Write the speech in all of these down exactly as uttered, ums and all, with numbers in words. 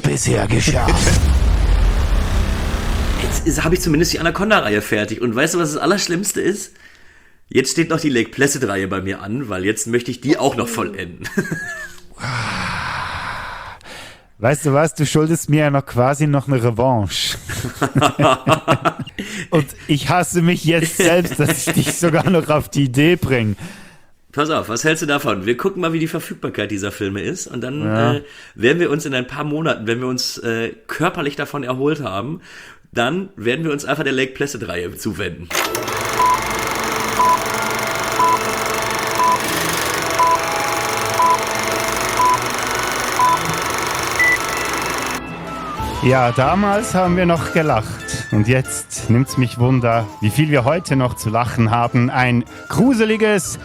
bisher geschafft. Jetzt habe ich zumindest die Anaconda-Reihe fertig. Und weißt du, was das Allerschlimmste ist? Jetzt steht noch die Lake Placid-Reihe bei mir an, weil jetzt möchte ich die auch noch vollenden. Weißt du was, du schuldest mir ja noch quasi noch eine Revanche. Und ich hasse mich jetzt selbst, dass ich dich sogar noch auf die Idee bringe. Pass auf, was hältst du davon? Wir gucken mal, wie die Verfügbarkeit dieser Filme ist. Und dann ja. äh, werden wir uns in ein paar Monaten, wenn wir uns äh, körperlich davon erholt haben, dann werden wir uns einfach der Lake Placid-Reihe zuwenden. Ja, damals haben wir noch gelacht und jetzt nimmt's mich Wunder, wie viel wir heute noch zu lachen haben. Ein gruseliges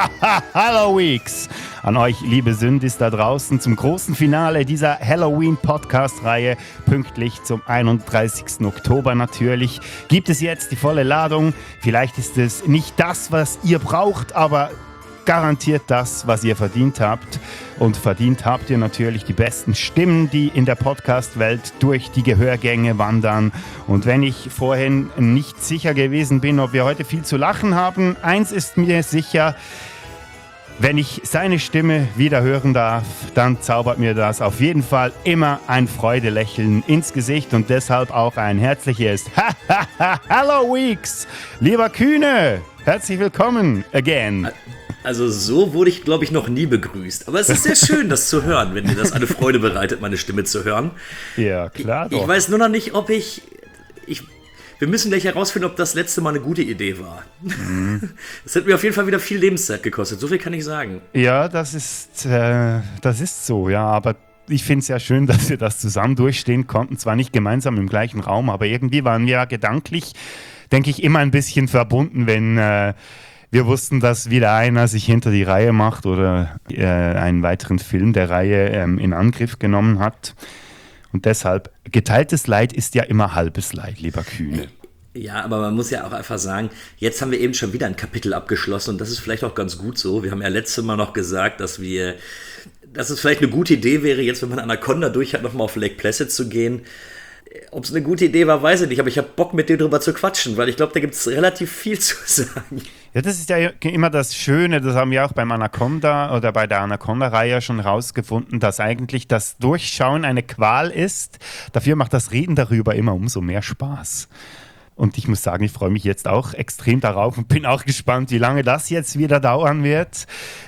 Halloweeks an euch, liebe Sündis da draußen, zum großen Finale dieser Halloween-Podcast-Reihe. Pünktlich zum einunddreißigsten Oktober natürlich gibt es jetzt die volle Ladung. Vielleicht ist es nicht das, was ihr braucht, aber garantiert das, was ihr verdient habt. Und verdient habt ihr natürlich die besten Stimmen, die in der Podcast-Welt durch die Gehörgänge wandern. Und wenn ich vorhin nicht sicher gewesen bin, ob wir heute viel zu lachen haben, eins ist mir sicher: Wenn ich seine Stimme wieder hören darf, dann zaubert mir das auf jeden Fall immer ein Freudelächeln ins Gesicht und deshalb auch ein herzliches Hallo Weeks, lieber Kühne, herzlich willkommen again. Also so wurde ich, glaube ich, noch nie begrüßt. Aber es ist sehr schön, das zu hören, wenn dir das eine Freude bereitet, meine Stimme zu hören. Ja, klar doch. Ich weiß nur noch nicht, ob ich... ich wir müssen gleich herausfinden, ob das letzte Mal eine gute Idee war. Mhm. Das hat mir auf jeden Fall wieder viel Lebenszeit gekostet. So viel kann ich sagen. Ja, das ist, äh, das ist so, ja. Aber ich finde es ja schön, dass wir das zusammen durchstehen konnten. Zwar nicht gemeinsam im gleichen Raum, aber irgendwie waren wir ja gedanklich, denke ich, immer ein bisschen verbunden, wenn... Äh, Wir wussten, dass wieder einer sich hinter die Reihe macht oder äh, einen weiteren Film der Reihe ähm, in Angriff genommen hat. Und deshalb, geteiltes Leid ist ja immer halbes Leid, lieber Kühne. Ja, aber man muss ja auch einfach sagen, jetzt haben wir eben schon wieder ein Kapitel abgeschlossen und das ist vielleicht auch ganz gut so. Wir haben ja letztes Mal noch gesagt, dass wir, dass es vielleicht eine gute Idee wäre, jetzt, wenn man Anaconda durch hat, nochmal auf Lake Placid zu gehen. Ob es eine gute Idee war, weiß ich nicht, aber ich habe Bock, mit dir drüber zu quatschen, weil ich glaube, da gibt es relativ viel zu sagen. Ja, das ist ja immer das Schöne, das haben wir auch beim Anaconda oder bei der Anaconda-Reihe schon rausgefunden, dass eigentlich das Durchschauen eine Qual ist. Dafür macht das Reden darüber immer umso mehr Spaß. Und ich muss sagen, ich freue mich jetzt auch extrem darauf und bin auch gespannt, wie lange das jetzt wieder dauern wird,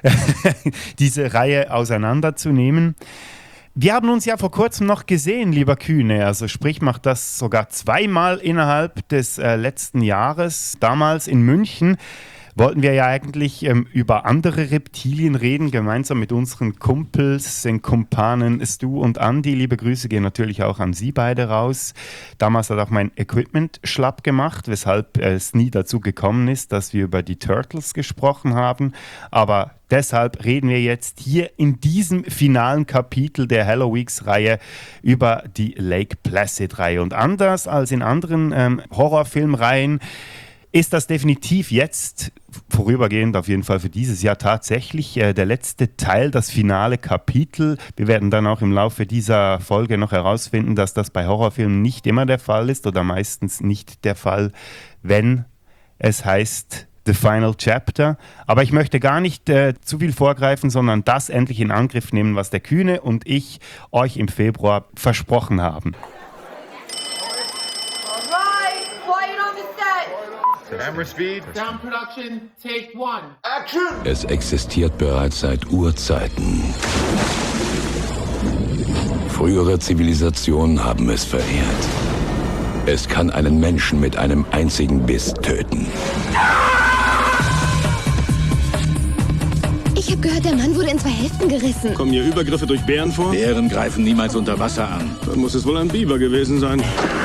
diese Reihe auseinanderzunehmen. Wir haben uns ja vor kurzem noch gesehen, lieber Kühne, also sprich, macht das sogar zweimal innerhalb des äh, letzten Jahres. Damals in München wollten wir ja eigentlich ähm, über andere Reptilien reden, gemeinsam mit unseren Kumpels, den Kumpanen Stu und Andi. Liebe Grüße gehen natürlich auch an Sie beide raus. Damals hat auch mein Equipment schlapp gemacht, weshalb es nie dazu gekommen ist, dass wir über die Turtles gesprochen haben. Aber deshalb reden wir jetzt hier in diesem finalen Kapitel der Halloweeks-Reihe über die Lake Placid-Reihe. Und anders als in anderen ähm, Horrorfilmreihen ist das definitiv jetzt, vorübergehend auf jeden Fall für dieses Jahr, tatsächlich äh, der letzte Teil, das finale Kapitel. Wir werden dann auch im Laufe dieser Folge noch herausfinden, dass das bei Horrorfilmen nicht immer der Fall ist oder meistens nicht der Fall, wenn es heißt The Final Chapter. Aber ich möchte gar nicht äh, zu viel vorgreifen, sondern das endlich in Angriff nehmen, was der Kühne und ich euch im Februar versprochen haben. Camera speed. Sound production, take one. Action! Es existiert bereits seit Urzeiten. Frühere Zivilisationen haben es verehrt. Es kann einen Menschen mit einem einzigen Biss töten. Ich habe gehört, der Mann wurde in zwei Hälften gerissen. Kommen hier Übergriffe durch Bären vor? Bären greifen niemals unter Wasser an. Dann muss es wohl ein Biber gewesen sein.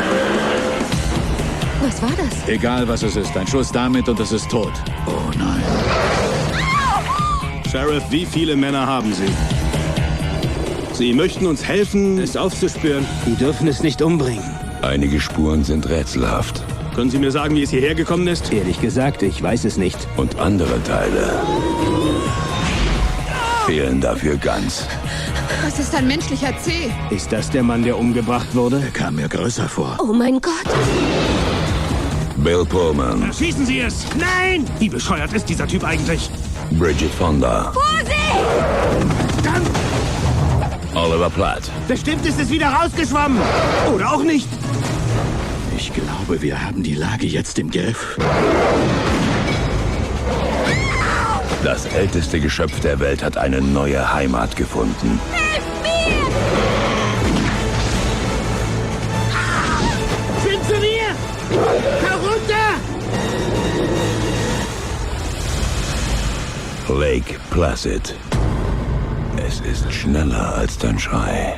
Was war das? Egal was es ist, ein Schuss damit und es ist tot. Oh nein. Sheriff, wie viele Männer haben Sie? Sie möchten uns helfen, es aufzuspüren. Sie dürfen es nicht umbringen. Einige Spuren sind rätselhaft. Können Sie mir sagen, wie es hierher gekommen ist? Ehrlich gesagt, ich weiß es nicht. Und andere Teile fehlen dafür ganz. Das ist ein menschlicher Zeh. Ist das der Mann, der umgebracht wurde? Er kam mir größer vor. Oh mein Gott. Bill Pullman, Erschießen Sie es! Nein! Wie bescheuert ist dieser Typ eigentlich? Bridget Fonda, Dann, Oliver Platt, bestimmt ist es wieder rausgeschwommen. Oder auch nicht. Ich glaube, wir haben die Lage jetzt im Griff. das älteste Geschöpf der Welt, hat eine neue Heimat gefunden. Sind zu mir! Herunter! Lake Placid. Es ist schneller als dein Schrei.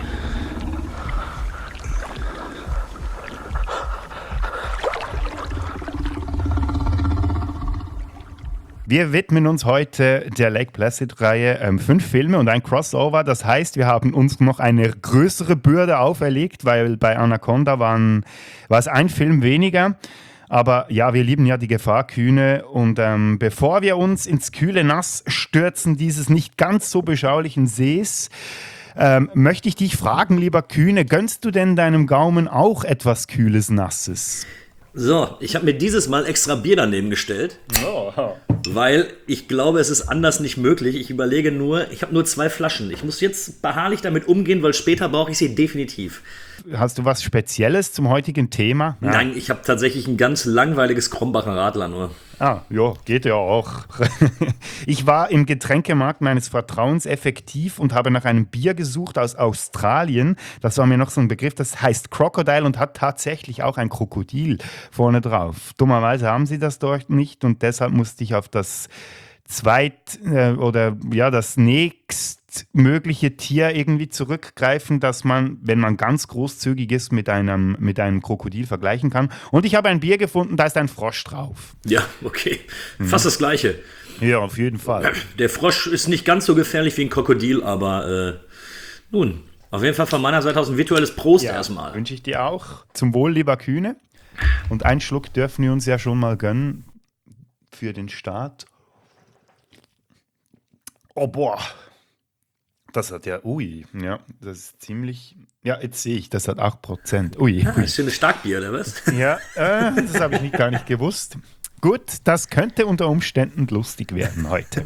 Wir widmen uns heute der Lake Placid-Reihe ähm, fünf Filme und ein Crossover. Das heißt, wir haben uns noch eine größere Bürde auferlegt, weil bei Anaconda waren, war es ein Film weniger. Aber ja, wir lieben ja die Gefahr, Kühne. Und ähm, bevor wir uns ins kühle Nass stürzen dieses nicht ganz so beschaulichen Sees, ähm, möchte ich dich fragen, lieber Kühne, gönnst du denn deinem Gaumen auch etwas kühles Nasses? So, ich habe mir dieses Mal extra Bier daneben gestellt, Oh. weil ich glaube, es ist anders nicht möglich. Ich überlege nur, ich habe nur zwei Flaschen. Ich muss jetzt beharrlich damit umgehen, weil später brauche ich sie definitiv. Hast du was Spezielles zum heutigen Thema? Ja. Nein, ich habe tatsächlich ein ganz langweiliges Krombacher Radler nur. Ah, ja, geht ja auch. Ich war im Getränkemarkt meines Vertrauens effektiv und habe nach einem Bier gesucht aus Australien. Das war mir noch so ein Begriff, das heißt Crocodile und hat tatsächlich auch ein Krokodil vorne drauf. Dummerweise haben sie das dort nicht und deshalb musste ich auf das zweit- äh, oder ja, das nächstmögliche Tier irgendwie zurückgreifen, dass man, wenn man ganz großzügig ist, mit einem, mit einem Krokodil vergleichen kann. Und ich habe ein Bier gefunden, da ist ein Frosch drauf. Ja, okay. Fast das Gleiche. Ja, auf jeden Fall. Der Frosch ist nicht ganz so gefährlich wie ein Krokodil, aber äh, nun, auf jeden Fall von meiner Seite aus ein virtuelles Prost Ja, erstmal. wünsche ich dir auch. Zum Wohl, lieber Kühne. Und einen Schluck dürfen wir uns ja schon mal gönnen für den Start. Oh, boah. Das hat ja, ui, ja, das ist ziemlich, ja, jetzt sehe ich, das hat acht Prozent. Ui, Ah, ui. ist schönes Starkbier, oder was? Ja, äh, das habe ich nicht, gar nicht gewusst. Gut, das könnte unter Umständen lustig werden heute.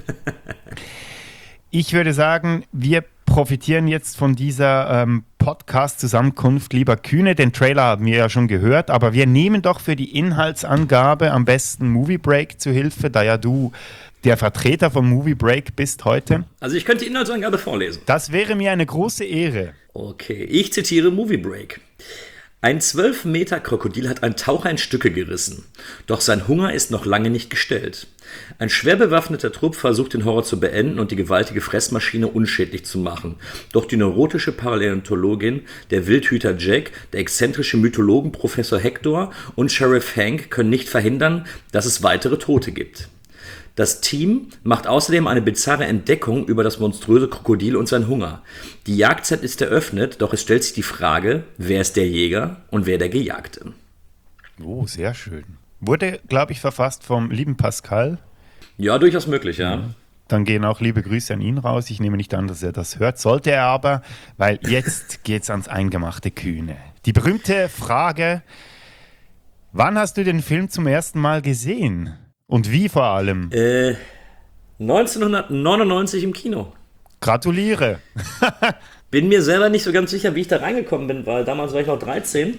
Ich würde sagen, wir profitieren jetzt von dieser ähm, Podcast-Zusammenkunft, lieber Kühne. Den Trailer haben wir ja schon gehört, aber wir nehmen doch für die Inhaltsangabe am besten Movie Break zu Hilfe, da ja du der Vertreter von Movie Break bist heute. Also ich könnte die Inhaltsangabe vorlesen. Das wäre mir eine große Ehre. Okay, ich zitiere Movie Break. Ein zwölf Meter Krokodil hat ein Taucher in Stücke gerissen. Doch sein Hunger ist noch lange nicht gestillt. Ein schwer bewaffneter Trupp versucht, den Horror zu beenden und die gewaltige Fressmaschine unschädlich zu machen. Doch die neurotische Paläontologin, der Wildhüter Jack, der exzentrische Mythologen Professor Hector und Sheriff Hank können nicht verhindern, dass es weitere Tote gibt. Das Team macht außerdem eine bizarre Entdeckung über das monströse Krokodil und seinen Hunger. Die Jagdzeit ist eröffnet, doch es stellt sich die Frage, wer ist der Jäger und wer der Gejagte? Oh, sehr schön. Wurde, glaube ich, verfasst vom lieben Pascal. Ja, durchaus möglich, ja. Dann gehen auch liebe Grüße an ihn raus. Ich nehme nicht an, dass er das hört. Sollte er aber, weil jetzt geht's ans Eingemachte, Kühne. Die berühmte Frage, wann hast du den Film zum ersten Mal gesehen? Und wie vor allem? Äh, neunzehnhundertneunundneunzig im Kino. Gratuliere. Bin mir selber nicht so ganz sicher, wie ich da reingekommen bin, weil damals war ich noch dreizehn.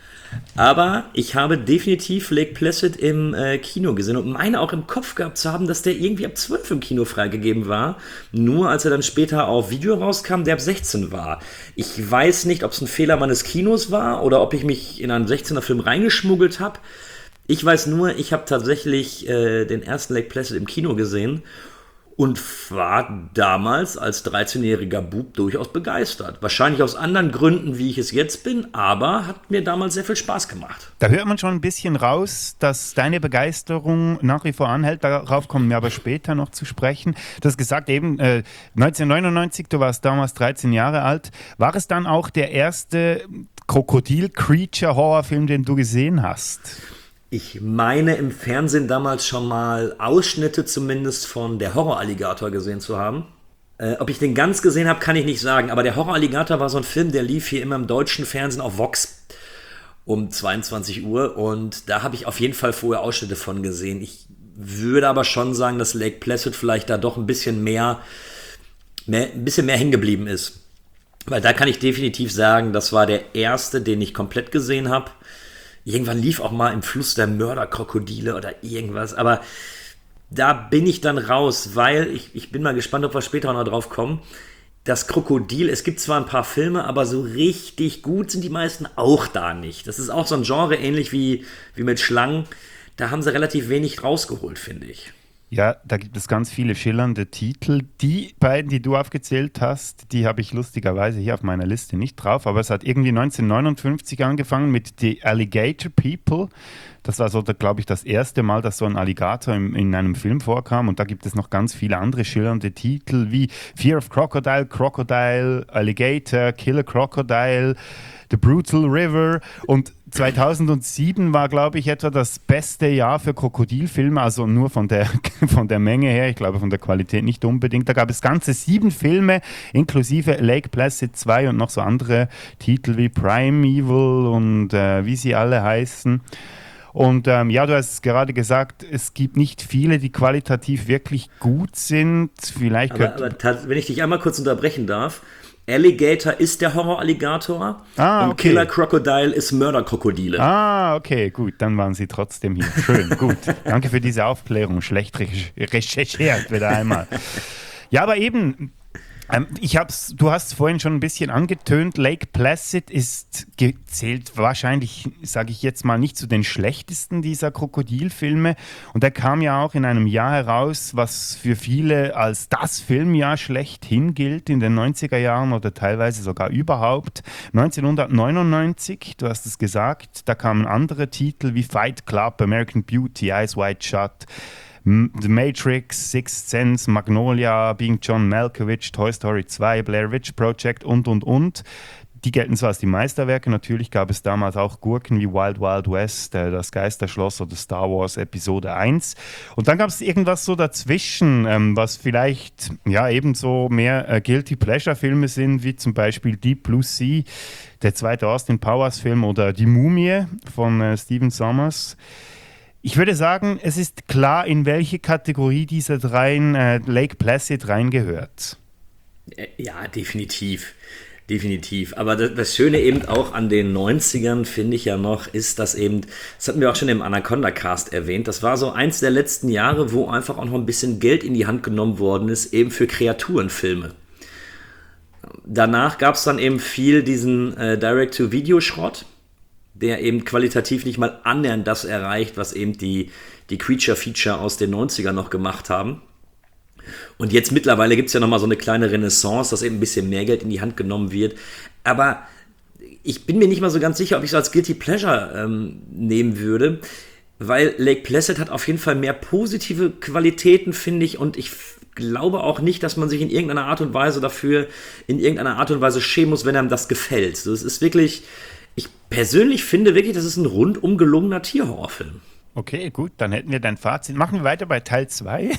Aber ich habe definitiv Lake Placid im äh, Kino gesehen und meine auch im Kopf gehabt zu haben, dass der irgendwie ab zwölf im Kino freigegeben war. Nur als er dann später auf Video rauskam, der ab sechzehn war. Ich weiß nicht, ob es ein Fehler meines Kinos war oder ob ich mich in einen sechzehner Film reingeschmuggelt habe. Ich weiß nur, ich habe tatsächlich äh, den ersten Lake Placid im Kino gesehen und war damals als dreizehnjähriger Bub durchaus begeistert. Wahrscheinlich aus anderen Gründen, wie ich es jetzt bin, aber hat mir damals sehr viel Spaß gemacht. Da hört man schon ein bisschen raus, dass deine Begeisterung nach wie vor anhält. Darauf kommen wir aber später noch zu sprechen. Du hast gesagt, eben äh, neunzehnhundertneunundneunzig, du warst damals dreizehn Jahre alt. War es dann auch der erste Krokodil-Creature-Horrorfilm, den du gesehen hast? Ich meine, im Fernsehen damals schon mal Ausschnitte zumindest von Der Horroralligator gesehen zu haben. Äh, ob ich den ganz gesehen habe, kann ich nicht sagen. Aber der Horror-Alligator war so ein Film, der lief hier immer im deutschen Fernsehen auf Vox um zweiundzwanzig Uhr. Und da habe ich auf jeden Fall vorher Ausschnitte von gesehen. Ich würde aber schon sagen, dass Lake Placid vielleicht da doch ein bisschen mehr, mehr, ein bisschen mehr hängen geblieben ist. Weil da kann ich definitiv sagen, das war der erste, den ich komplett gesehen habe. Irgendwann lief auch mal im Fluss der Mörderkrokodile oder irgendwas. Aber da bin ich dann raus, weil ich, ich bin mal gespannt, ob wir später auch noch drauf kommen. Das Krokodil, es gibt zwar ein paar Filme, aber so richtig gut sind die meisten auch da nicht. Das ist auch so ein Genre, ähnlich wie, wie mit Schlangen. Da haben sie relativ wenig rausgeholt, finde ich. Ja, da gibt es ganz viele schillernde Titel. Die beiden, die du aufgezählt hast, die habe ich lustigerweise hier auf meiner Liste nicht drauf, aber es hat irgendwie neunzehnhundertneunundfünfzig angefangen mit The Alligator People. Das war so, glaube ich, das erste Mal, dass so ein Alligator in, in einem Film vorkam. Und da gibt es noch ganz viele andere schillernde Titel wie Fear of Crocodile, Crocodile, Alligator, Killer Crocodile, The Brutal River. Und zweitausendsieben war, glaube ich, etwa das beste Jahr für Krokodilfilme, also nur von der, von der Menge her, ich glaube von der Qualität nicht unbedingt. Da gab es ganze sieben Filme, inklusive Lake Placid zwei und noch so andere Titel wie Primeval und äh, wie sie alle heißen. Und ähm, ja, du hast gerade gesagt, es gibt nicht viele, die qualitativ wirklich gut sind. Vielleicht aber, aber tat, wenn ich dich einmal kurz unterbrechen darf, Alligator ist der Horror-Alligator ah, und okay. Killer Crocodile ist Mörderkrokodile. Ah, okay, gut, dann waren sie trotzdem hier. Schön, gut. Danke für diese Aufklärung. Schlecht recherchiert wieder einmal. Ja, aber eben, ähm, ich hab's, du hast es vorhin schon ein bisschen angetönt, Lake Placid ist gezählt wahrscheinlich, sage ich jetzt mal, nicht zu den schlechtesten dieser Krokodilfilme. Und er kam ja auch in einem Jahr heraus, was für viele als das Filmjahr schlechthin gilt, in den neunziger Jahren oder teilweise sogar überhaupt. neunzehnhundertneunundneunzig, du hast es gesagt, da kamen andere Titel wie Fight Club, American Beauty, Eyes Wide Shut, The Matrix, Sixth Sense, Magnolia, Being John Malkovich, Toy Story zwei, Blair Witch Project und, und, und. Die gelten zwar als die Meisterwerke, natürlich gab es damals auch Gurken wie Wild Wild West, äh, Das Geisterschloss oder Star Wars Episode eins. Und dann gab es irgendwas so dazwischen, ähm, was vielleicht ja ebenso mehr äh, Guilty Pleasure Filme sind, wie zum Beispiel Deep Blue Sea, der zweite Austin Powers Film, oder Die Mumie von äh, Stephen Sommers. Ich würde sagen, es ist klar, in welche Kategorie dieser dreien äh, Lake Placid reingehört. Ja, definitiv. Definitiv. Aber das, das Schöne eben auch an den neunzigern, finde ich ja noch, ist, dass eben, das hatten wir auch schon im Anaconda-Cast erwähnt, das war so eins der letzten Jahre, wo einfach auch noch ein bisschen Geld in die Hand genommen worden ist, eben für Kreaturenfilme. Danach gab es dann eben viel diesen äh, Direct-to-Video-Schrott, der eben qualitativ nicht mal annähernd das erreicht, was eben die, die Creature-Feature aus den neunzigern noch gemacht haben. Und jetzt mittlerweile gibt es ja nochmal so eine kleine Renaissance, dass eben ein bisschen mehr Geld in die Hand genommen wird. Aber ich bin mir nicht mal so ganz sicher, ob ich es als Guilty Pleasure ähm, nehmen würde, weil Lake Placid hat auf jeden Fall mehr positive Qualitäten, finde ich, und ich glaube auch nicht, dass man sich in irgendeiner Art und Weise dafür, in irgendeiner Art und Weise schämen muss, wenn einem das gefällt. So, es ist wirklich... Ich persönlich finde wirklich, das ist ein rundum gelungener Tierhorrorfilm. Okay, gut, dann hätten wir dein Fazit. Machen wir weiter bei Teil zwei.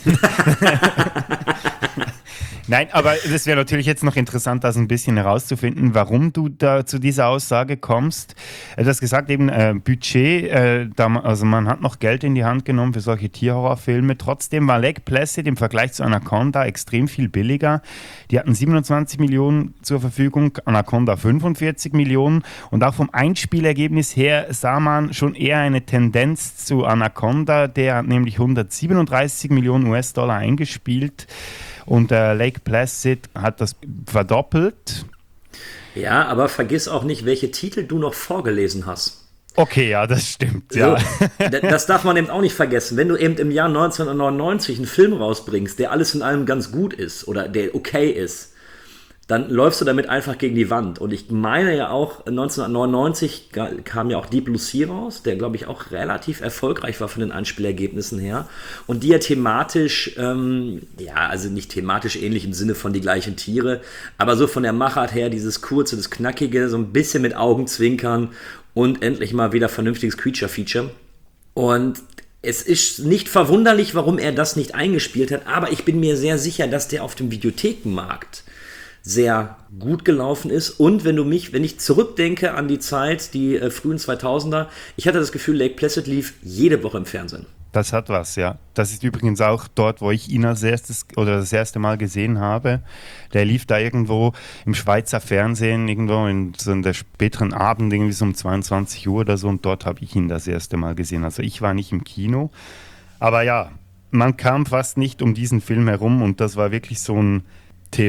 Nein, aber es wäre natürlich jetzt noch interessant, das ein bisschen herauszufinden, warum du da zu dieser Aussage kommst. Du hast gesagt, eben äh, Budget, äh, da, also man hat noch Geld in die Hand genommen für solche Tierhorrorfilme. Trotzdem war Lake Placid im Vergleich zu Anaconda extrem viel billiger. Die hatten siebenundzwanzig Millionen zur Verfügung, Anaconda fünfundvierzig Millionen. Und auch vom Einspielergebnis her sah man schon eher eine Tendenz zu Anaconda. Der hat nämlich hundertsiebenunddreißig Millionen U S-Dollar eingespielt. Und äh, Lake Placid hat das verdoppelt. Ja, aber vergiss auch nicht, welche Titel du noch vorgelesen hast. Okay, ja, das stimmt. Ja. So, das darf man eben auch nicht vergessen. Wenn du eben im Jahr neunzehnhundertneunundneunzig einen Film rausbringst, der alles in allem ganz gut ist oder der okay ist, dann läufst du damit einfach gegen die Wand. Und ich meine ja auch, neunzehnhundertneunundneunzig kam ja auch Deep Blue Sea raus, der, glaube ich, auch relativ erfolgreich war von den Einspielergebnissen her. Und die ja thematisch, ähm, ja, also nicht thematisch ähnlich im Sinne von die gleichen Tiere, aber so von der Machart her, dieses kurze, das knackige, so ein bisschen mit Augenzwinkern und endlich mal wieder vernünftiges Creature-Feature. Und Es ist nicht verwunderlich, warum er das nicht eingespielt hat, aber ich bin mir sehr sicher, dass der auf dem Videothekenmarkt sehr gut gelaufen ist. Und wenn du mich, wenn ich zurückdenke an die Zeit, die äh, frühen zweitausender, ich hatte das Gefühl, Lake Placid lief jede Woche im Fernsehen. Das hat was, ja. Das ist übrigens auch dort, wo ich ihn als erstes oder das erste Mal gesehen habe. Der lief da irgendwo im Schweizer Fernsehen, irgendwo in so in der späteren Abend, irgendwie so um zweiundzwanzig Uhr oder so. Und dort habe ich ihn das erste Mal gesehen. Also ich war nicht im Kino. Aber ja, man kam fast nicht um diesen Film herum und das war wirklich so ein T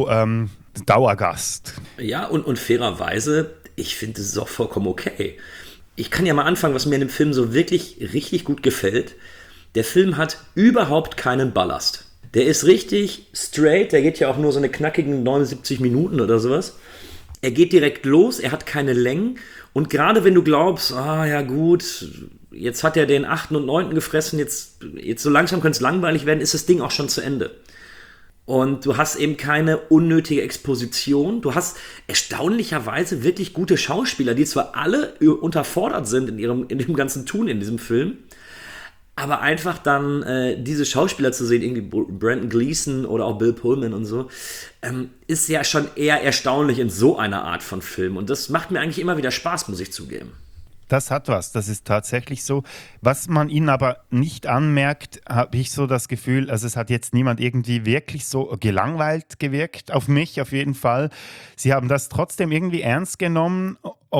V-Dauergast. Ähm, ja, und, und fairerweise, ich finde, das ist auch vollkommen okay. Ich kann ja mal anfangen, was mir in dem Film so wirklich richtig gut gefällt. Der Film hat überhaupt keinen Ballast. Der ist richtig straight, der geht ja auch nur so eine knackigen neunundsiebzig Minuten oder sowas. Er geht direkt los, er hat keine Längen. Und gerade wenn du glaubst, ah ja gut, jetzt hat er den achten und neunten gefressen, jetzt, jetzt so langsam könnte es langweilig werden, ist das Ding auch schon zu Ende. Und du hast eben keine unnötige Exposition. Du hast erstaunlicherweise wirklich gute Schauspieler, die zwar alle unterfordert sind in ihrem in dem ganzen Tun in diesem Film, aber einfach dann äh, diese Schauspieler zu sehen, irgendwie Brendan Gleeson oder auch Bill Pullman und so, ähm, ist ja schon eher erstaunlich in so einer Art von Film. Und das macht mir eigentlich immer wieder Spaß, muss ich zugeben. Das hat was, das ist tatsächlich so. Was man ihnen aber nicht anmerkt, habe ich so das Gefühl, also es hat jetzt niemand irgendwie wirklich so gelangweilt gewirkt, auf mich auf jeden Fall. Sie haben das trotzdem irgendwie ernst genommen,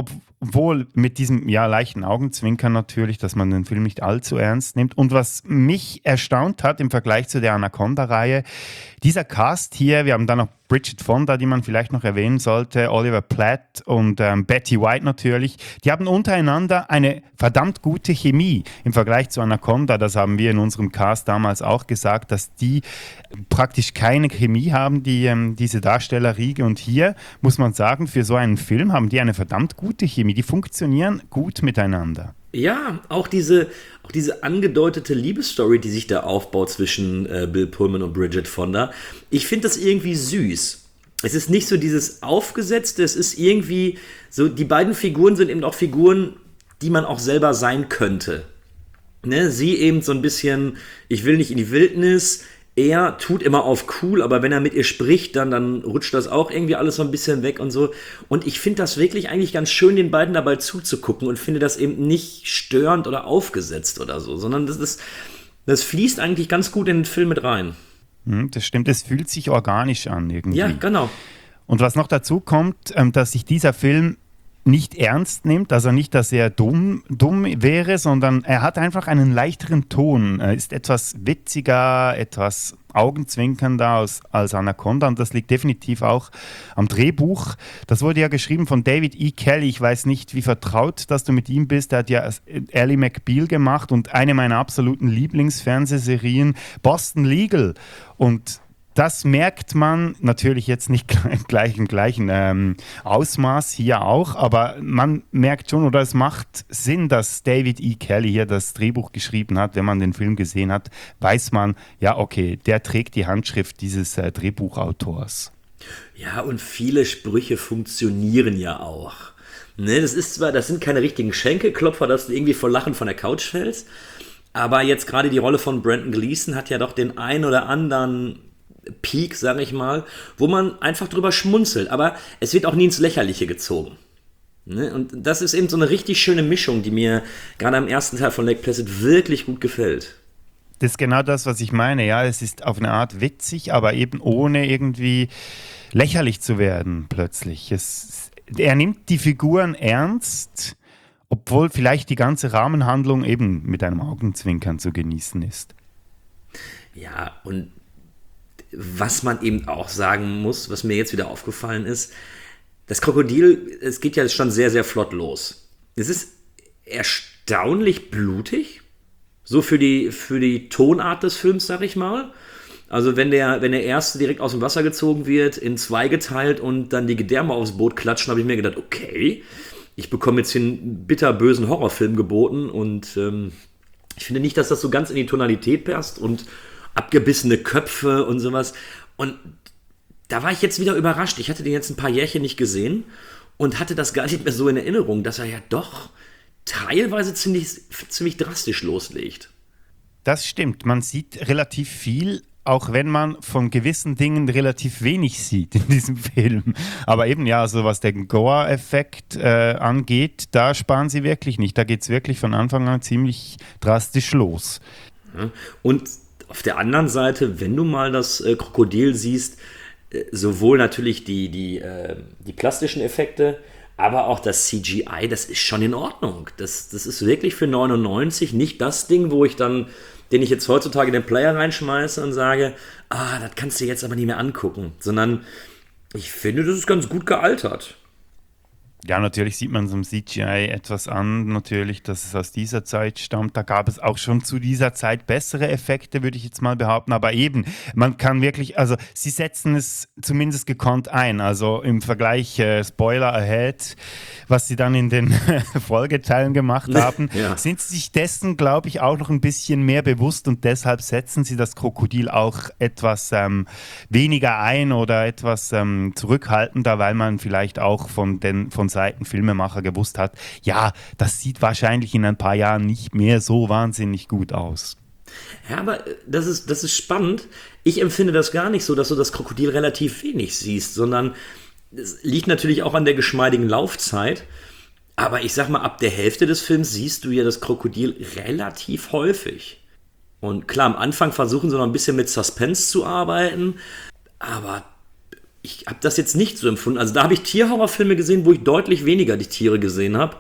obwohl mit diesem ja leichten Augenzwinkern natürlich, dass man den Film nicht allzu ernst nimmt. Und was mich erstaunt hat im Vergleich zu der Anaconda-Reihe, dieser Cast hier, wir haben da noch Bridget Fonda, die man vielleicht noch erwähnen sollte, Oliver Platt und ähm, Betty White natürlich, die haben untereinander eine verdammt gute Chemie im Vergleich zu Anaconda. Das haben wir in unserem Cast damals auch gesagt, dass die praktisch keine Chemie haben, die, ähm, diese Darstellerriege. Und hier muss man sagen, für so einen Film haben die eine verdammt gute Chemie. Die funktionieren gut miteinander. Ja, auch diese, auch diese angedeutete Liebesstory, die sich da aufbaut zwischen äh, Bill Pullman und Bridget Fonda. Ich finde das irgendwie süß. Es ist nicht so dieses Aufgesetzte, es ist irgendwie so, die beiden Figuren sind eben auch Figuren, die man auch selber sein könnte. Ne? Sie eben so ein bisschen, ich will nicht in die Wildnis. Er tut immer auf cool, aber wenn er mit ihr spricht, dann, dann rutscht das auch irgendwie alles so ein bisschen weg und so. Und ich finde das wirklich eigentlich ganz schön, den beiden dabei zuzugucken und finde das eben nicht störend oder aufgesetzt oder so, sondern das ist, das fließt eigentlich ganz gut in den Film mit rein. Das stimmt, es fühlt sich organisch an irgendwie. Ja, genau. Und was noch dazu kommt, dass sich dieser Film nicht ernst nimmt, also nicht, dass er dumm, dumm wäre, sondern er hat einfach einen leichteren Ton. Er ist etwas witziger, etwas augenzwinkernder als, als Anaconda und das liegt definitiv auch am Drehbuch. Das wurde ja geschrieben von David E. Kelly. Ich weiß nicht, wie vertraut, dass du mit ihm bist. Er hat ja Ally McBeal gemacht und eine meiner absoluten Lieblingsfernsehserien, Boston Legal. Und das merkt man natürlich jetzt nicht gleich im gleichen ähm, Ausmaß hier auch, aber man merkt schon, oder es macht Sinn, dass David E. Kelly hier das Drehbuch geschrieben hat. Wenn man den Film gesehen hat, weiß man, ja okay, der trägt die Handschrift dieses äh, Drehbuchautors. Ja, und viele Sprüche funktionieren ja auch. Ne, das ist zwar, das sind keine richtigen Schenkelklopfer, dass du irgendwie vor Lachen von der Couch fällst, aber jetzt gerade die Rolle von Brendan Gleeson hat ja doch den einen oder anderen Peak, sage ich mal, wo man einfach drüber schmunzelt, aber es wird auch nie ins Lächerliche gezogen. Ne? Und das ist eben so eine richtig schöne Mischung, die mir gerade am ersten Teil von Lake Placid wirklich gut gefällt. Das ist genau das, was ich meine. Ja, es ist auf eine Art witzig, aber eben ohne irgendwie lächerlich zu werden plötzlich. Es, er nimmt die Figuren ernst, obwohl vielleicht die ganze Rahmenhandlung eben mit einem Augenzwinkern zu genießen ist. Ja, und was man eben auch sagen muss, was mir jetzt wieder aufgefallen ist, das Krokodil, es geht ja schon sehr, sehr flott los. Es ist erstaunlich blutig, so für die, für die Tonart des Films, sag ich mal. Also wenn der, wenn der Erste direkt aus dem Wasser gezogen wird, in zwei geteilt und dann die Gedärme aufs Boot klatschen, habe ich mir gedacht, okay, ich bekomme jetzt hier einen bitterbösen Horrorfilm geboten und ähm, ich finde nicht, dass das so ganz in die Tonalität passt und abgebissene Köpfe und sowas. Und da war ich jetzt wieder überrascht. Ich hatte den jetzt ein paar Jährchen nicht gesehen und hatte das gar nicht mehr so in Erinnerung, dass er ja doch teilweise ziemlich, ziemlich drastisch loslegt. Das stimmt, man sieht relativ viel, auch wenn man von gewissen Dingen relativ wenig sieht in diesem Film. Aber eben, ja, also was den Gore-Effekt äh, angeht, da sparen sie wirklich nicht. Da geht es wirklich von Anfang an ziemlich drastisch los. Ja. Und auf der anderen Seite, wenn du mal das äh, Krokodil siehst, äh, sowohl natürlich die, die, äh, die plastischen Effekte, aber auch das C G I, das ist schon in Ordnung. Das, das ist wirklich für neunundneunzig nicht das Ding, wo ich dann den ich jetzt heutzutage in den Player reinschmeiße und sage, ah, das kannst du jetzt aber nicht mehr angucken, sondern ich finde, das ist ganz gut gealtert. Ja, natürlich sieht man so im C G I etwas an, natürlich, dass es aus dieser Zeit stammt. Da gab es auch schon zu dieser Zeit bessere Effekte, würde ich jetzt mal behaupten. Aber eben, man kann wirklich, also sie setzen es zumindest gekonnt ein. Also im Vergleich, äh, Spoiler ahead, was sie dann in den Folgeteilen gemacht haben, ja. sind sie sich dessen, glaube ich, auch noch ein bisschen mehr bewusst und deshalb setzen sie das Krokodil auch etwas ähm, weniger ein oder etwas ähm, zurückhaltender, weil man vielleicht auch von den von Seiten Filmemacher gewusst hat, ja, das sieht wahrscheinlich in ein paar Jahren nicht mehr so wahnsinnig gut aus. Ja, aber das ist, das ist spannend. Ich empfinde das gar nicht so, dass du das Krokodil relativ wenig siehst, sondern es liegt natürlich auch an der geschmeidigen Laufzeit. Aber ich sag mal, ab der Hälfte des Films siehst du ja das Krokodil relativ häufig. Und klar, am Anfang versuchen sie noch ein bisschen mit Suspense zu arbeiten, aber ich habe das jetzt nicht so empfunden. Also da habe ich Tierhorrorfilme gesehen, wo ich deutlich weniger die Tiere gesehen habe,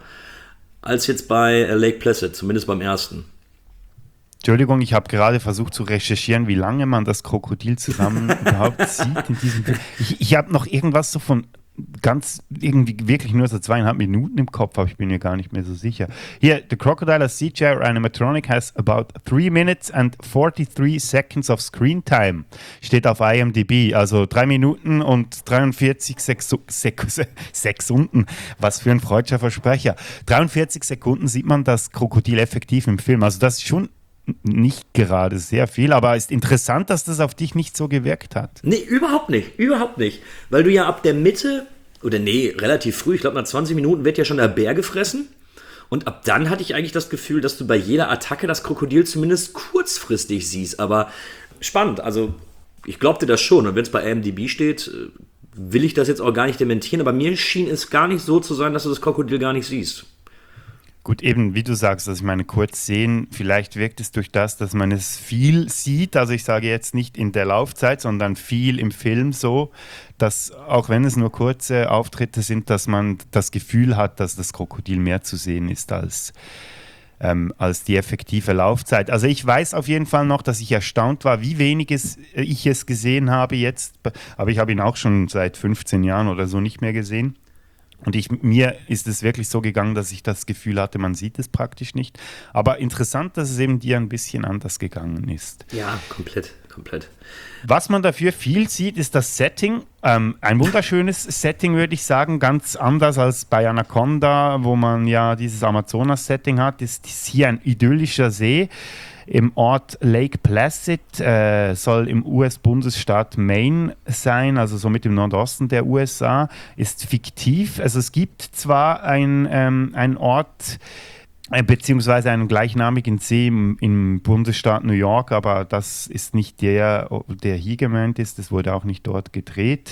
als jetzt bei Lake Placid, zumindest beim ersten. Entschuldigung, ich habe gerade versucht zu recherchieren, wie lange man das Krokodil zusammen überhaupt sieht in diesem Film. Ich, ich habe noch irgendwas so von ganz, irgendwie wirklich nur so zweieinhalb Minuten im Kopf, aber ich bin mir gar nicht mehr so sicher. Hier, The Crocodile as C G I or Animatronic has about three minutes and forty-three seconds of screen time. Steht auf I M D B, also drei Minuten und dreiundvierzig Sek- Sek- Sekunden. Was für ein freudscher Versprecher. dreiundvierzig Sekunden sieht man das Krokodil effektiv im Film. Also das ist schon nicht gerade sehr viel, aber es ist interessant, dass das auf dich nicht so gewirkt hat. Nee, überhaupt nicht, überhaupt nicht. Weil du ja ab der Mitte, oder nee, relativ früh, ich glaube nach zwanzig Minuten wird ja schon der Bär gefressen. Und ab dann hatte ich eigentlich das Gefühl, dass du bei jeder Attacke das Krokodil zumindest kurzfristig siehst. Aber spannend, also ich glaubte das schon. Und wenn es bei I M D B steht, will ich das jetzt auch gar nicht dementieren. Aber mir schien es gar nicht so zu sein, dass du das Krokodil gar nicht siehst. Gut, eben wie du sagst, dass ich meine kurz sehen, vielleicht wirkt es durch das, dass man es viel sieht, also ich sage jetzt nicht in der Laufzeit, sondern viel im Film so, dass auch wenn es nur kurze Auftritte sind, dass man das Gefühl hat, dass das Krokodil mehr zu sehen ist als, ähm, als die effektive Laufzeit. Also ich weiß auf jeden Fall noch, dass ich erstaunt war, wie wenig es, ich es gesehen habe jetzt, aber ich habe ihn auch schon seit fünfzehn Jahren oder so nicht mehr gesehen. Und ich, mir ist es wirklich so gegangen, dass ich das Gefühl hatte, man sieht es praktisch nicht. Aber interessant, dass es eben dir ein bisschen anders gegangen ist. Ja, komplett, komplett. Was man dafür viel sieht, ist das Setting. Ähm, ein wunderschönes Setting, würde ich sagen. Ganz anders als bei Anaconda, wo man ja dieses Amazonas-Setting hat, ist, ist hier ein idyllischer See. Im Ort Lake Placid, äh, soll im U S-Bundesstaat Maine sein, also somit im Nordosten der U S A, ist fiktiv. Also es gibt zwar ein, ähm, einen Ort, äh, beziehungsweise einen gleichnamigen See im, im Bundesstaat New York, aber das ist nicht der, der hier gemeint ist, das wurde auch nicht dort gedreht.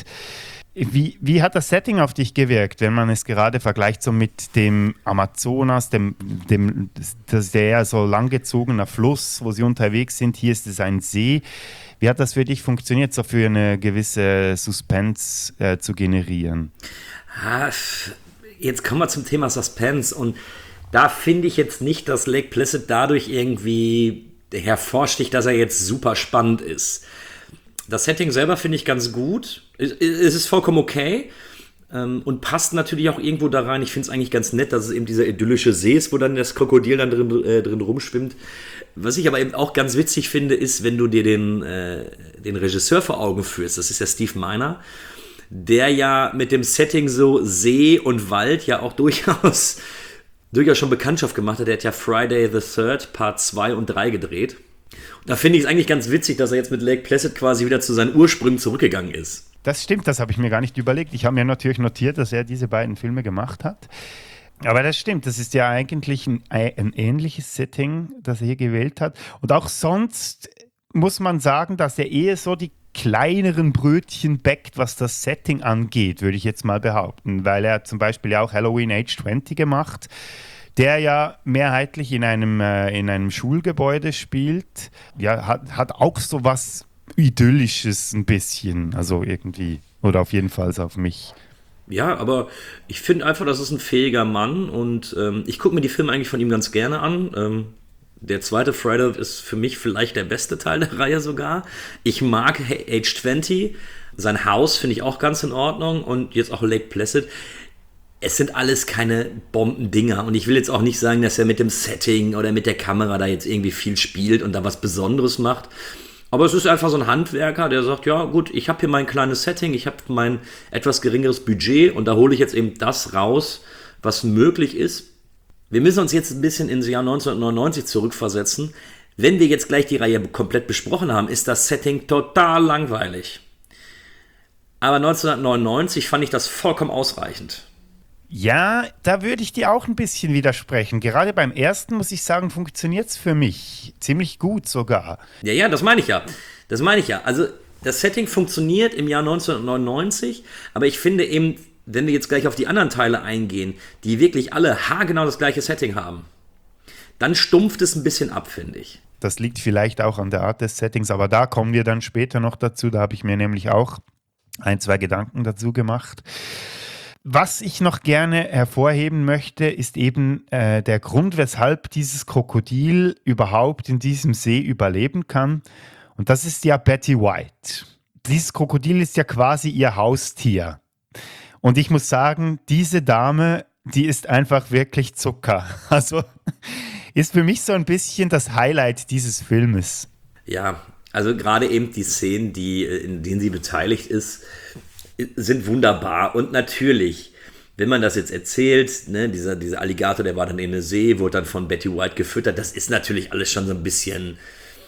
Wie, wie hat das Setting auf dich gewirkt, wenn man es gerade vergleicht so mit dem Amazonas, dem, dem das der so langgezogener Fluss, wo sie unterwegs sind? Hier ist es ein See. Wie hat das für dich funktioniert, so für eine gewisse Suspense äh, zu generieren? Ah, jetzt kommen wir zum Thema Suspense und da finde ich jetzt nicht, dass Lake Placid dadurch irgendwie hervorsticht, dass er jetzt super spannend ist. Das Setting selber finde ich ganz gut. Es ist vollkommen okay ähm, und passt natürlich auch irgendwo da rein. Ich finde es eigentlich ganz nett, dass es eben dieser idyllische See ist, wo dann das Krokodil dann drin, äh, drin rumschwimmt. Was ich aber eben auch ganz witzig finde, ist, wenn du dir den, äh, den Regisseur vor Augen führst. Das ist ja Steve Miner, der ja mit dem Setting so See und Wald ja auch durchaus, durchaus schon Bekanntschaft gemacht hat. Der hat ja Friday the Third Part zwei und drei gedreht. Da finde ich es eigentlich ganz witzig, dass er jetzt mit Lake Placid quasi wieder zu seinen Ursprüngen zurückgegangen ist. Das stimmt, das habe ich mir gar nicht überlegt. Ich habe mir natürlich notiert, dass er diese beiden Filme gemacht hat. Aber das stimmt, das ist ja eigentlich ein, ein ähnliches Setting, das er hier gewählt hat. Und auch sonst muss man sagen, dass er eher so die kleineren Brötchen backt, was das Setting angeht, würde ich jetzt mal behaupten. Weil er zum Beispiel ja auch Halloween Age zwanzig gemacht, der ja mehrheitlich in einem, äh, in einem Schulgebäude spielt. Ja, hat, hat auch so was Idyllisches ein bisschen, also irgendwie, oder auf jeden Fall auf mich. Ja, aber ich finde einfach, das ist ein fähiger Mann und ähm, ich gucke mir die Filme eigentlich von ihm ganz gerne an. Ähm, der zweite Friday ist für mich vielleicht der beste Teil der Reihe sogar. Ich mag Age zwanzig, sein Haus finde ich auch ganz in Ordnung und jetzt auch Lake Placid. Es sind alles keine Bombendinger und ich will jetzt auch nicht sagen, dass er mit dem Setting oder mit der Kamera da jetzt irgendwie viel spielt und da was Besonderes macht. Aber es ist einfach so ein Handwerker, der sagt, ja gut, ich habe hier mein kleines Setting, ich habe mein etwas geringeres Budget und da hole ich jetzt eben das raus, was möglich ist. Wir müssen uns jetzt ein bisschen ins Jahr neunzehnhundertneunundneunzig zurückversetzen. Wenn wir jetzt gleich die Reihe komplett besprochen haben, ist das Setting total langweilig. Aber neunzehnhundertneunundneunzig fand ich das vollkommen ausreichend. Ja, da würde ich dir auch ein bisschen widersprechen. Gerade beim ersten, muss ich sagen, funktioniert es für mich ziemlich gut sogar. Ja, ja, das meine ich ja. Das meine ich ja. Also das Setting funktioniert im Jahr neunzehnhundertneunundneunzig, aber ich finde eben, wenn wir jetzt gleich auf die anderen Teile eingehen, die wirklich alle haargenau das gleiche Setting haben, dann stumpft es ein bisschen ab, finde ich. Das liegt vielleicht auch an der Art des Settings, aber da kommen wir dann später noch dazu. Da habe ich mir nämlich auch ein, zwei Gedanken dazu gemacht. Was ich noch gerne hervorheben möchte, ist eben äh, der Grund, weshalb dieses Krokodil überhaupt in diesem See überleben kann. Und das ist ja Betty White. Dieses Krokodil ist ja quasi ihr Haustier. Und ich muss sagen, diese Dame, die ist einfach wirklich Zucker. Also ist für mich so ein bisschen das Highlight dieses Filmes. Ja, also gerade eben die Szenen, die, in denen sie beteiligt ist, sind wunderbar. Und natürlich, wenn man das jetzt erzählt, ne, dieser, dieser Alligator, der war dann in der See, wurde dann von Betty White gefüttert, das ist natürlich alles schon so ein bisschen,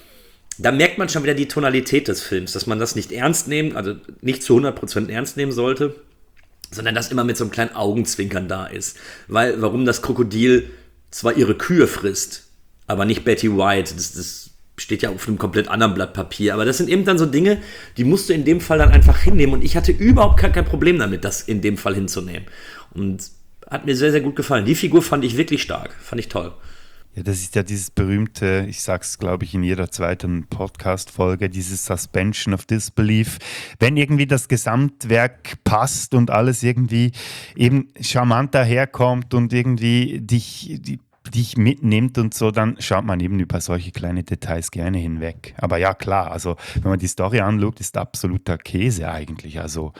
da merkt man schon wieder die Tonalität des Films, dass man das nicht ernst nehmen, also nicht zu hundert Prozent ernst nehmen sollte, sondern dass immer mit so einem kleinen Augenzwinkern da ist. Weil, warum das Krokodil zwar ihre Kühe frisst, aber nicht Betty White, das, das steht ja auf einem komplett anderen Blatt Papier. Aber das sind eben dann so Dinge, die musst du in dem Fall dann einfach hinnehmen. Und ich hatte überhaupt kein, kein Problem damit, das in dem Fall hinzunehmen. Und hat mir sehr, sehr gut gefallen. Die Figur fand ich wirklich stark. Fand ich toll. Ja, das ist ja dieses berühmte, ich sag's glaube ich in jeder zweiten Podcast-Folge, dieses Suspension of Disbelief. Wenn irgendwie das Gesamtwerk passt und alles irgendwie eben charmant daherkommt und irgendwie dich, die, dich mitnimmt und so, dann schaut man eben über solche kleine Details gerne hinweg. Aber ja, klar, also wenn man die Story anschaut, ist absoluter Käse eigentlich. Also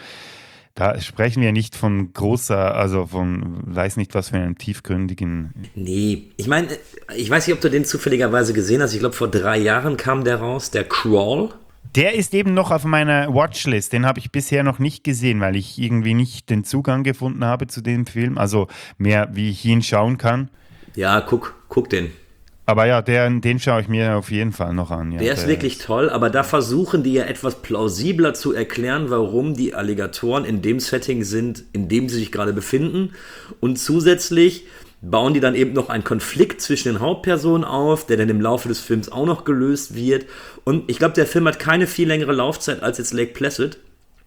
da sprechen wir nicht von großer, also von, weiß nicht was für einem tiefgründigen... Nee, ich meine, ich weiß nicht, ob du den zufälligerweise gesehen hast. Ich glaube, vor drei Jahren kam der raus, der Crawl. Der ist eben noch auf meiner Watchlist. Den habe ich bisher noch nicht gesehen, weil ich irgendwie nicht den Zugang gefunden habe zu dem Film. Also mehr, wie ich ihn schauen kann. Ja, guck, guck den. Aber ja, der, den schaue ich mir auf jeden Fall noch an. Ja, der ist der wirklich ist. toll, aber da versuchen die ja etwas plausibler zu erklären, warum die Alligatoren in dem Setting sind, in dem sie sich gerade befinden. Und zusätzlich bauen die dann eben noch einen Konflikt zwischen den Hauptpersonen auf, der dann im Laufe des Films auch noch gelöst wird. Und ich glaube, der Film hat keine viel längere Laufzeit als jetzt Lake Placid.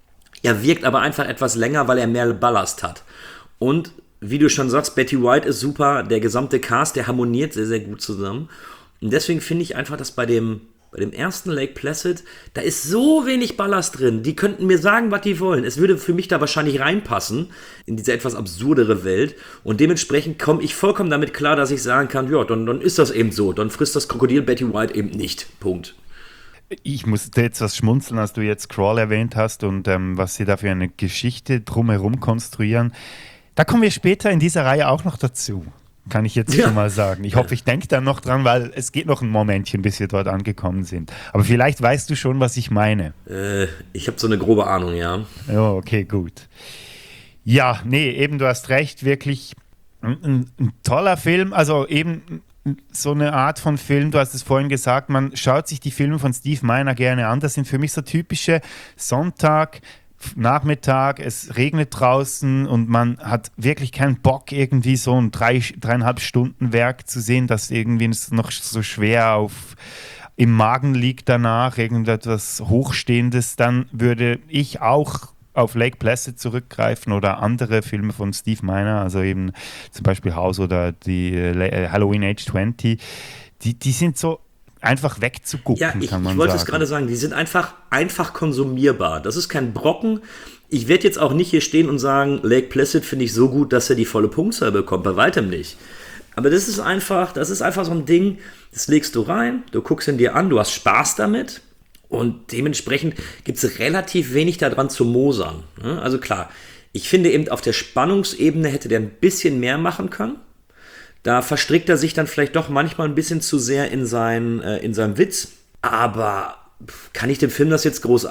Er wirkt aber einfach etwas länger, weil er mehr Ballast hat. Und wie du schon sagst, Betty White ist super, der gesamte Cast, der harmoniert sehr, sehr gut zusammen. Und deswegen finde ich einfach, dass bei dem, bei dem ersten Lake Placid, da ist so wenig Ballast drin. Die könnten mir sagen, was die wollen. Es würde für mich da wahrscheinlich reinpassen, in diese etwas absurdere Welt. Und dementsprechend komme ich vollkommen damit klar, dass ich sagen kann, ja, dann, dann ist das eben so. Dann frisst das Krokodil Betty White eben nicht. Punkt. Ich musste jetzt was schmunzeln, als du jetzt Crawl erwähnt hast und ähm, was sie da für eine Geschichte drumherum konstruieren. Da kommen wir später in dieser Reihe auch noch dazu, kann ich jetzt ja. schon mal sagen. Ich hoffe, ich denke da noch dran, weil es geht noch ein Momentchen, bis wir dort angekommen sind. Aber vielleicht weißt du schon, was ich meine. Äh, ich habe so eine grobe Ahnung, ja. Oh, okay, gut. Ja, nee, eben, du hast recht, wirklich ein, ein, ein toller Film. Also eben so eine Art von Film, du hast es vorhin gesagt, man schaut sich die Filme von Steve Miner gerne an. Das sind für mich so typische Sonntag- Nachmittag, es regnet draußen und man hat wirklich keinen Bock, irgendwie so ein drei, dreieinhalb Stunden Werk zu sehen, das irgendwie noch so schwer auf, im Magen liegt danach, irgendetwas Hochstehendes, dann würde ich auch auf Lake Placid zurückgreifen oder andere Filme von Steve Miner, also eben zum Beispiel House oder die äh, Halloween Age zwanzig, die, die sind so einfach wegzugucken, ja, ich, kann man ich wollte sagen. es gerade sagen, die sind einfach, einfach konsumierbar. Das ist kein Brocken. Ich werde jetzt auch nicht hier stehen und sagen, Lake Placid finde ich so gut, dass er die volle Punktzahl bekommt, bei weitem nicht. Aber das ist einfach, das ist einfach so ein Ding, das legst du rein, du guckst ihn dir an, du hast Spaß damit und dementsprechend gibt es relativ wenig daran zu mosern. Also klar, ich finde eben auf der Spannungsebene hätte der ein bisschen mehr machen können. Da verstrickt er sich dann vielleicht doch manchmal ein bisschen zu sehr in, sein, äh, in seinem Witz. Aber kann ich dem Film das jetzt groß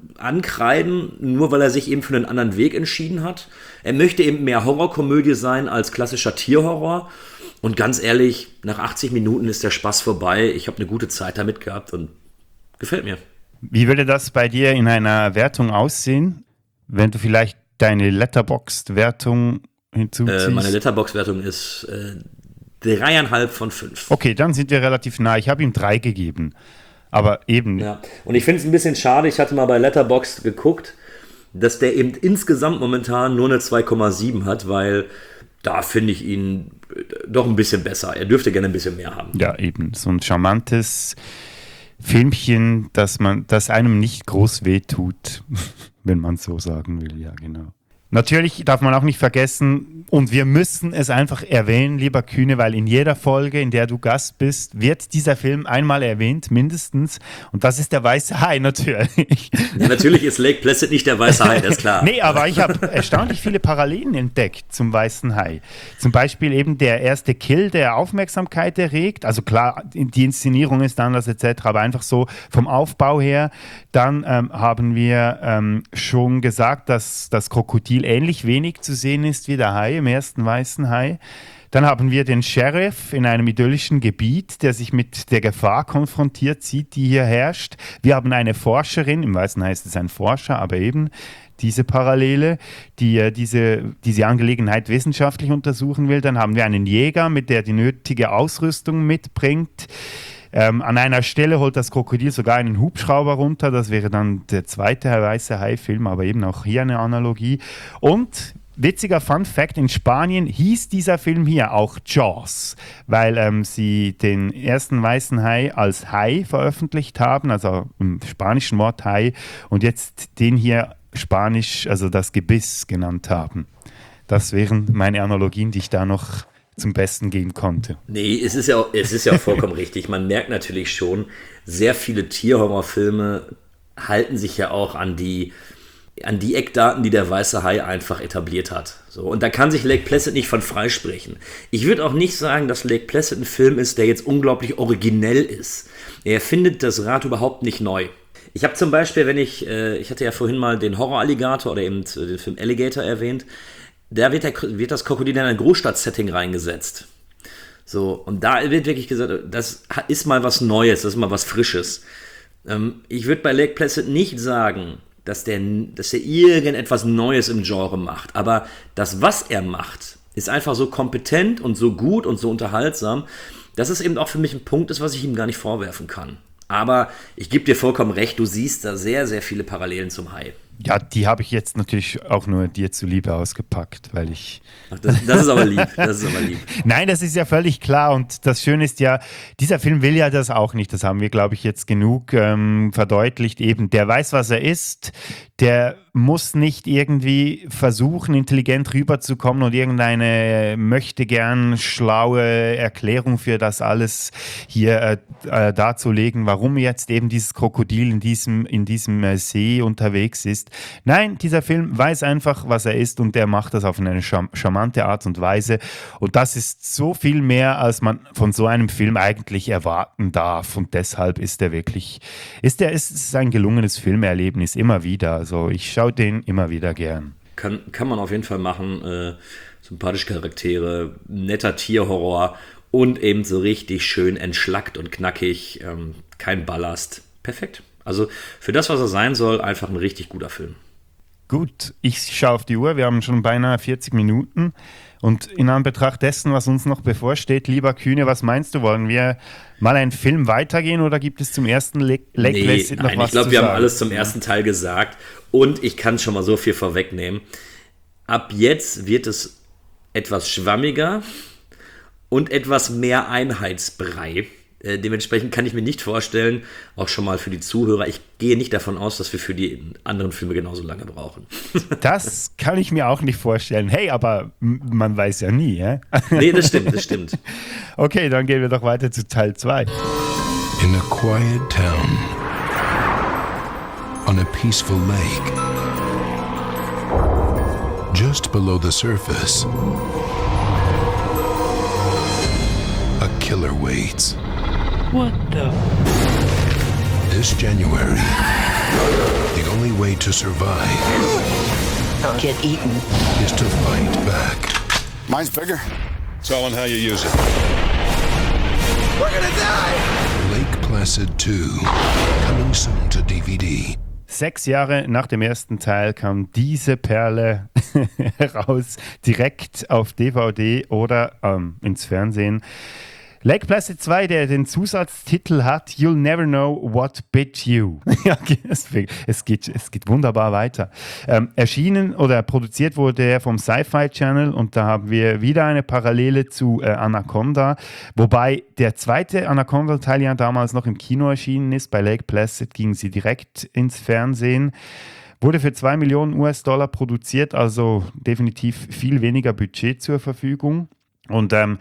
ankreiden, nur weil er sich eben für einen anderen Weg entschieden hat? Er möchte eben mehr Horrorkomödie sein als klassischer Tierhorror. Und ganz ehrlich, nach achtzig Minuten ist der Spaß vorbei. Ich habe eine gute Zeit damit gehabt und gefällt mir. Wie würde das bei dir in einer Wertung aussehen, wenn du vielleicht deine Letterboxd-Wertung hinzuziehst? Äh, meine Letterboxd-Wertung ist äh, dreieinhalb von fünf. Okay, dann sind wir relativ nah. Ich habe ihm drei gegeben. Aber eben. Ja. Und ich finde es ein bisschen schade, ich hatte mal bei Letterboxd geguckt, dass der eben insgesamt momentan nur eine zwei Komma sieben hat, weil da finde ich ihn doch ein bisschen besser. Er dürfte gerne ein bisschen mehr haben. Ja, eben. So ein charmantes Filmchen, das man, das einem nicht groß wehtut, wenn man so sagen will. Ja, genau. Natürlich darf man auch nicht vergessen, und wir müssen es einfach erwähnen, lieber Kühne, weil in jeder Folge, in der du Gast bist, wird dieser Film einmal erwähnt, mindestens. Und das ist der Weiße Hai natürlich. Ja, natürlich ist Lake Placid nicht der Weiße Hai, das ist klar. Nee, aber ich habe erstaunlich viele Parallelen entdeckt zum Weißen Hai. Zum Beispiel eben der erste Kill, der Aufmerksamkeit erregt. Also klar, die Inszenierung ist anders et cetera, aber einfach so vom Aufbau her. Dann ähm, haben wir ähm, schon gesagt, dass das Krokodil ähnlich wenig zu sehen ist wie der Hai im ersten Weißen Hai. Dann haben wir den Sheriff in einem idyllischen Gebiet, der sich mit der Gefahr konfrontiert sieht, die hier herrscht. Wir haben eine Forscherin, im Weißen Hai ist es ein Forscher, aber eben diese Parallele, die äh, diese, diese Angelegenheit wissenschaftlich untersuchen will. Dann haben wir einen Jäger, mit der die nötige Ausrüstung mitbringt. Ähm, an einer Stelle holt das Krokodil sogar einen Hubschrauber runter. Das wäre dann der zweite Weiße Hai-Film, aber eben auch hier eine Analogie. Und witziger Fun Fact, in Spanien hieß dieser Film hier auch Jaws, weil ähm, sie den ersten Weißen Hai als Hai veröffentlicht haben, also im spanischen Wort Hai, und jetzt den hier spanisch, also das Gebiss genannt haben. Das wären meine Analogien, die ich da noch zum Besten geben konnte. Nee, es ist ja, es ist ja vollkommen richtig. Man merkt natürlich schon, sehr viele Tierhorrorfilme halten sich ja auch an die, an die Eckdaten, die der Weiße Hai einfach etabliert hat. So, und da kann sich Lake Placid nicht von freisprechen. Ich würde auch nicht sagen, dass Lake Placid ein Film ist, der jetzt unglaublich originell ist. Er findet das Rad überhaupt nicht neu. Ich habe zum Beispiel, wenn ich, äh, ich hatte ja vorhin mal den Horror-Alligator oder eben den Film Alligator erwähnt, da wird, der, wird das Krokodil in ein Großstadt-Setting reingesetzt. So, und da wird wirklich gesagt, das ist mal was Neues, das ist mal was Frisches. Ähm, ich würde bei Lake Placid nicht sagen, dass der, dass er irgendetwas Neues im Genre macht, aber das, was er macht, ist einfach so kompetent und so gut und so unterhaltsam, dass es eben auch für mich ein Punkt ist, was ich ihm gar nicht vorwerfen kann. Aber ich gebe dir vollkommen recht, du siehst da sehr, sehr viele Parallelen zum Hai. Ja, die habe ich jetzt natürlich auch nur dir zuliebe ausgepackt, weil ich... Ach, das, das ist aber lieb, das ist aber lieb. Nein, das ist ja völlig klar, und das Schöne ist ja, dieser Film will ja das auch nicht, das haben wir, glaube ich, jetzt genug ähm, verdeutlicht, eben, der weiß, was er ist, der muss nicht irgendwie versuchen, intelligent rüberzukommen und irgendeine möchte gern schlaue Erklärung für das alles hier äh, äh, darzulegen, warum jetzt eben dieses Krokodil in diesem, in diesem äh, See unterwegs ist. Nein, dieser Film weiß einfach, was er ist, und der macht das auf eine charm- charmante Art und Weise, und das ist so viel mehr, als man von so einem Film eigentlich erwarten darf, und deshalb ist er wirklich, ist er ist, ist ein gelungenes Filmerlebnis, immer wieder. Also ich schaue den immer wieder gern. Kann, kann man auf jeden Fall machen. Äh, sympathische Charaktere, netter Tierhorror und eben so richtig schön entschlackt und knackig. Ähm, kein Ballast. Perfekt. Also für das, was er sein soll, einfach ein richtig guter Film. Gut, ich schaue auf die Uhr, wir haben schon beinahe vierzig Minuten und in Anbetracht dessen, was uns noch bevorsteht, lieber Kühne, was meinst du, wollen wir mal einen Film weitergehen oder gibt es zum ersten Lake nee, Placid noch nein, was ich glaube, zu wir sagen? haben alles zum ersten Teil gesagt und ich kann schon mal so viel vorwegnehmen. Ab jetzt wird es etwas schwammiger und etwas mehr Einheitsbrei. Äh, dementsprechend kann ich mir nicht vorstellen, auch schon mal für die Zuhörer, ich gehe nicht davon aus, dass wir für die anderen Filme genauso lange brauchen. Das kann ich mir auch nicht vorstellen. Hey, aber m- man weiß ja nie, hä? Nee, das stimmt, das stimmt. Okay, dann gehen wir doch weiter zu Teil zwei. In a quiet town, on a peaceful lake, just below the surface, a killer waits. What the? This January, the only way to survive Get eaten. is to fight back. Mine's bigger. It's all on how you use it. We're gonna die! Lake Placid two, coming soon to D V D. Sechs Jahre nach dem ersten Teil kam diese Perle raus, direkt auf D V D oder ähm, ins Fernsehen. Lake Placid zwei, der den Zusatztitel hat, You'll Never Know What Bit You. Ja, es, es, geht, es geht wunderbar weiter. Ähm, erschienen oder produziert wurde er vom Sci-Fi Channel und da haben wir wieder eine Parallele zu äh, Anaconda, wobei der zweite Anaconda-Teil ja damals noch im Kino erschienen ist. Bei Lake Placid ging sie direkt ins Fernsehen. Wurde für zwei Millionen U S-Dollar produziert, also definitiv viel weniger Budget zur Verfügung. Und ähm,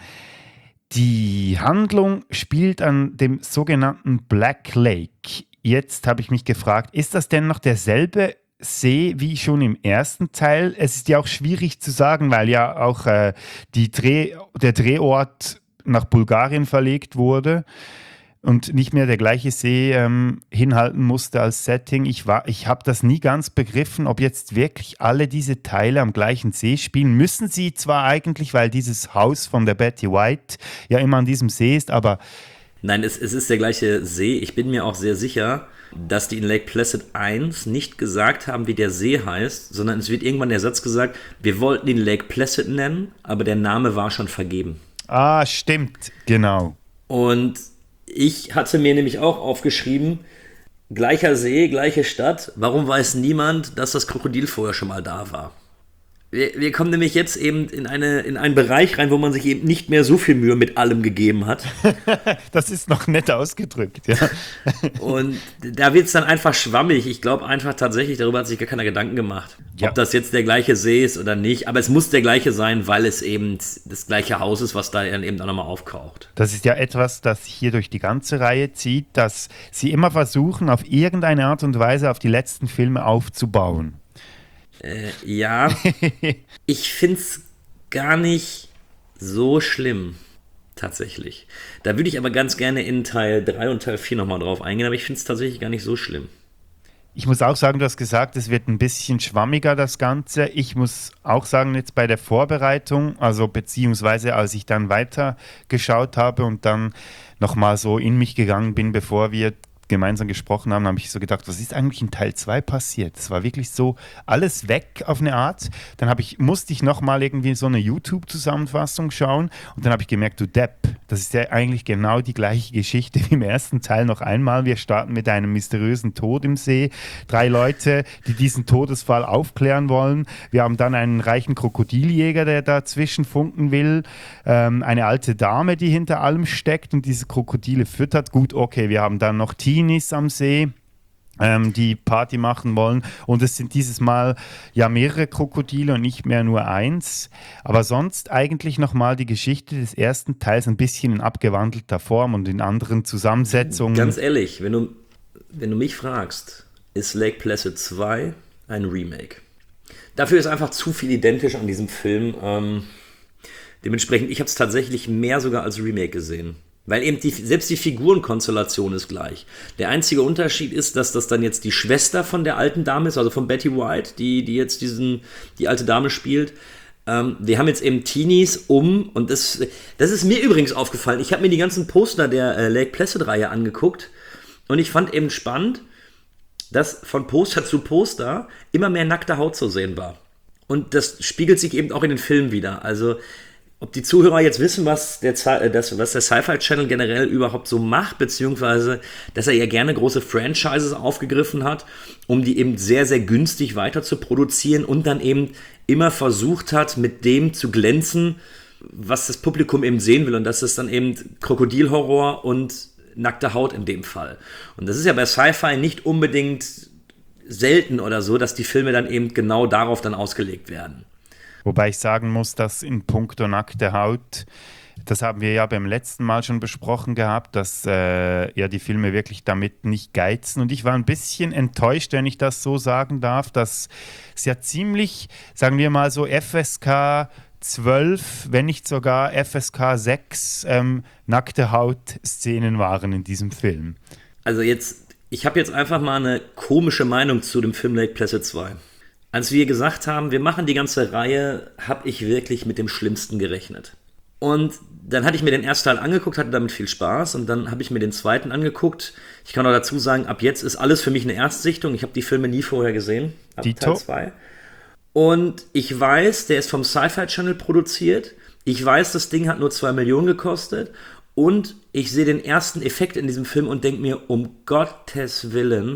die Handlung spielt an dem sogenannten Black Lake. Jetzt habe ich mich gefragt, ist das denn noch derselbe See wie schon im ersten Teil? Es ist ja auch schwierig zu sagen, weil ja auch äh, die Dreh, der Drehort nach Bulgarien verlegt wurde und nicht mehr der gleiche See ähm, hinhalten musste als Setting. Ich, war, ich habe das nie ganz begriffen, ob jetzt wirklich alle diese Teile am gleichen See spielen. Müssen sie zwar eigentlich, weil dieses Haus von der Betty White ja immer an diesem See ist, aber... Nein, es, es ist der gleiche See. Ich bin mir auch sehr sicher, dass die in Lake Placid eins nicht gesagt haben, wie der See heißt, sondern es wird irgendwann der Satz gesagt, wir wollten ihn Lake Placid nennen, aber der Name war schon vergeben. Ah, stimmt, genau. Und ich hatte mir nämlich auch aufgeschrieben, gleicher See, gleiche Stadt, warum weiß niemand, dass das Krokodil vorher schon mal da war? Wir, wir kommen nämlich jetzt eben in, eine, in einen Bereich rein, wo man sich eben nicht mehr so viel Mühe mit allem gegeben hat. Das ist noch nett ausgedrückt, ja. Und da wird es dann einfach schwammig. Ich glaube einfach tatsächlich, darüber hat sich gar keiner Gedanken gemacht. Ja. Ob das jetzt der gleiche See ist oder nicht. Aber es muss der gleiche sein, weil es eben das gleiche Haus ist, was da dann eben auch nochmal aufkraucht. Das ist ja etwas, das hier durch die ganze Reihe zieht, dass sie immer versuchen, auf irgendeine Art und Weise auf die letzten Filme aufzubauen. Äh, ja, ich finde es gar nicht so schlimm, tatsächlich. Da würde ich aber ganz gerne in Teil drei und Teil vier nochmal drauf eingehen, aber ich finde es tatsächlich gar nicht so schlimm. Ich muss auch sagen, du hast gesagt, es wird ein bisschen schwammiger, das Ganze. Ich muss auch sagen, jetzt bei der Vorbereitung, also beziehungsweise als ich dann weiter geschaut habe und dann nochmal so in mich gegangen bin, bevor wir gemeinsam gesprochen haben, habe ich so gedacht, was ist eigentlich in Teil zwei passiert? Es war wirklich so alles weg auf eine Art. Dann habe ich, musste ich nochmal irgendwie so eine YouTube-Zusammenfassung schauen und dann habe ich gemerkt, du Depp, das ist ja eigentlich genau die gleiche Geschichte wie im ersten Teil noch einmal. Wir starten mit einem mysteriösen Tod im See. Drei Leute, die diesen Todesfall aufklären wollen. Wir haben dann einen reichen Krokodiljäger, der dazwischen funken will. Ähm, eine alte Dame, die hinter allem steckt und diese Krokodile füttert. Gut, okay, wir haben dann noch Teenies am See, ähm, die Party machen wollen. Und es sind dieses Mal ja mehrere Krokodile und nicht mehr nur eins. Aber sonst eigentlich nochmal die Geschichte des ersten Teils ein bisschen in abgewandelter Form und in anderen Zusammensetzungen. Ganz ehrlich, wenn du, wenn du mich fragst, ist Lake Placid zwei ein Remake. Dafür ist einfach zu viel identisch an diesem Film. Ähm, dementsprechend, ich habe es tatsächlich mehr sogar als Remake gesehen. Weil eben die, selbst die Figurenkonstellation ist gleich. Der einzige Unterschied ist, dass das dann jetzt die Schwester von der alten Dame ist, also von Betty White, die, die jetzt diesen, die alte Dame spielt. Ähm, wir haben jetzt eben Teenies um, und das, das ist mir übrigens aufgefallen. Ich habe mir die ganzen Poster der äh, Lake Placid-Reihe angeguckt und ich fand eben spannend, dass von Poster zu Poster immer mehr nackte Haut zu sehen war. Und das spiegelt sich eben auch in den Filmen wieder. Also ob die Zuhörer jetzt wissen, was der, das, was der Sci-Fi Channel generell überhaupt so macht, beziehungsweise dass er ja gerne große Franchises aufgegriffen hat, um die eben sehr, sehr günstig weiter zu produzieren und dann eben immer versucht hat, mit dem zu glänzen, was das Publikum eben sehen will. Und das ist dann eben Krokodilhorror und nackte Haut in dem Fall. Und das ist ja bei Sci-Fi nicht unbedingt selten oder so, dass die Filme dann eben genau darauf dann ausgelegt werden. Wobei ich sagen muss, dass in puncto nackte Haut, das haben wir ja beim letzten Mal schon besprochen gehabt, dass äh, ja die Filme wirklich damit nicht geizen. Und ich war ein bisschen enttäuscht, wenn ich das so sagen darf, dass es ja ziemlich, sagen wir mal so F S K zwölf, wenn nicht sogar F S K sechs ähm, nackte Haut-Szenen waren in diesem Film. Also jetzt, ich habe jetzt einfach mal eine komische Meinung zu dem Film Lake Placid zwei. Als wir gesagt haben, wir machen die ganze Reihe, habe ich wirklich mit dem Schlimmsten gerechnet. Und dann hatte ich mir den ersten Teil angeguckt, hatte damit viel Spaß und dann habe ich mir den zweiten angeguckt. Ich kann auch dazu sagen, ab jetzt ist alles für mich eine Erstsichtung. Ich habe die Filme nie vorher gesehen, ab Teil zwei. Und ich weiß, der ist vom Sci-Fi Channel produziert. Ich weiß, das Ding hat nur zwei Millionen gekostet. Und ich sehe den ersten Effekt in diesem Film und denke mir, um Gottes Willen,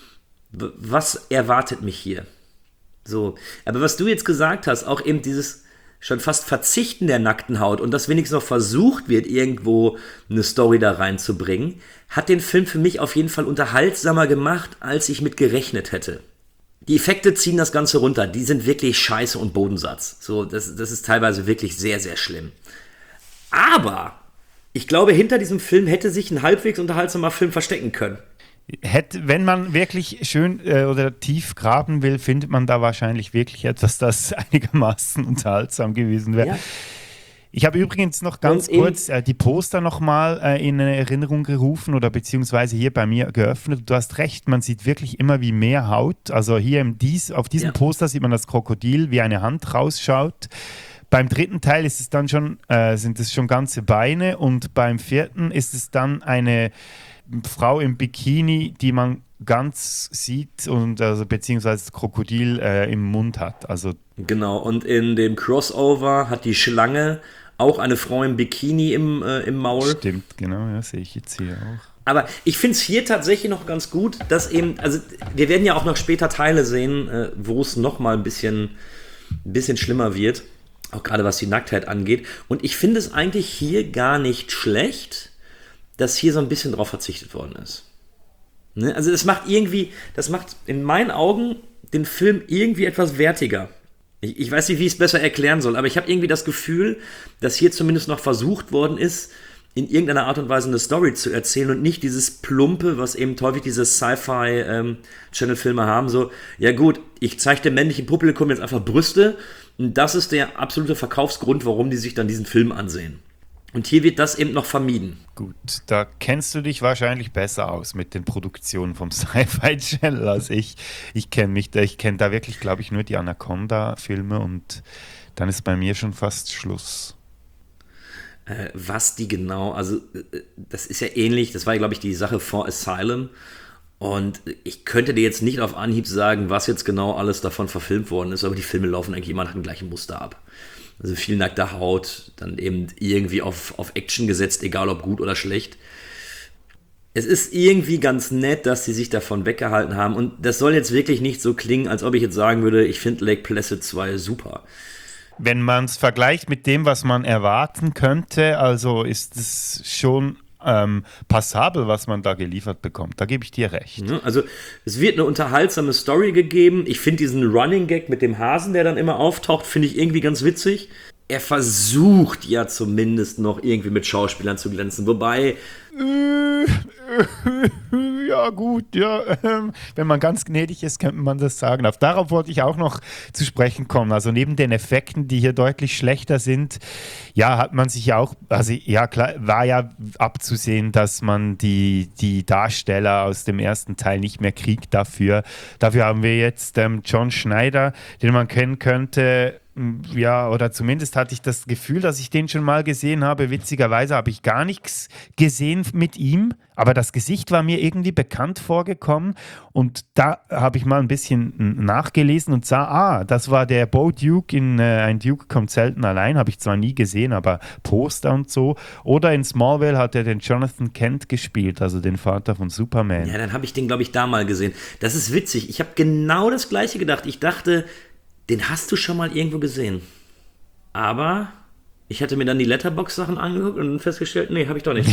was erwartet mich hier? So, aber was du jetzt gesagt hast, auch eben dieses schon fast Verzichten der nackten Haut und dass wenigstens noch versucht wird, irgendwo eine Story da reinzubringen, hat den Film für mich auf jeden Fall unterhaltsamer gemacht, als ich mit gerechnet hätte. Die Effekte ziehen das Ganze runter, die sind wirklich scheiße und Bodensatz. So, das, das ist teilweise wirklich sehr, sehr schlimm. Aber ich glaube, hinter diesem Film hätte sich ein halbwegs unterhaltsamer Film verstecken können. Hätte, wenn man wirklich schön äh, oder tief graben will, findet man da wahrscheinlich wirklich etwas, das einigermaßen unterhaltsam gewesen wäre. Ja. Ich habe übrigens noch ganz Und kurz äh, die Poster nochmal äh, in Erinnerung gerufen oder beziehungsweise hier bei mir geöffnet. Du hast recht, man sieht wirklich immer wie mehr Haut. Also hier im Dies, auf diesem ja. Poster sieht man das Krokodil, wie eine Hand rausschaut. Beim dritten Teil ist es dann schon, äh, sind es schon ganze Beine und beim vierten ist es dann eine Frau im Bikini, die man ganz sieht und also beziehungsweise das Krokodil äh, im Mund hat. Also genau, und in dem Crossover hat die Schlange auch eine Frau im Bikini im, äh, im Maul. Stimmt, genau, ja, sehe ich jetzt hier auch. Aber ich finde es hier tatsächlich noch ganz gut, dass eben, also wir werden ja auch noch später Teile sehen, äh, wo es noch mal ein bisschen, ein bisschen schlimmer wird, auch gerade was die Nacktheit angeht. Und ich finde es eigentlich hier gar nicht schlecht, dass hier so ein bisschen drauf verzichtet worden ist. Ne? Also das macht irgendwie, das macht in meinen Augen den Film irgendwie etwas wertiger. Ich, ich weiß nicht, wie ich es besser erklären soll, aber ich habe irgendwie das Gefühl, dass hier zumindest noch versucht worden ist, in irgendeiner Art und Weise eine Story zu erzählen und nicht dieses Plumpe, was eben häufig diese Sci-Fi-Channel-Filme ähm, haben, so, ja gut, ich zeige dem männlichen Publikum jetzt einfach Brüste und das ist der absolute Verkaufsgrund, warum die sich dann diesen Film ansehen. Und hier wird das eben noch vermieden. Gut, da kennst du dich wahrscheinlich besser aus mit den Produktionen vom Sci-Fi Channel als ich. Ich kenne mich da, ich kenne da wirklich, glaube ich, nur die Anaconda-Filme und dann ist bei mir schon fast Schluss. Äh, was die genau, also äh, das ist ja ähnlich, das war ja, glaube ich, die Sache vor Asylum. Und ich könnte dir jetzt nicht auf Anhieb sagen, was jetzt genau alles davon verfilmt worden ist, aber die Filme laufen eigentlich immer nach dem gleichen Muster ab. Also viel nackte Haut, dann eben irgendwie auf, auf Action gesetzt, egal ob gut oder schlecht. Es ist irgendwie ganz nett, dass sie sich davon weggehalten haben. Und das soll jetzt wirklich nicht so klingen, als ob ich jetzt sagen würde, ich finde Lake Placid zwei super. Wenn man es vergleicht mit dem, was man erwarten könnte, also ist es schon ähm, passabel, was man da geliefert bekommt. Da gebe ich dir recht. Ja, also es wird eine unterhaltsame Story gegeben. Ich finde diesen Running Gag mit dem Hasen, der dann immer auftaucht, finde ich irgendwie ganz witzig. Er versucht ja zumindest noch irgendwie mit Schauspielern zu glänzen, wobei... Ja gut, ja, ähm, wenn man ganz gnädig ist, könnte man das sagen. Auf darauf wollte ich auch noch zu sprechen kommen. Also neben den Effekten, die hier deutlich schlechter sind, ja, hat man sich ja auch, also ja klar, war ja abzusehen, dass man die, die Darsteller aus dem ersten Teil nicht mehr kriegt dafür. Dafür haben wir jetzt ähm, John Schneider, den man kennen könnte ja, oder zumindest hatte ich das Gefühl, dass ich den schon mal gesehen habe. Witzigerweise habe ich gar nichts gesehen mit ihm, aber das Gesicht war mir irgendwie bekannt vorgekommen und da habe ich mal ein bisschen nachgelesen und sah, ah, das war der Bo Duke in äh, Ein Duke kommt selten allein, habe ich zwar nie gesehen, aber Poster und so. Oder in Smallville hat er den Jonathan Kent gespielt, also den Vater von Superman. Ja, dann habe ich den, glaube ich, da mal gesehen. Das ist witzig. Ich habe genau das Gleiche gedacht. Ich dachte, den hast du schon mal irgendwo gesehen. Aber ich hatte mir dann die Letterboxd-Sachen angeguckt und festgestellt, nee, habe ich doch nicht.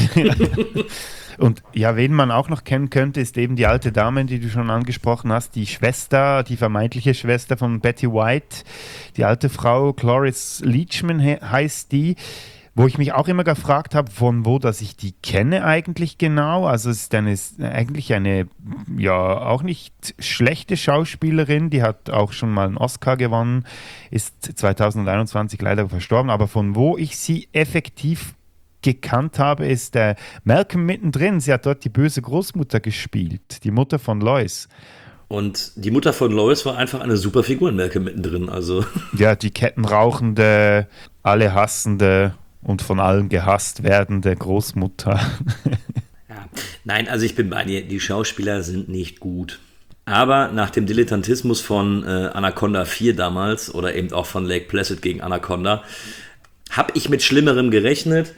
Und ja, wen man auch noch kennen könnte, ist eben die alte Dame, die du schon angesprochen hast, die Schwester, die vermeintliche Schwester von Betty White, die alte Frau, Cloris Leachman he- heißt die, wo ich mich auch immer gefragt habe, von wo, dass ich die kenne eigentlich genau. Also es ist, eine, ist eigentlich eine, ja, auch nicht schlechte Schauspielerin, die hat auch schon mal einen Oscar gewonnen, ist zwanzig einundzwanzig leider verstorben, aber von wo ich sie effektiv gekannt habe, ist der Malcolm mittendrin. Sie hat dort die böse Großmutter gespielt, die Mutter von Lois. Und die Mutter von Lois war einfach eine super Figur in Malcolm mittendrin. Also. Ja, die kettenrauchende, alle hassende und von allen gehasst werdende Großmutter. Ja. Nein, also ich bin bei dir, die Schauspieler sind nicht gut. Aber nach dem Dilettantismus von äh, Anaconda vier damals oder eben auch von Lake Placid gegen Anaconda habe ich mit Schlimmerem gerechnet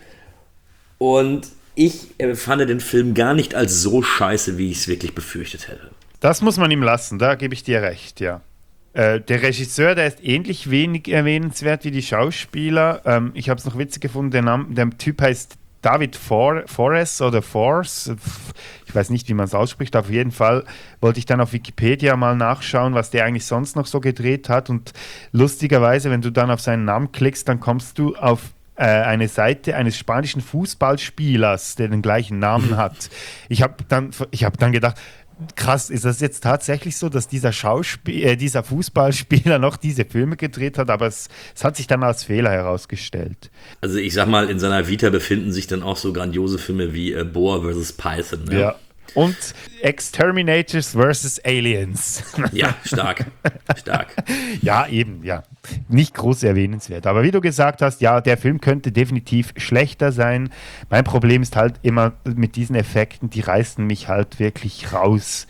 und ich äh, fand den Film gar nicht als so scheiße, wie ich es wirklich befürchtet hätte. Das muss man ihm lassen, da gebe ich dir recht, ja. Äh, der Regisseur, der ist ähnlich wenig erwähnenswert wie die Schauspieler. Ähm, ich habe es noch witzig gefunden, der, Name, der Typ heißt David For- Forrest oder Force. Ich weiß nicht, wie man es ausspricht. Auf jeden Fall wollte ich dann auf Wikipedia mal nachschauen, was der eigentlich sonst noch so gedreht hat. Und lustigerweise, wenn du dann auf seinen Namen klickst, dann kommst du auf äh, eine Seite eines spanischen Fußballspielers, der den gleichen Namen hat. Ich habe dann, ich hab dann gedacht, krass, ist das jetzt tatsächlich so, dass dieser Schauspiel, äh, dieser Fußballspieler noch diese Filme gedreht hat, aber es, es hat sich dann als Fehler herausgestellt. Also ich sag mal, in seiner Vita befinden sich dann auch so grandiose Filme wie äh, Boa versus. Python. Ne? Ja. Und Exterminators versus. Aliens. Ja, stark. Stark. Ja, eben, ja. Nicht groß erwähnenswert. Aber wie du gesagt hast, ja, der Film könnte definitiv schlechter sein. Mein Problem ist halt immer mit diesen Effekten, die reißen mich halt wirklich raus.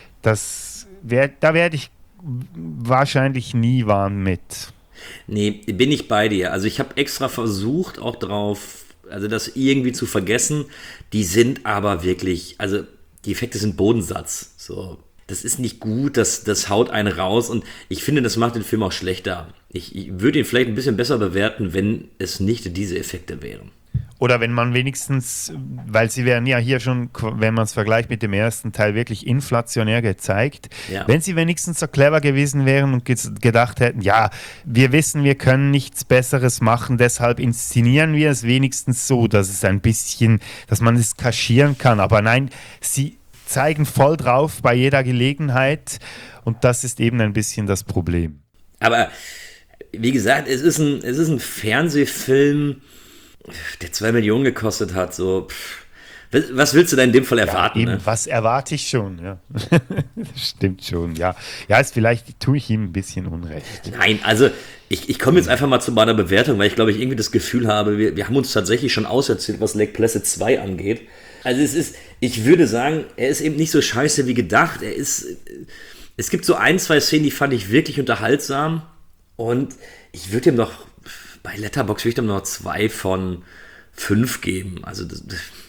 Das wär, da werde ich wahrscheinlich nie warm mit. Nee, bin ich bei dir. Also ich habe extra versucht, auch drauf, also das irgendwie zu vergessen. Die sind aber wirklich, also die Effekte sind Bodensatz. So, das ist nicht gut, das, das haut einen raus und ich finde, das macht den Film auch schlechter. Ich, ich würde ihn vielleicht ein bisschen besser bewerten, wenn es nicht diese Effekte wären. Oder wenn man wenigstens, weil sie werden ja hier schon, wenn man es vergleicht mit dem ersten Teil, wirklich inflationär gezeigt. Ja. Wenn sie wenigstens so clever gewesen wären und ge- gedacht hätten, ja, wir wissen, wir können nichts Besseres machen, deshalb inszenieren wir es wenigstens so, dass es ein bisschen, dass man es kaschieren kann. Aber nein, sie zeigen voll drauf bei jeder Gelegenheit und das ist eben ein bisschen das Problem. Aber wie gesagt, es ist ein, es ist ein Fernsehfilm, der zwei Millionen gekostet hat, so, pff, was willst du denn in dem Fall erwarten? Ja, eben, ne? Was erwarte ich schon, ja. Das stimmt schon, ja. Ja, ist, vielleicht tue ich ihm ein bisschen Unrecht. Nein, also ich, ich komme jetzt einfach mal zu meiner Bewertung, weil ich glaube, ich irgendwie das Gefühl habe, wir, wir haben uns tatsächlich schon auserzählt, was Lake Placid zwei angeht. Also es ist, ich würde sagen, er ist eben nicht so scheiße wie gedacht. Er ist, es gibt so ein, zwei Szenen, die fand ich wirklich unterhaltsam und ich würde ihm doch bei Letterboxd würde ich ihm noch zwei von fünf geben. Also das,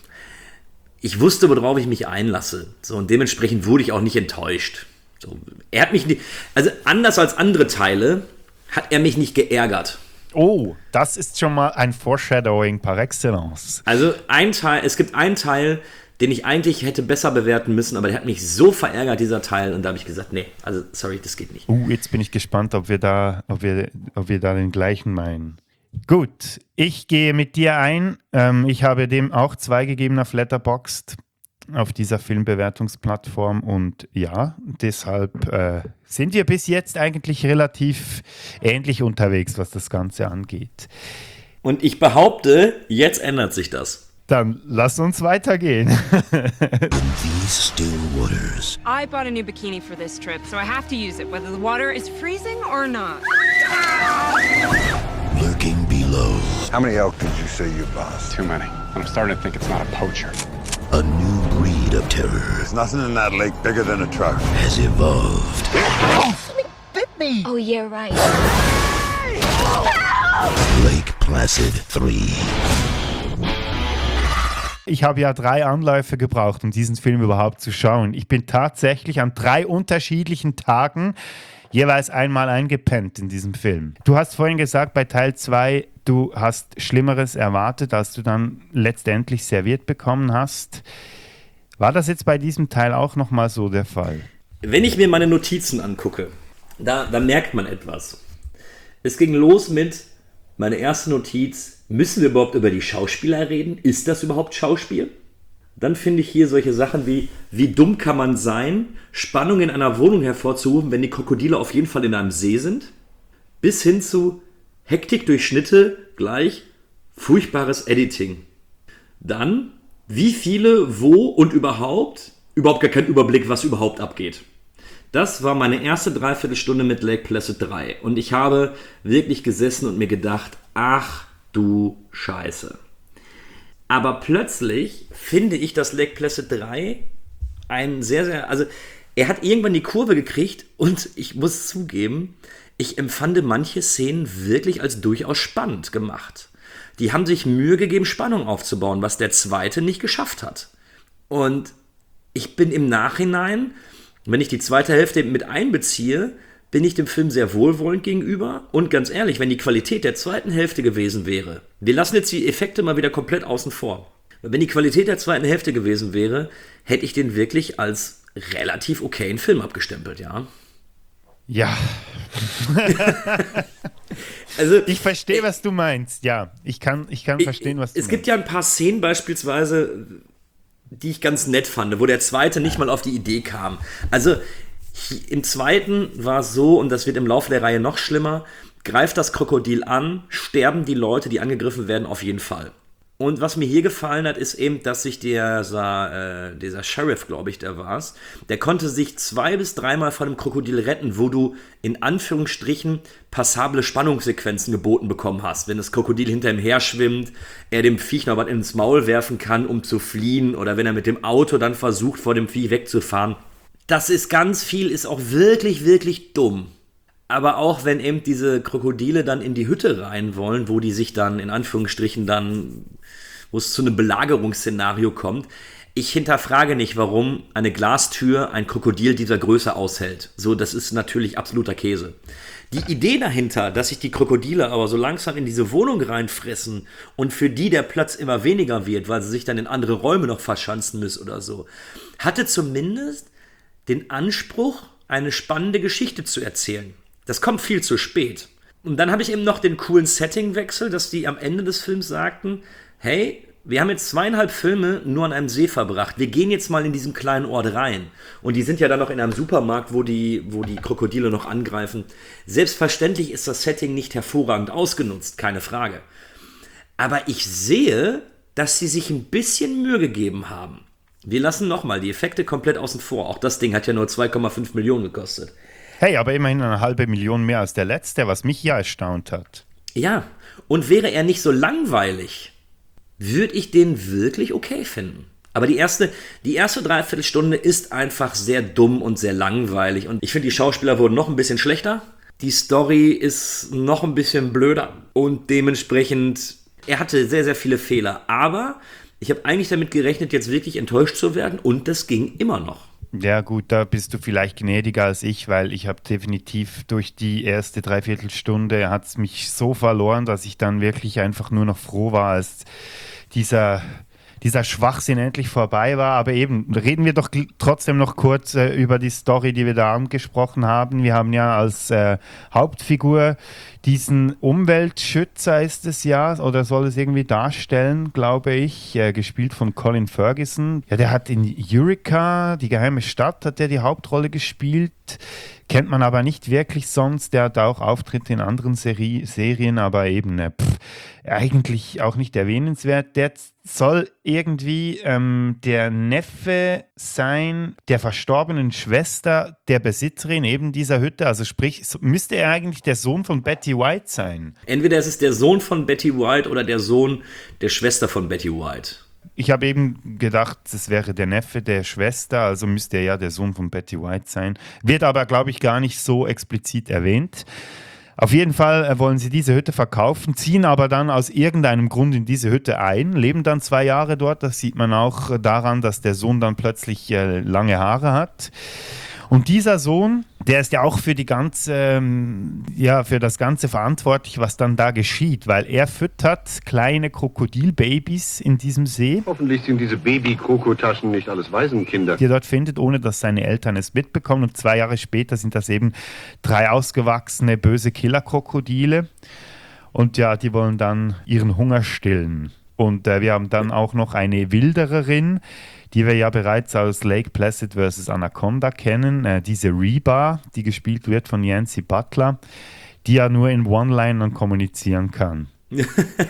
ich wusste, worauf ich mich einlasse. So, und dementsprechend wurde ich auch nicht enttäuscht. So, er hat mich nicht, also anders als andere Teile hat er mich nicht geärgert. Oh, das ist schon mal ein Foreshadowing par excellence. Also ein Teil, es gibt einen Teil, den ich eigentlich hätte besser bewerten müssen, aber der hat mich so verärgert, dieser Teil, und da habe ich gesagt, nee, also sorry, das geht nicht. Uh, jetzt bin ich gespannt, ob wir da, ob wir, ob wir da den gleichen meinen. Gut, ich gehe mit dir ein. Ähm, ich habe dem auch zwei gegeben auf Letterboxd, auf dieser Filmbewertungsplattform. Und ja, deshalb äh, sind wir bis jetzt eigentlich relativ ähnlich unterwegs, was das Ganze angeht. Und ich behaupte, jetzt ändert sich das. Dann lass uns weitergehen. In these still waters. I bought a new bikini for this trip, so I have to use it, whether the water is freezing or not. Lurking below. How many elk did you say you bossed? Too many. I'm starting to think it's not a poacher. A new breed of terror. There's nothing in that lake bigger than a truck. Has evolved. Something bit me. Oh, you're right. Lake Placid three. Ich habe ja drei Anläufe gebraucht, um diesen Film überhaupt zu schauen. Ich bin tatsächlich an drei unterschiedlichen Tagen jeweils einmal eingepennt in diesem Film. Du hast vorhin gesagt, bei Teil zwei, du hast Schlimmeres erwartet, als du dann letztendlich serviert bekommen hast. War das jetzt bei diesem Teil auch nochmal so der Fall? Wenn ich mir meine Notizen angucke, da, da merkt man etwas. Es ging los mit, meine erste Notiz, müssen wir überhaupt über die Schauspieler reden? Ist das überhaupt Schauspiel? Dann finde ich hier solche Sachen wie, wie dumm kann man sein, Spannung in einer Wohnung hervorzurufen, wenn die Krokodile auf jeden Fall in einem See sind, bis hin zu Hektik durch Schnitte gleich furchtbares Editing. Dann, wie viele, wo und überhaupt, überhaupt gar kein Überblick, was überhaupt abgeht. Das war meine erste Dreiviertelstunde mit Lake Placid drei und ich habe wirklich gesessen und mir gedacht, ach du Scheiße. Aber plötzlich finde ich, dass Lake Placid drei ein sehr, sehr, also er hat irgendwann die Kurve gekriegt und ich muss zugeben, ich empfand manche Szenen wirklich als durchaus spannend gemacht. Die haben sich Mühe gegeben, Spannung aufzubauen, was der zweite nicht geschafft hat. Und ich bin im Nachhinein, wenn ich die zweite Hälfte mit einbeziehe, bin ich dem Film sehr wohlwollend gegenüber. Und ganz ehrlich, wenn die Qualität der zweiten Hälfte gewesen wäre, wir lassen jetzt die Effekte mal wieder komplett außen vor. Wenn die Qualität der zweiten Hälfte gewesen wäre, hätte ich den wirklich als relativ okayen Film abgestempelt, ja. Ja. Also, ich verstehe, was du meinst, ja. Ich kann, ich kann ich, verstehen, was du es meinst. Es gibt ja ein paar Szenen beispielsweise, die ich ganz nett fand, wo der zweite nicht mal auf die Idee kam. Also im zweiten war es so, und das wird im Laufe der Reihe noch schlimmer, greift das Krokodil an, sterben die Leute, die angegriffen werden, auf jeden Fall. Und was mir hier gefallen hat, ist eben, dass sich dieser, äh, dieser Sheriff, glaube ich, der war es, der konnte sich zwei- bis dreimal von dem Krokodil retten, wo du in Anführungsstrichen passable Spannungssequenzen geboten bekommen hast. Wenn das Krokodil hinter ihm her schwimmt, er dem Viech noch was ins Maul werfen kann, um zu fliehen, oder wenn er mit dem Auto dann versucht, vor dem Vieh wegzufahren. Das ist ganz viel, ist auch wirklich, wirklich dumm. Aber auch wenn eben diese Krokodile dann in die Hütte rein wollen, wo die sich dann in Anführungsstrichen dann, wo es zu einem Belagerungsszenario kommt, ich hinterfrage nicht, warum eine Glastür ein Krokodil dieser Größe aushält. So, das ist natürlich absoluter Käse. Die Idee dahinter, dass sich die Krokodile aber so langsam in diese Wohnung reinfressen und für die der Platz immer weniger wird, weil sie sich dann in andere Räume noch verschanzen müssen oder so, hatte zumindest den Anspruch, eine spannende Geschichte zu erzählen. Das kommt viel zu spät. Und dann habe ich eben noch den coolen Settingwechsel, dass die am Ende des Films sagten, hey, wir haben jetzt zweieinhalb Filme nur an einem See verbracht. Wir gehen jetzt mal in diesen kleinen Ort rein. Und die sind ja dann noch in einem Supermarkt, wo die, wo die Krokodile noch angreifen. Selbstverständlich ist das Setting nicht hervorragend ausgenutzt, keine Frage. Aber ich sehe, dass sie sich ein bisschen Mühe gegeben haben. Wir lassen nochmal die Effekte komplett außen vor. Auch das Ding hat ja nur zwei Komma fünf Millionen gekostet. Hey, aber immerhin eine halbe Million mehr als der letzte, was mich ja erstaunt hat. Ja, und wäre er nicht so langweilig, würde ich den wirklich okay finden. Aber die erste, die erste Dreiviertelstunde ist einfach sehr dumm und sehr langweilig. Und ich finde, die Schauspieler wurden noch ein bisschen schlechter. Die Story ist noch ein bisschen blöder. Und dementsprechend, er hatte sehr, sehr viele Fehler. Aber ich habe eigentlich damit gerechnet, jetzt wirklich enttäuscht zu werden. Und das ging immer noch. Ja gut, da bist du vielleicht gnädiger als ich, weil ich habe definitiv durch die erste Dreiviertelstunde hat es mich so verloren, dass ich dann wirklich einfach nur noch froh war, als dieser, dieser Schwachsinn endlich vorbei war. Aber eben, reden wir doch gl- trotzdem noch kurz äh, über die Story, die wir da angesprochen haben. Wir haben ja als äh, Hauptfigur diesen Umweltschützer, ist es ja, oder soll es irgendwie darstellen, glaube ich, äh, gespielt von Colin Ferguson. Ja, der hat in Eureka, die geheime Stadt, hat der die Hauptrolle gespielt. Kennt man aber nicht wirklich sonst. Der hat auch Auftritte in anderen Seri- Serien, aber eben äh, pff, eigentlich auch nicht erwähnenswert. Der soll irgendwie ähm, der Neffe sein der verstorbenen Schwester der Besitzerin eben dieser Hütte. Also sprich, müsste er eigentlich der Sohn von Betty White sein. Entweder ist es der Sohn von Betty White oder der Sohn der Schwester von Betty White. Ich habe eben gedacht, es wäre der Neffe der Schwester, also müsste er ja der Sohn von Betty White sein. Wird aber, glaube ich, gar nicht so explizit erwähnt. Auf jeden Fall äh, wollen sie diese Hütte verkaufen, ziehen aber dann aus irgendeinem Grund in diese Hütte ein, leben dann zwei Jahre dort. Das sieht man auch äh, daran, dass der Sohn dann plötzlich äh, lange Haare hat. Und dieser Sohn, der ist ja auch für die ganze, ähm, ja, für das Ganze verantwortlich, was dann da geschieht, weil er füttert kleine Krokodilbabys in diesem See. Hoffentlich sind diese Baby-Krokotaschen nicht alles Waisenkinder. Die er dort findet, ohne dass seine Eltern es mitbekommen. Und zwei Jahre später sind das eben drei ausgewachsene, böse Killerkrokodile. Und ja, die wollen dann ihren Hunger stillen. Und äh, wir haben dann auch noch eine Wildererin, die wir ja bereits aus Lake Placid versus. Anaconda kennen, äh, diese Reba, die gespielt wird von Yancy Butler, die ja nur in One-Linern kommunizieren kann. ja.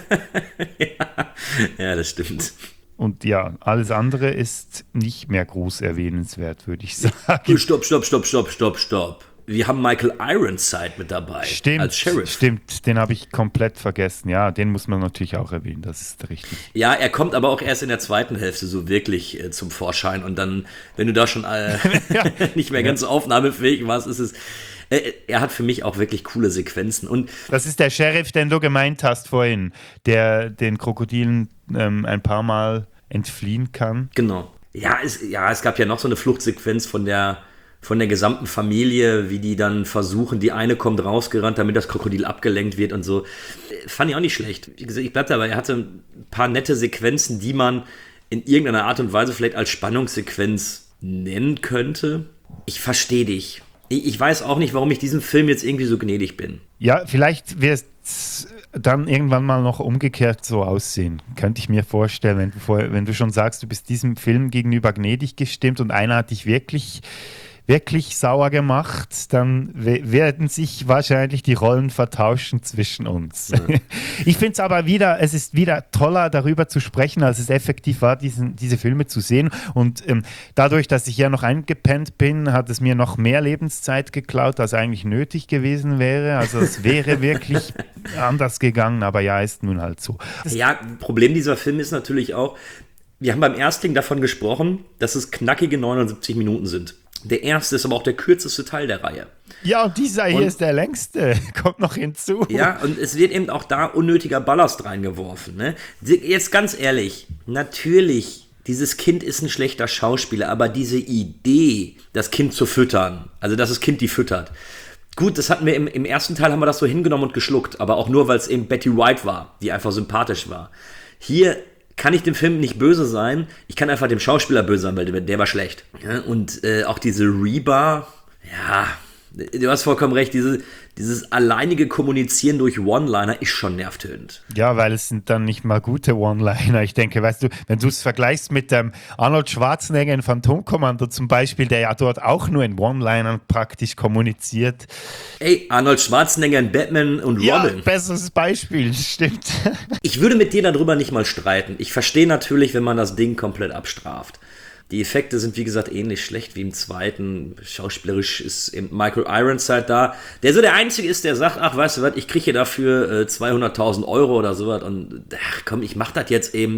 ja, das stimmt. Und ja, alles andere ist nicht mehr groß erwähnenswert, würde ich sagen. Stopp, stopp, stopp, stopp, stopp, stopp. Wir haben Michael Ironside mit dabei stimmt, als Sheriff. Stimmt, den habe ich komplett vergessen. Ja, den muss man natürlich auch erwähnen, das ist richtig. Ja, er kommt aber auch erst in der zweiten Hälfte so wirklich äh, zum Vorschein. Und dann, wenn du da schon äh, nicht mehr ganz aufnahmefähig warst, ist es... Äh, er hat für mich auch wirklich coole Sequenzen. Und das ist der Sheriff, den du gemeint hast vorhin, der den Krokodilen ähm, ein paar Mal entfliehen kann. Genau. Ja es, ja, es gab ja noch so eine Fluchtsequenz von der... von der gesamten Familie, wie die dann versuchen, die eine kommt rausgerannt, damit das Krokodil abgelenkt wird und so. Fand ich auch nicht schlecht. Wie gesagt, ich bleib dabei, er hatte ein paar nette Sequenzen, die man in irgendeiner Art und Weise vielleicht als Spannungssequenz nennen könnte. Ich verstehe dich. Ich, ich weiß auch nicht, warum ich diesem Film jetzt irgendwie so gnädig bin. Ja, vielleicht wird es dann irgendwann mal noch umgekehrt so aussehen. Könnte ich mir vorstellen, wenn du, vor, wenn du schon sagst, du bist diesem Film gegenüber gnädig gestimmt und einer hat dich wirklich... wirklich sauer gemacht, dann w- werden sich wahrscheinlich die Rollen vertauschen zwischen uns. Ja. Ich finde es aber wieder, es ist wieder toller, darüber zu sprechen, als es effektiv war, diesen, diese Filme zu sehen. Und ähm, dadurch, dass ich ja noch eingepennt bin, hat es mir noch mehr Lebenszeit geklaut, als eigentlich nötig gewesen wäre. Also es wäre wirklich anders gegangen, aber ja, ist nun halt so. Ja, Problem dieser Film ist natürlich auch, wir haben beim Erstling davon gesprochen, dass es knackige neunundsiebzig Minuten sind. Der erste ist aber auch der kürzeste Teil der Reihe. Ja, und dieser hier und, ist der längste, kommt noch hinzu. Ja, und es wird eben auch da unnötiger Ballast reingeworfen. Ne? Jetzt ganz ehrlich, natürlich, dieses Kind ist ein schlechter Schauspieler, aber diese Idee, das Kind zu füttern, also dass das Kind die füttert, gut, das hatten wir im, im ersten Teil, haben wir das so hingenommen und geschluckt, aber auch nur, weil es eben Betty White war, die einfach sympathisch war. Hier kann ich dem Film nicht böse sein, ich kann einfach dem Schauspieler böse sein, weil der, der war schlecht. Ja, und äh, auch diese Reba, ja, du hast vollkommen recht, diese, dieses alleinige Kommunizieren durch One-Liner ist schon nervtötend. Ja, weil es sind dann nicht mal gute One-Liner. Ich denke, weißt du, wenn du es vergleichst mit dem Arnold Schwarzenegger in Phantomkommando zum Beispiel, der ja dort auch nur in One-Linern praktisch kommuniziert. Ey, Arnold Schwarzenegger in Batman und Robin. Ja, besseres Beispiel, stimmt. Ich würde mit dir darüber nicht mal streiten. Ich verstehe natürlich, wenn man das Ding komplett abstraft. Die Effekte sind, wie gesagt, ähnlich schlecht wie im zweiten. Schauspielerisch ist eben Michael Ironside da, der so der Einzige ist, der sagt, ach, weißt du was, ich kriege hier dafür äh, zweihunderttausend Euro oder sowas und ach komm, ich mach das jetzt eben.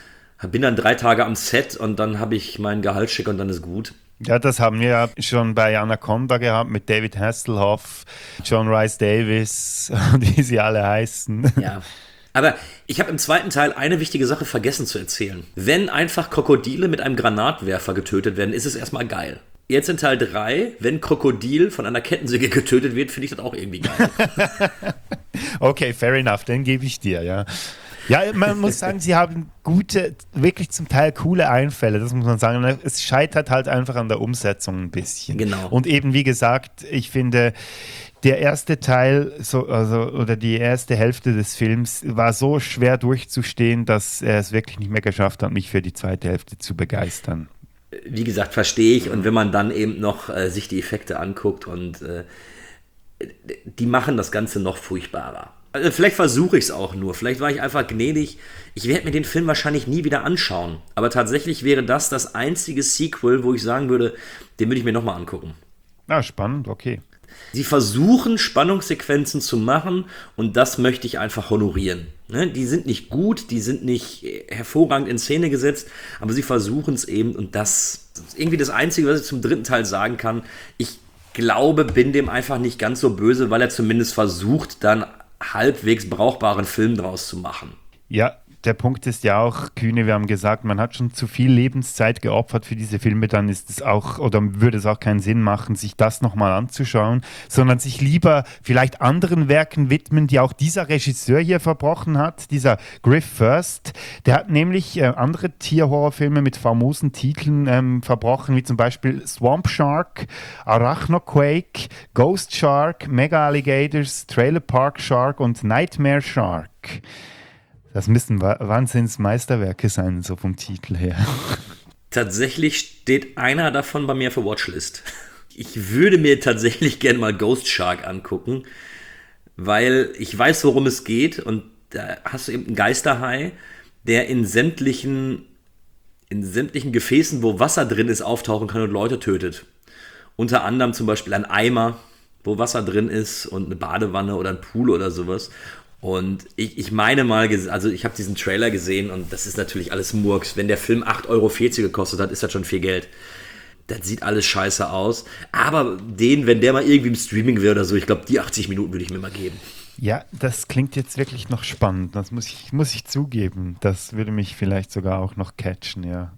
Bin dann drei Tage am Set und dann habe ich meinen Gehaltscheck und dann ist gut. Ja, das haben wir ja schon bei Anaconda gehabt mit David Hasselhoff, John Rhys Davies und wie sie alle heißen. Ja. Aber ich habe im zweiten Teil eine wichtige Sache vergessen zu erzählen. Wenn einfach Krokodile mit einem Granatwerfer getötet werden, ist es erstmal geil. Jetzt in Teil drei, wenn Krokodil von einer Kettensäge getötet wird, finde ich das auch irgendwie geil. Okay, fair enough, den gebe ich dir, ja. Ja, man muss sagen, sie haben gute, wirklich zum Teil coole Einfälle, das muss man sagen. Es scheitert halt einfach an der Umsetzung ein bisschen. Genau. Und eben, wie gesagt, ich finde, der erste Teil, so, also, oder die erste Hälfte des Films war so schwer durchzustehen, dass er es wirklich nicht mehr geschafft hat, mich für die zweite Hälfte zu begeistern. wie gesagt, verstehe ich. Und wenn man dann eben noch äh, sich die Effekte anguckt und äh, die machen das Ganze noch furchtbarer. Also vielleicht versuche ich es auch nur. Vielleicht war ich einfach gnädig. Ich werde mir den Film wahrscheinlich nie wieder anschauen. Aber tatsächlich wäre das das einzige Sequel, wo ich sagen würde, den würde ich mir nochmal angucken. Ah, spannend, okay. Sie versuchen, Spannungssequenzen zu machen und das möchte ich einfach honorieren. Ne? Die sind nicht gut, die sind nicht hervorragend in Szene gesetzt, aber sie versuchen es eben und das ist irgendwie das Einzige, was ich zum dritten Teil sagen kann. Ich glaube, bin dem einfach nicht ganz so böse, weil er zumindest versucht, dann halbwegs brauchbaren Film draus zu machen. Ja, der Punkt ist ja auch, Kühne, wir haben gesagt, man hat schon zu viel Lebenszeit geopfert für diese Filme, dann ist es auch, oder würde es auch keinen Sinn machen, sich das nochmal anzuschauen, sondern sich lieber vielleicht anderen Werken widmen, die auch dieser Regisseur hier verbrochen hat, dieser Griff First. Der hat nämlich äh, andere Tierhorrorfilme mit famosen Titeln ähm, verbrochen, wie zum Beispiel Swamp Shark, Arachnoquake, Ghost Shark, Mega Alligators, Trailer Park Shark und Nightmare Shark. Das müssten Wahnsinnsmeisterwerke sein, so vom Titel her. Tatsächlich steht einer davon bei mir für Watchlist. Ich würde mir tatsächlich gerne mal Ghost Shark angucken, weil ich weiß, worum es geht. Und da hast du eben einen Geisterhai, der in sämtlichen, in sämtlichen Gefäßen, wo Wasser drin ist, auftauchen kann und Leute tötet. Unter anderem zum Beispiel ein Eimer, wo Wasser drin ist und eine Badewanne oder ein Pool oder sowas. Und ich, ich meine mal, also ich habe diesen Trailer gesehen und das ist natürlich alles Murks. Wenn der Film acht Euro vierzig gekostet hat, ist das schon viel Geld. Das sieht alles scheiße aus. Aber den, wenn der mal irgendwie im Streaming wäre oder so, ich glaube, die achtzig Minuten würde ich mir mal geben. Ja, das klingt jetzt wirklich noch spannend. Das muss ich, muss ich zugeben. Das würde mich vielleicht sogar auch noch catchen, ja.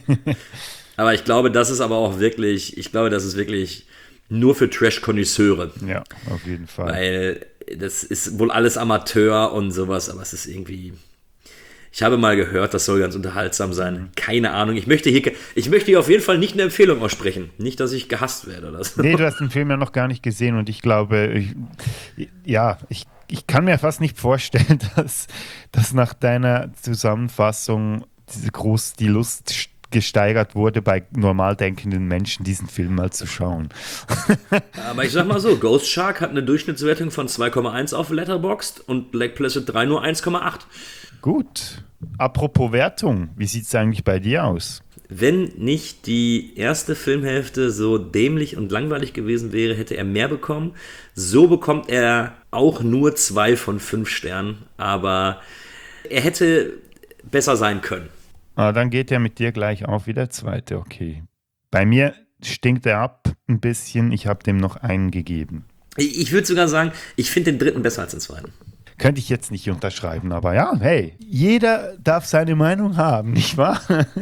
Aber ich glaube, das ist aber auch wirklich, ich glaube, das ist wirklich nur für Trash-Konnoisseure. Ja, auf jeden Fall. Weil das ist wohl alles Amateur und sowas, aber es ist irgendwie... Ich habe mal gehört, das soll ganz unterhaltsam sein. Keine Ahnung. Ich möchte hier, ich möchte hier auf jeden Fall nicht eine Empfehlung aussprechen. Nicht, dass ich gehasst werde oder so. Nee, du hast den Film ja noch gar nicht gesehen und ich glaube, ich, ja, ich, ich kann mir fast nicht vorstellen, dass, dass nach deiner Zusammenfassung diese groß die Lust gesteigert wurde, bei normal denkenden Menschen diesen Film mal zu schauen. Aber ich sag mal so, Ghost Shark hat eine Durchschnittswertung von zwei Komma eins auf Letterboxd und Lake Placid drei nur eins Komma acht. Gut. Apropos Wertung, wie sieht es eigentlich bei dir aus? Wenn nicht die erste Filmhälfte so dämlich und langweilig gewesen wäre, hätte er mehr bekommen. So bekommt er auch nur zwei von fünf Sternen, aber er hätte besser sein können. Ah, dann geht er mit dir gleich auf wie der zweite, okay. Bei mir stinkt er ab ein bisschen, ich habe dem noch einen gegeben. Ich, ich würde sogar sagen, ich finde den dritten besser als den zweiten. Könnte ich jetzt nicht unterschreiben, aber ja, hey, jeder darf seine Meinung haben, nicht wahr?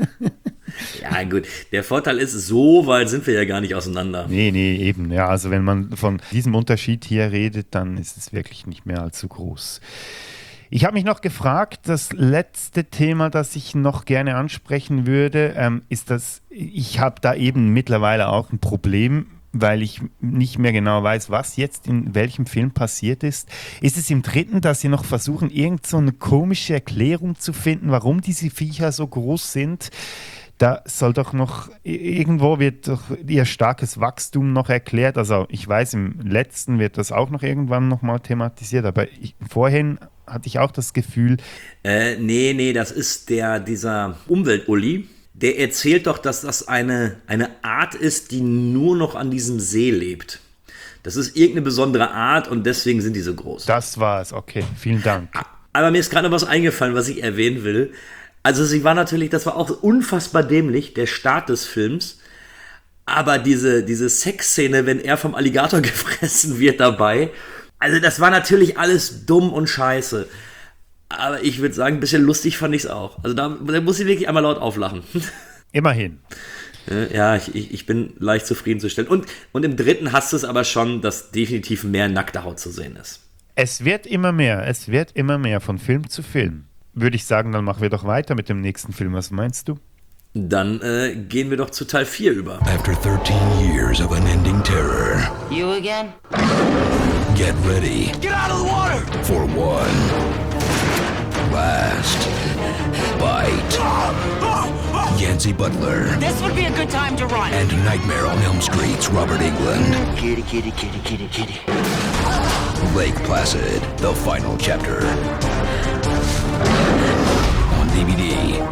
Ja, gut. Der Vorteil ist, so weit sind wir ja gar nicht auseinander. Nee, nee, eben. Ja, also wenn man von diesem Unterschied hier redet, dann ist es wirklich nicht mehr allzu groß. Ich habe mich noch gefragt, das letzte Thema, das ich noch gerne ansprechen würde, ähm, ist, dass ich habe da eben mittlerweile auch ein Problem, weil ich nicht mehr genau weiß, was jetzt in welchem Film passiert ist. Ist es im dritten, dass sie noch versuchen, irgend so eine komische Erklärung zu finden, warum diese Viecher so groß sind? Da soll doch noch, irgendwo wird doch ihr starkes Wachstum noch erklärt. Also ich weiß, im letzten wird das auch noch irgendwann nochmal thematisiert, aber ich, vorhin hatte ich auch das Gefühl... Äh, nee, nee, das ist der, dieser Umwelt-Uli. Der erzählt doch, dass das eine, eine Art ist, die nur noch an diesem See lebt. Das ist irgendeine besondere Art und deswegen sind die so groß. Das war's, okay, vielen Dank. Aber mir ist gerade noch was eingefallen, was ich erwähnen will. Also sie war natürlich, das war auch unfassbar dämlich, der Start des Films. Aber diese, diese Sexszene, wenn er vom Alligator gefressen wird dabei, also das war natürlich alles dumm und scheiße. Aber ich würde sagen, ein bisschen lustig fand ich es auch. Also da, da muss ich wirklich einmal laut auflachen. Immerhin. Ja, ich, ich bin leicht zufriedenzustellen. Und, und im dritten hast du es aber schon, dass definitiv mehr nackte Haut zu sehen ist. Es wird immer mehr, es wird immer mehr von Film zu Film. Würde ich sagen, dann machen wir doch weiter mit dem nächsten Film. Was meinst du? Dann äh, gehen wir doch zu Teil vier über. After thirteen years of unending terror. You again? Get ready. Get out of the water! For one last bite. Yancey Butler. This would be a good time to run. And Nightmare on Elm Street's Robert Englund. Kitty, kitty, kitty, kitty, kitty. Lake Placid, the final chapter. On D V D.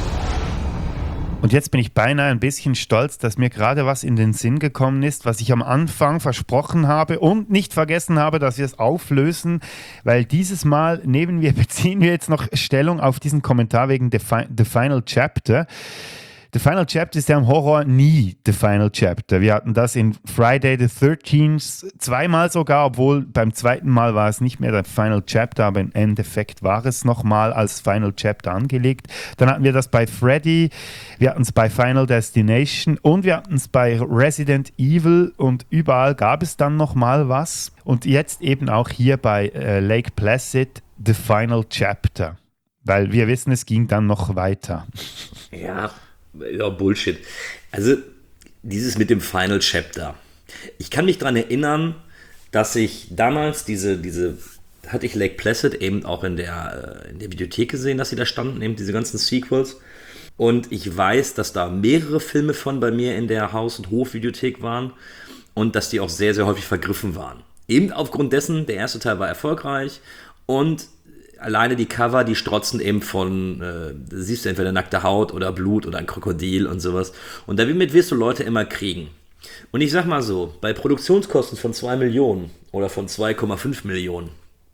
Und jetzt bin ich beinahe ein bisschen stolz, dass mir gerade was in den Sinn gekommen ist, was ich am Anfang versprochen habe und nicht vergessen habe, dass wir es auflösen, weil dieses Mal nehmen wir, beziehen wir jetzt noch Stellung auf diesen Kommentar wegen The, Fi- The Final Chapter. The Final Chapter ist ja im Horror nie The Final Chapter. Wir hatten das in Friday the thirteenth zweimal sogar, obwohl beim zweiten Mal war es nicht mehr der Final Chapter, aber im Endeffekt war es nochmal als Final Chapter angelegt. Dann hatten wir das bei Freddy, wir hatten es bei Final Destination und wir hatten es bei Resident Evil und überall gab es dann nochmal was. Und jetzt eben auch hier bei äh, Lake Placid The Final Chapter, weil wir wissen, es ging dann noch weiter. Ja, Ja, Bullshit. Also, dieses mit dem Final Chapter. Ich kann mich daran erinnern, dass ich damals diese, diese, hatte ich Lake Placid eben auch in der, in der Videothek gesehen, dass sie da standen, eben diese ganzen Sequels. Und ich weiß, dass da mehrere Filme von bei mir in der Haus- und Hofvideothek waren und dass die auch sehr, sehr häufig vergriffen waren. Eben aufgrund dessen, der erste Teil war erfolgreich und alleine die Cover, die strotzen eben von, äh, siehst du entweder nackte Haut oder Blut oder ein Krokodil und sowas. Und damit wirst du Leute immer kriegen. Und ich sag mal so, bei Produktionskosten von zwei Millionen oder von zwei Komma fünf Millionen,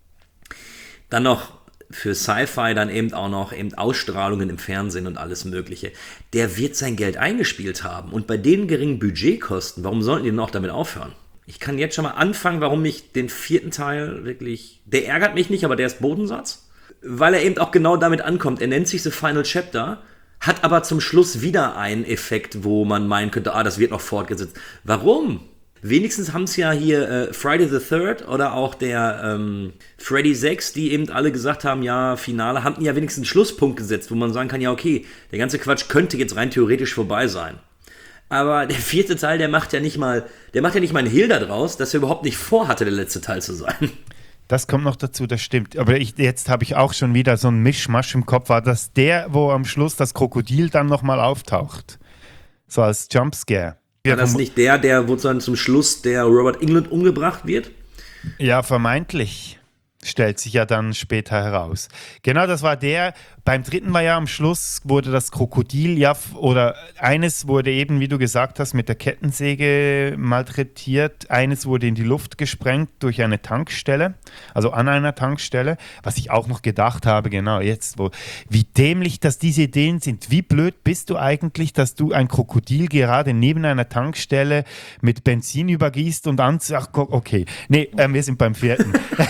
dann noch für Sci-Fi dann eben auch noch eben Ausstrahlungen im Fernsehen und alles Mögliche, der wird sein Geld eingespielt haben. Und bei den geringen Budgetkosten, warum sollten die denn auch damit aufhören? Ich kann jetzt schon mal anfangen, warum ich den vierten Teil wirklich, der ärgert mich nicht, aber der ist Bodensatz, weil er eben auch genau damit ankommt. Er nennt sich The Final Chapter, hat aber zum Schluss wieder einen Effekt, wo man meinen könnte, ah, das wird noch fortgesetzt. Warum? Wenigstens haben es ja hier äh, Friday the third oder auch der ähm, Freddy sechs, die eben alle gesagt haben, ja, Finale, haben ja wenigstens einen Schlusspunkt gesetzt, wo man sagen kann, ja, okay, der ganze Quatsch könnte jetzt rein theoretisch vorbei sein. Aber der vierte Teil, der macht ja nicht mal, der macht ja nicht mal einen Hehl daraus, dass er überhaupt nicht vorhatte, der letzte Teil zu sein. Das kommt noch dazu, das stimmt. Aber ich, jetzt habe ich auch schon wieder so einen Mischmasch im Kopf. War das der, wo am Schluss das Krokodil dann nochmal auftaucht? So als Jumpscare. War das nicht der, der wo dann zum Schluss der Robert Englund umgebracht wird? Ja, vermeintlich. Stellt sich ja dann später heraus. Genau, das war der. Beim dritten war ja am Schluss, wurde das Krokodil ja, oder eines wurde eben, wie du gesagt hast, mit der Kettensäge malträtiert. Eines wurde in die Luft gesprengt durch eine Tankstelle, also an einer Tankstelle. Was ich auch noch gedacht habe, genau jetzt, wo, wie dämlich, dass diese Ideen sind. Wie blöd bist du eigentlich, dass du ein Krokodil gerade neben einer Tankstelle mit Benzin übergießt und an... Ach, okay. Nee, äh, wir sind beim vierten.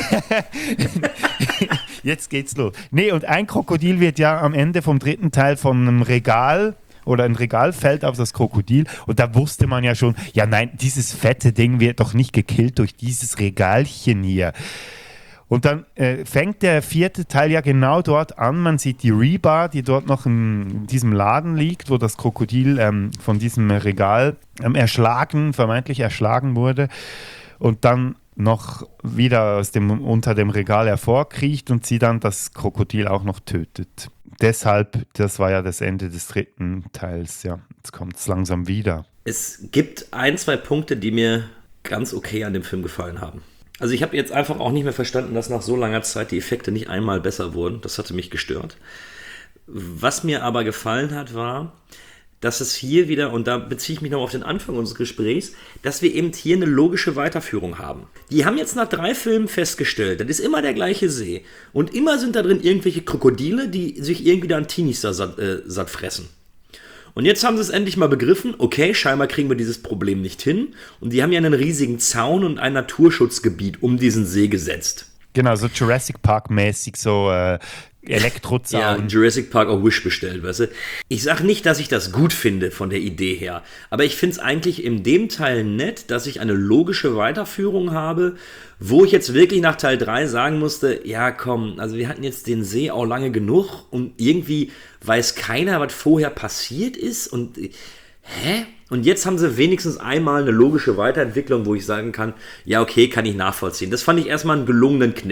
Jetzt geht's los. Nee, und ein Krokodil wird ja am Ende vom dritten Teil von einem Regal oder ein Regal fällt auf das Krokodil und da wusste man ja schon, ja nein, dieses fette Ding wird doch nicht gekillt durch dieses Regalchen hier. Und dann äh, fängt der vierte Teil ja genau dort an. Man sieht die Rebar, die dort noch in diesem Laden liegt, wo das Krokodil ähm, von diesem Regal ähm, erschlagen, vermeintlich erschlagen wurde. Und dann noch wieder aus dem, unter dem Regal hervorkriecht und sie dann das Krokodil auch noch tötet. Deshalb, das war ja das Ende des dritten Teils, ja. Jetzt kommt es langsam wieder. Es gibt ein, zwei Punkte, die mir ganz okay an dem Film gefallen haben. Also ich habe jetzt einfach auch nicht mehr verstanden, dass nach so langer Zeit die Effekte nicht einmal besser wurden. Das hatte mich gestört. Was mir aber gefallen hat, war, dass es hier wieder, und da beziehe ich mich noch auf den Anfang unseres Gesprächs, dass wir eben hier eine logische Weiterführung haben. Die haben jetzt nach drei Filmen festgestellt, das ist immer der gleiche See. Und immer sind da drin irgendwelche Krokodile, die sich irgendwie da an Teenies da satt, äh, satt fressen. Und jetzt haben sie es endlich mal begriffen, okay, scheinbar kriegen wir dieses Problem nicht hin. Und die haben ja einen riesigen Zaun und ein Naturschutzgebiet um diesen See gesetzt. Genau, so Jurassic Park mäßig, so äh, Elektrozaun. Ja, Jurassic Park auf Wish bestellt, weißt du. Ich sag nicht, dass ich das gut finde von der Idee her, aber ich finde es eigentlich in dem Teil nett, dass ich eine logische Weiterführung habe, wo ich jetzt wirklich nach Teil drei sagen musste, ja komm, also wir hatten jetzt den See auch lange genug und irgendwie weiß keiner, was vorher passiert ist und hä? Und jetzt haben sie wenigstens einmal eine logische Weiterentwicklung, wo ich sagen kann, ja okay, kann ich nachvollziehen. Das fand ich erstmal einen gelungenen Kniff.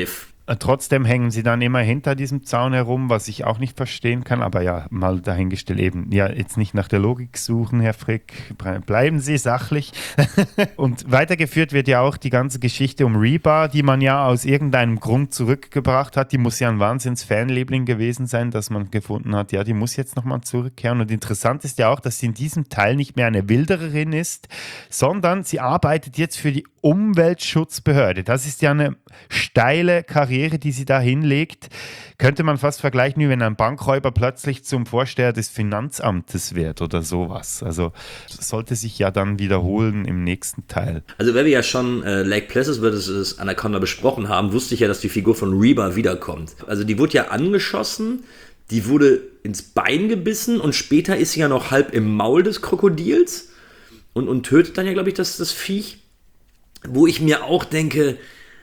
Trotzdem hängen sie dann immer hinter diesem Zaun herum, was ich auch nicht verstehen kann. Aber ja, mal dahingestellt eben. Ja, jetzt nicht nach der Logik suchen, Herr Frick. Bleiben Sie sachlich. Und weitergeführt wird ja auch die ganze Geschichte um Reba, die man ja aus irgendeinem Grund zurückgebracht hat. Die muss ja ein Wahnsinns-Fanliebling gewesen sein, dass man gefunden hat, ja, die muss jetzt nochmal zurückkehren. Und interessant ist ja auch, dass sie in diesem Teil nicht mehr eine Wildererin ist, sondern sie arbeitet jetzt für die Umweltschutzbehörde. Das ist ja eine steile Karriere, die sie da hinlegt. Könnte man fast vergleichen, wie wenn ein Bankräuber plötzlich zum Vorsteher des Finanzamtes wird oder sowas. Also das sollte sich ja dann wiederholen im nächsten Teil. Also wenn wir ja schon äh, Lake Placid versus Anaconda besprochen haben, wusste ich ja, dass die Figur von Reba wiederkommt. Also die wurde ja angeschossen, die wurde ins Bein gebissen und später ist sie ja noch halb im Maul des Krokodils und, und tötet dann ja, glaube ich, das, das Viech. Wo ich mir auch denke,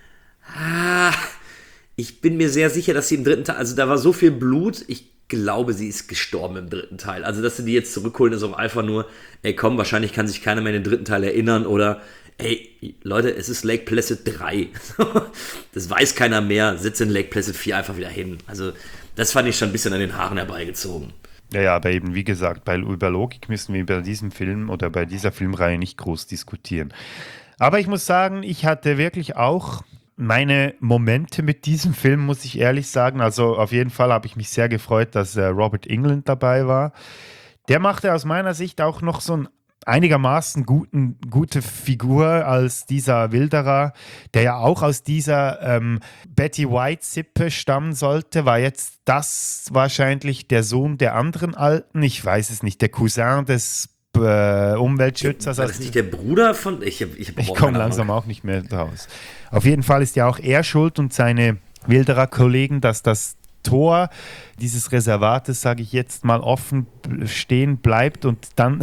ah, ich bin mir sehr sicher, dass sie im dritten Teil, also da war so viel Blut, ich glaube, sie ist gestorben im dritten Teil. Also, dass sie die jetzt zurückholen, ist auch einfach nur, ey komm, wahrscheinlich kann sich keiner mehr in den dritten Teil erinnern oder, ey, Leute, es ist Lake Placid drei. Das weiß keiner mehr, sitzt in Lake Placid vier einfach wieder hin. Also, das fand ich schon ein bisschen an den Haaren herbeigezogen. Ja, ja, aber eben, wie gesagt, bei, über Logik müssen wir bei diesem Film oder bei dieser Filmreihe nicht groß diskutieren. Aber ich muss sagen, ich hatte wirklich auch meine Momente mit diesem Film, muss ich ehrlich sagen. Also auf jeden Fall habe ich mich sehr gefreut, dass äh, Robert Englund dabei war. Der machte aus meiner Sicht auch noch so ein einigermaßen guten, gute Figur als dieser Wilderer, der ja auch aus dieser ähm, Betty White-Sippe stammen sollte. War jetzt das wahrscheinlich der Sohn der anderen Alten? Ich weiß es nicht, der Cousin des Äh, Umweltschützer. War das nicht der Bruder von... Ich, ich, ich komme langsam auch nicht mehr raus. Auf jeden Fall ist ja auch er schuld und seine Wilderer-Kollegen, dass das Tor dieses Reservates, sage ich jetzt mal, offen stehen bleibt und dann...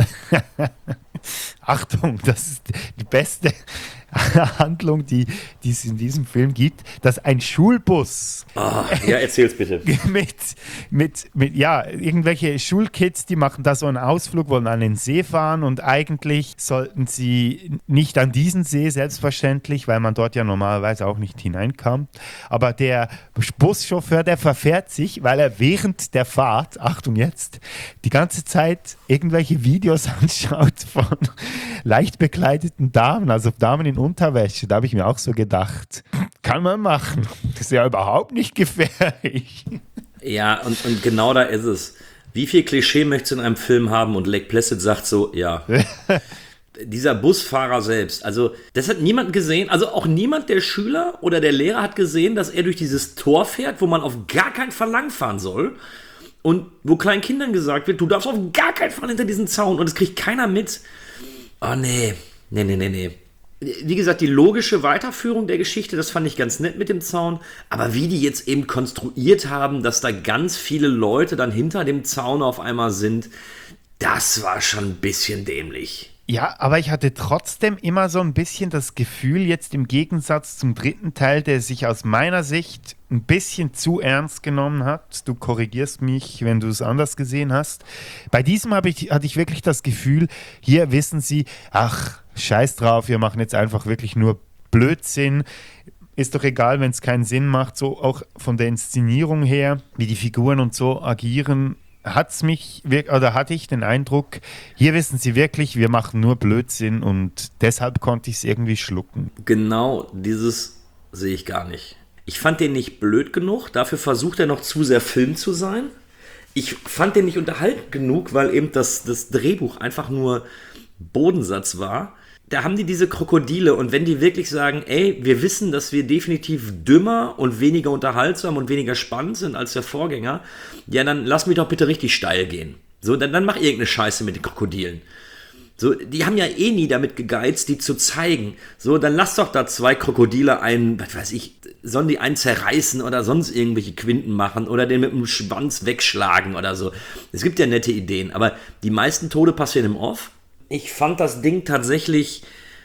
Achtung, das ist die beste Handlung, die, die es in diesem Film gibt, dass ein Schulbus oh, ja, erzähl's bitte. mit, mit, mit, ja, irgendwelche Schulkids, die machen da so einen Ausflug, wollen an den See fahren und eigentlich sollten sie nicht an diesen See, selbstverständlich, weil man dort ja normalerweise auch nicht hineinkam, aber der Buschauffeur, der verfährt sich, weil er während der Fahrt, Achtung jetzt, die ganze Zeit irgendwelche Videos anschaut von leicht bekleideten Damen, also Damen in Unterwäsche. Da habe ich mir auch so gedacht, kann man machen. Das ist ja überhaupt nicht gefährlich. Ja, und, und genau da ist es. Wie viel Klischee möchtest du in einem Film haben? Und Lake Placid sagt so, ja. Dieser Busfahrer selbst, also das hat niemand gesehen, also auch niemand der Schüler oder der Lehrer hat gesehen, dass er durch dieses Tor fährt, wo man auf gar keinen Fall langfahren soll. Und wo kleinen Kindern gesagt wird, du darfst auf gar keinen Fall hinter diesen Zaun und es kriegt keiner mit. Oh nee, nee, nee, nee, nee. Wie gesagt, die logische Weiterführung der Geschichte, das fand ich ganz nett mit dem Zaun. Aber wie die jetzt eben konstruiert haben, dass da ganz viele Leute dann hinter dem Zaun auf einmal sind, das war schon ein bisschen dämlich. Ja, aber ich hatte trotzdem immer so ein bisschen das Gefühl, jetzt im Gegensatz zum dritten Teil, der sich aus meiner Sicht ein bisschen zu ernst genommen hat. Du korrigierst mich, wenn du es anders gesehen hast. Bei diesem habe ich, hatte ich wirklich das Gefühl, hier wissen sie, ach, scheiß drauf, wir machen jetzt einfach wirklich nur Blödsinn. Ist doch egal, wenn es keinen Sinn macht, so auch von der Inszenierung her, wie die Figuren und so agieren. Hat's mich, oder hatte ich den Eindruck, hier wissen sie wirklich, wir machen nur Blödsinn und deshalb konnte ich es irgendwie schlucken. Genau, dieses sehe ich gar nicht. Ich fand den nicht blöd genug, dafür versucht er noch zu sehr Film zu sein. Ich fand den nicht unterhaltend genug, weil eben das, das Drehbuch einfach nur Bodensatz war. Da haben die diese Krokodile und wenn die wirklich sagen, ey, wir wissen, dass wir definitiv dümmer und weniger unterhaltsam und weniger spannend sind als der Vorgänger, ja, dann lass mich doch bitte richtig steil gehen. So, dann, dann mach irgendeine Scheiße mit den Krokodilen. So, die haben ja eh nie damit gegeizt, die zu zeigen. So, dann lass doch da zwei Krokodile einen, was weiß ich, sollen die einen zerreißen oder sonst irgendwelche Quinten machen oder den mit dem Schwanz wegschlagen oder so. Es gibt ja nette Ideen, aber die meisten Tode passieren im Off. Ich fand das Ding tatsächlich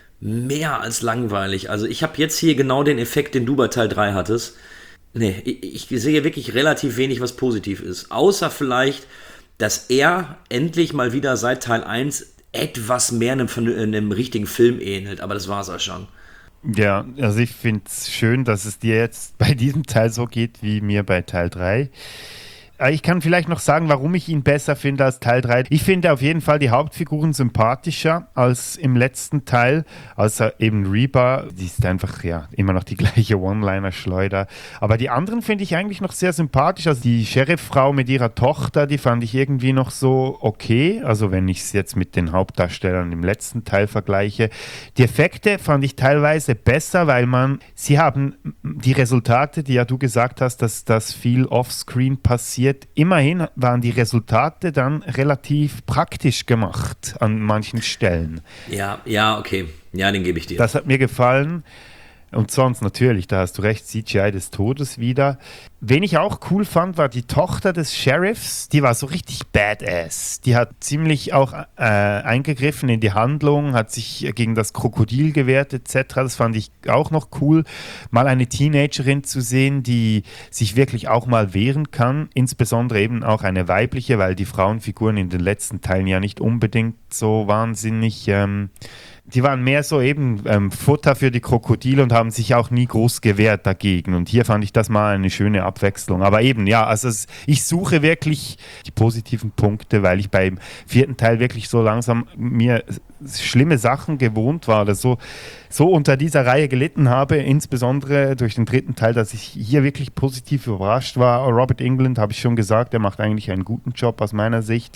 mehr als langweilig. Also ich habe jetzt hier genau den Effekt, den du bei Teil drei hattest. Nee, ich, ich sehe wirklich relativ wenig, was positiv ist. Außer vielleicht, dass er endlich mal wieder seit Teil eins etwas mehr einem, einem richtigen Film ähnelt. Aber das war es auch schon. Ja, also ich finde es schön, dass es dir jetzt bei diesem Teil so geht wie mir bei Teil drei. Ich kann vielleicht noch sagen, warum ich ihn besser finde als Teil drei. Ich finde auf jeden Fall die Hauptfiguren sympathischer als im letzten Teil, außer eben Reba. Die ist einfach ja immer noch die gleiche One-Liner-Schleuder. Aber die anderen finde ich eigentlich noch sehr sympathisch. Also die Sheriff-Frau mit ihrer Tochter, die fand ich irgendwie noch so okay. Also wenn ich es jetzt mit den Hauptdarstellern im letzten Teil vergleiche. Die Effekte fand ich teilweise besser, weil man, sie haben die Resultate, die ja du gesagt hast, dass das viel Offscreen passiert. Immerhin waren die Resultate dann relativ praktisch gemacht an manchen Stellen. Ja, ja, okay. Ja, den gebe ich dir. Das hat mir gefallen. Und sonst natürlich, da hast du recht, C G I des Todes wieder. Wen ich auch cool fand, war die Tochter des Sheriffs. Die war so richtig badass. Die hat ziemlich auch äh, eingegriffen in die Handlung, hat sich gegen das Krokodil gewehrt et cetera. Das fand ich auch noch cool. Mal eine Teenagerin zu sehen, die sich wirklich auch mal wehren kann. Insbesondere eben auch eine weibliche, weil die Frauenfiguren in den letzten Teilen ja nicht unbedingt so wahnsinnig... Ähm, Die waren mehr so eben ähm, Futter für die Krokodile und haben sich auch nie groß gewehrt dagegen. Und hier fand ich das mal eine schöne Abwechslung. Aber eben, ja, also es, ich suche wirklich die positiven Punkte, weil ich beim vierten Teil wirklich so langsam mir schlimme Sachen gewohnt war oder so, so unter dieser Reihe gelitten habe, insbesondere durch den dritten Teil, dass ich hier wirklich positiv überrascht war. Robert Englund, habe ich schon gesagt, der macht eigentlich einen guten Job aus meiner Sicht.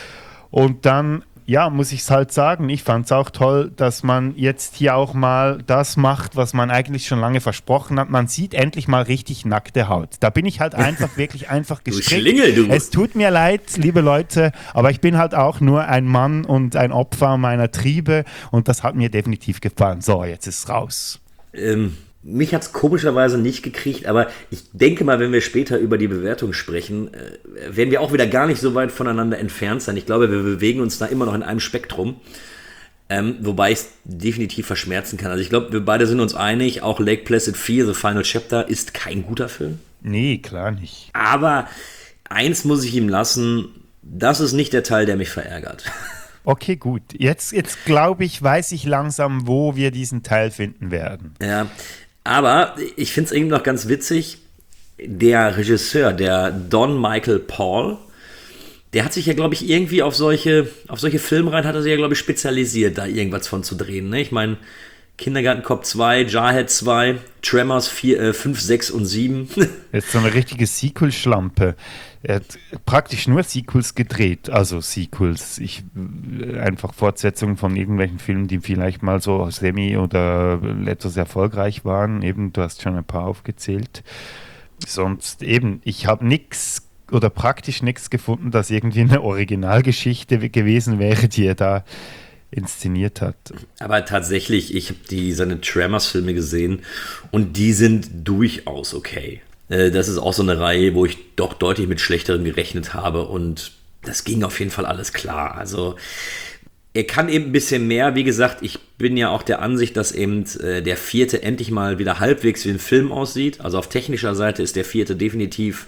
Und dann... Ja, muss ich es halt sagen, ich fand es auch toll, dass man jetzt hier auch mal das macht, was man eigentlich schon lange versprochen hat. Man sieht endlich mal richtig nackte Haut. Da bin ich halt einfach, wirklich einfach gestrickt. Du Schlingel, du. Es tut mir leid, liebe Leute, aber ich bin halt auch nur ein Mann und ein Opfer meiner Triebe und das hat mir definitiv gefallen. So, jetzt ist es raus. Ähm... Mich hat es komischerweise nicht gekriegt, aber ich denke mal, wenn wir später über die Bewertung sprechen, äh, werden wir auch wieder gar nicht so weit voneinander entfernt sein. Ich glaube, wir bewegen uns da immer noch in einem Spektrum, ähm, wobei ich es definitiv verschmerzen kann. Also ich glaube, wir beide sind uns einig, auch Lake Placid vier, The Final Chapter, ist kein guter Film. Nee, klar nicht. Aber eins muss ich ihm lassen, das ist nicht der Teil, der mich verärgert. Okay, gut. Jetzt, jetzt glaube ich, weiß ich langsam, wo wir diesen Teil finden werden. Ja, aber ich finde es irgendwie noch ganz witzig, der Regisseur, der Don Michael Paul, der hat sich ja, glaube ich, irgendwie auf solche, auf solche Filmreihen hat er sich ja, glaube ich, spezialisiert, da irgendwas von zu drehen. Ne? Ich meine, Kindergarten Cop zwei, Jarhead zwei, Tremors vier, äh, fünf, sechs und sieben. Jetzt so eine richtige Sequel-Schlampe. Er hat praktisch nur Sequels gedreht, also Sequels, ich, einfach Fortsetzungen von irgendwelchen Filmen, die vielleicht mal so semi- oder etwas erfolgreich waren. Eben, du hast schon ein paar aufgezählt. Sonst eben, ich habe nichts oder praktisch nichts gefunden, das irgendwie eine Originalgeschichte gewesen wäre, die er da inszeniert hat. Aber tatsächlich, ich habe die seine Tremors-Filme gesehen und die sind durchaus okay. Das ist auch so eine Reihe, wo ich doch deutlich mit Schlechterem gerechnet habe und das ging auf jeden Fall alles klar. Also er kann eben ein bisschen mehr. Wie gesagt, ich bin ja auch der Ansicht, dass eben der vierte endlich mal wieder halbwegs wie ein Film aussieht. Also auf technischer Seite ist der vierte definitiv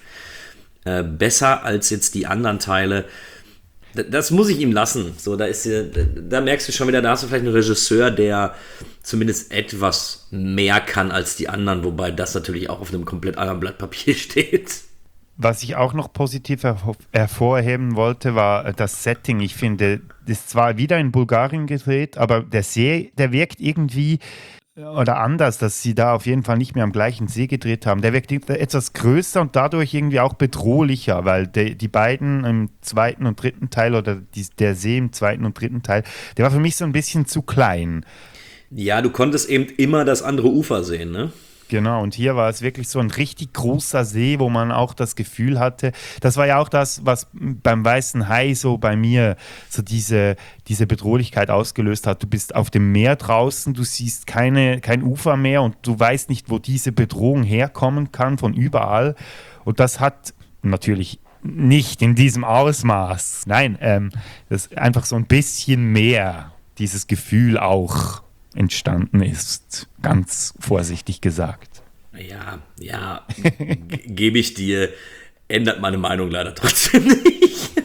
besser als jetzt die anderen Teile. Das muss ich ihm lassen. So, da, ist, da merkst du schon wieder, da hast du vielleicht einen Regisseur, der zumindest etwas mehr kann als die anderen, wobei das natürlich auch auf einem komplett anderen Blatt Papier steht. Was ich auch noch positiv hervor- hervorheben wollte, war das Setting. Ich finde, das ist zwar wieder in Bulgarien gedreht, aber der See, der wirkt irgendwie oder anders, dass sie da auf jeden Fall nicht mehr am gleichen See gedreht haben. Der wirkt etwas größer und dadurch irgendwie auch bedrohlicher, weil de, die beiden im zweiten und dritten Teil oder die, der See im zweiten und dritten Teil, der war für mich so ein bisschen zu klein. Ja, du konntest eben immer das andere Ufer sehen, ne? Genau, und hier war es wirklich so ein richtig großer See, wo man auch das Gefühl hatte, das war ja auch das, was beim Weißen Hai so bei mir so diese, diese Bedrohlichkeit ausgelöst hat. Du bist auf dem Meer draußen, du siehst keine, kein Ufer mehr und du weißt nicht, wo diese Bedrohung herkommen kann, von überall. Und das hat natürlich nicht in diesem Ausmaß, nein, ähm, das einfach so ein bisschen mehr, dieses Gefühl auch entstanden ist, ganz vorsichtig gesagt. Ja, ja, g- gebe ich dir, ändert meine Meinung leider trotzdem nicht.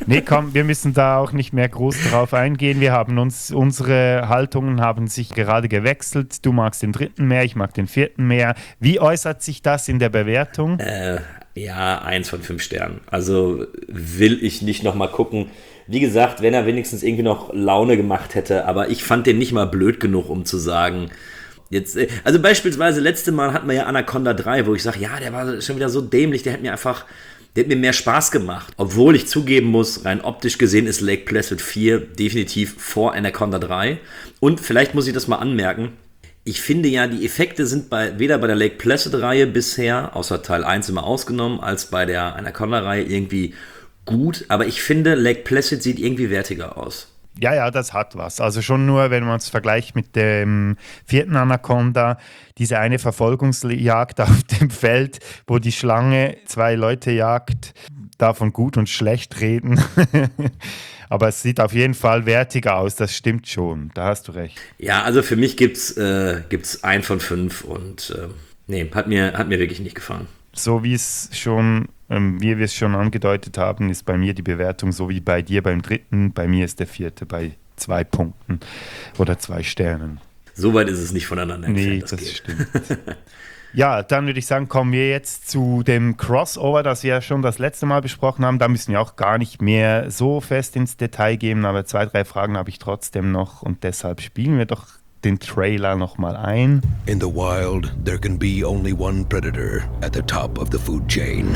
Nee, komm, wir müssen da auch nicht mehr groß drauf eingehen. Wir haben uns, unsere Haltungen haben sich gerade gewechselt. Du magst den dritten mehr, ich mag den vierten mehr. Wie äußert sich das in der Bewertung? Äh, ja, eins von fünf Sternen. Also will ich nicht nochmal gucken. Wie gesagt, wenn er wenigstens irgendwie noch Laune gemacht hätte, aber ich fand den nicht mal blöd genug, um zu sagen, jetzt, also beispielsweise, letzte Mal hatten wir ja Anaconda drei, wo ich sage, ja, der war schon wieder so dämlich, der hat mir einfach, der hat mir mehr Spaß gemacht. Obwohl ich zugeben muss, rein optisch gesehen ist Lake Placid vier definitiv vor Anaconda drei. Und vielleicht muss ich das mal anmerken, ich finde ja, die Effekte sind bei, weder bei der Lake Placid-Reihe bisher, außer Teil eins immer ausgenommen, als bei der Anaconda-Reihe irgendwie gut, aber ich finde, Lake Placid sieht irgendwie wertiger aus. Ja, ja, das hat was. Also schon nur, wenn man es vergleicht mit dem vierten Anaconda, diese eine Verfolgungsjagd auf dem Feld, wo die Schlange zwei Leute jagt, davon gut und schlecht reden. Aber es sieht auf jeden Fall wertiger aus, das stimmt schon, da hast du recht. Ja, also für mich gibt's, äh, gibt's ein von fünf und äh, nee, hat mir, hat mir wirklich nicht gefallen. So wie es schon, ähm, wie wir es schon angedeutet haben, ist bei mir die Bewertung so wie bei dir beim dritten. Bei mir ist der vierte bei zwei Punkten oder zwei Sternen. So weit ist es nicht voneinander entfernt. Nee, das, das stimmt. Ja, dann würde ich sagen, kommen wir jetzt zu dem Crossover, das wir ja schon das letzte Mal besprochen haben. Da müssen wir auch gar nicht mehr so fest ins Detail gehen, aber zwei, drei Fragen habe ich trotzdem noch und deshalb spielen wir doch den Trailer nochmal ein. In the wild, there can be only one predator at the top of the food chain.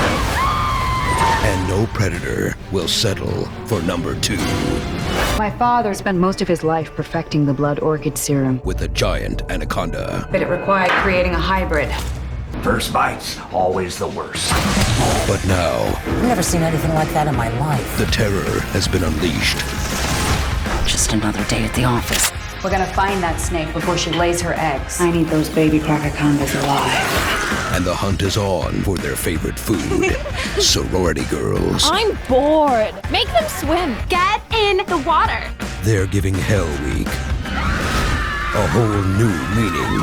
And no predator will settle for number two. My father spent most of his life perfecting the blood orchid serum. With a giant anaconda. But it required creating a hybrid. First bite's always the worst. But now... I've never seen anything like that in my life. The terror has been unleashed. Just another day at the office. We're gonna find that snake before she lays her eggs. I need those baby Paracondas alive. And the hunt is on for their favorite food, sorority girls. I'm bored. Make them swim. Get in the water. They're giving Hell Week a whole new meaning.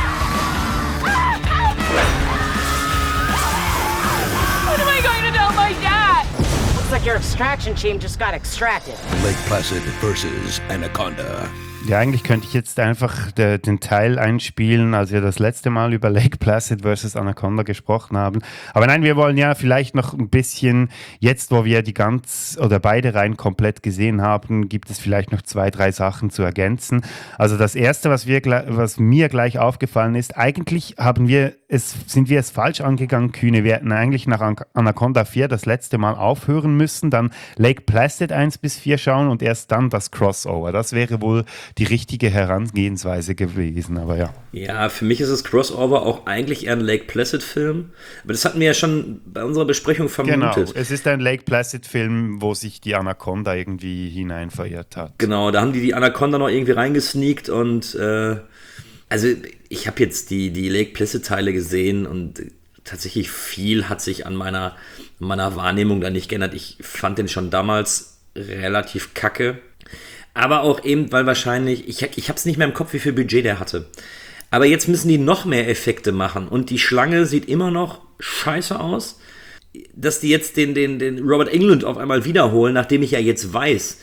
What am I going to tell my dad? Looks like your extraction team just got extracted. Lake Placid versus Anaconda. Ja, eigentlich könnte ich jetzt einfach de, den Teil einspielen, als wir das letzte Mal über Lake Placid versus Anaconda gesprochen haben. Aber nein, wir wollen ja vielleicht noch ein bisschen, jetzt wo wir die ganz oder beide Reihen komplett gesehen haben, gibt es vielleicht noch zwei, drei Sachen zu ergänzen. Also das Erste, was, wir, was mir gleich aufgefallen ist, eigentlich haben wir es, sind wir es falsch angegangen, Kühne. Wir hätten eigentlich nach Anaconda vier das letzte Mal aufhören müssen, dann Lake Placid eins bis vier schauen und erst dann das Crossover. Das wäre wohl die richtige Herangehensweise gewesen, aber ja. Ja, für mich ist das Crossover auch eigentlich eher ein Lake Placid-Film, aber das hatten wir ja schon bei unserer Besprechung vermutet. Genau, es ist ein Lake Placid-Film, wo sich die Anaconda irgendwie hinein verirrt hat. Genau, da haben die die Anaconda noch irgendwie reingesneakt und äh, also ich habe jetzt die, die Lake Placid-Teile gesehen und tatsächlich viel hat sich an meiner, meiner Wahrnehmung da nicht geändert. Ich fand den schon damals relativ kacke. Aber auch eben, weil wahrscheinlich, ich, ich habe es nicht mehr im Kopf, wie viel Budget der hatte. Aber jetzt müssen die noch mehr Effekte machen. Und die Schlange sieht immer noch scheiße aus. Dass die jetzt den, den, den Robert Englund auf einmal wiederholen, nachdem ich ja jetzt weiß,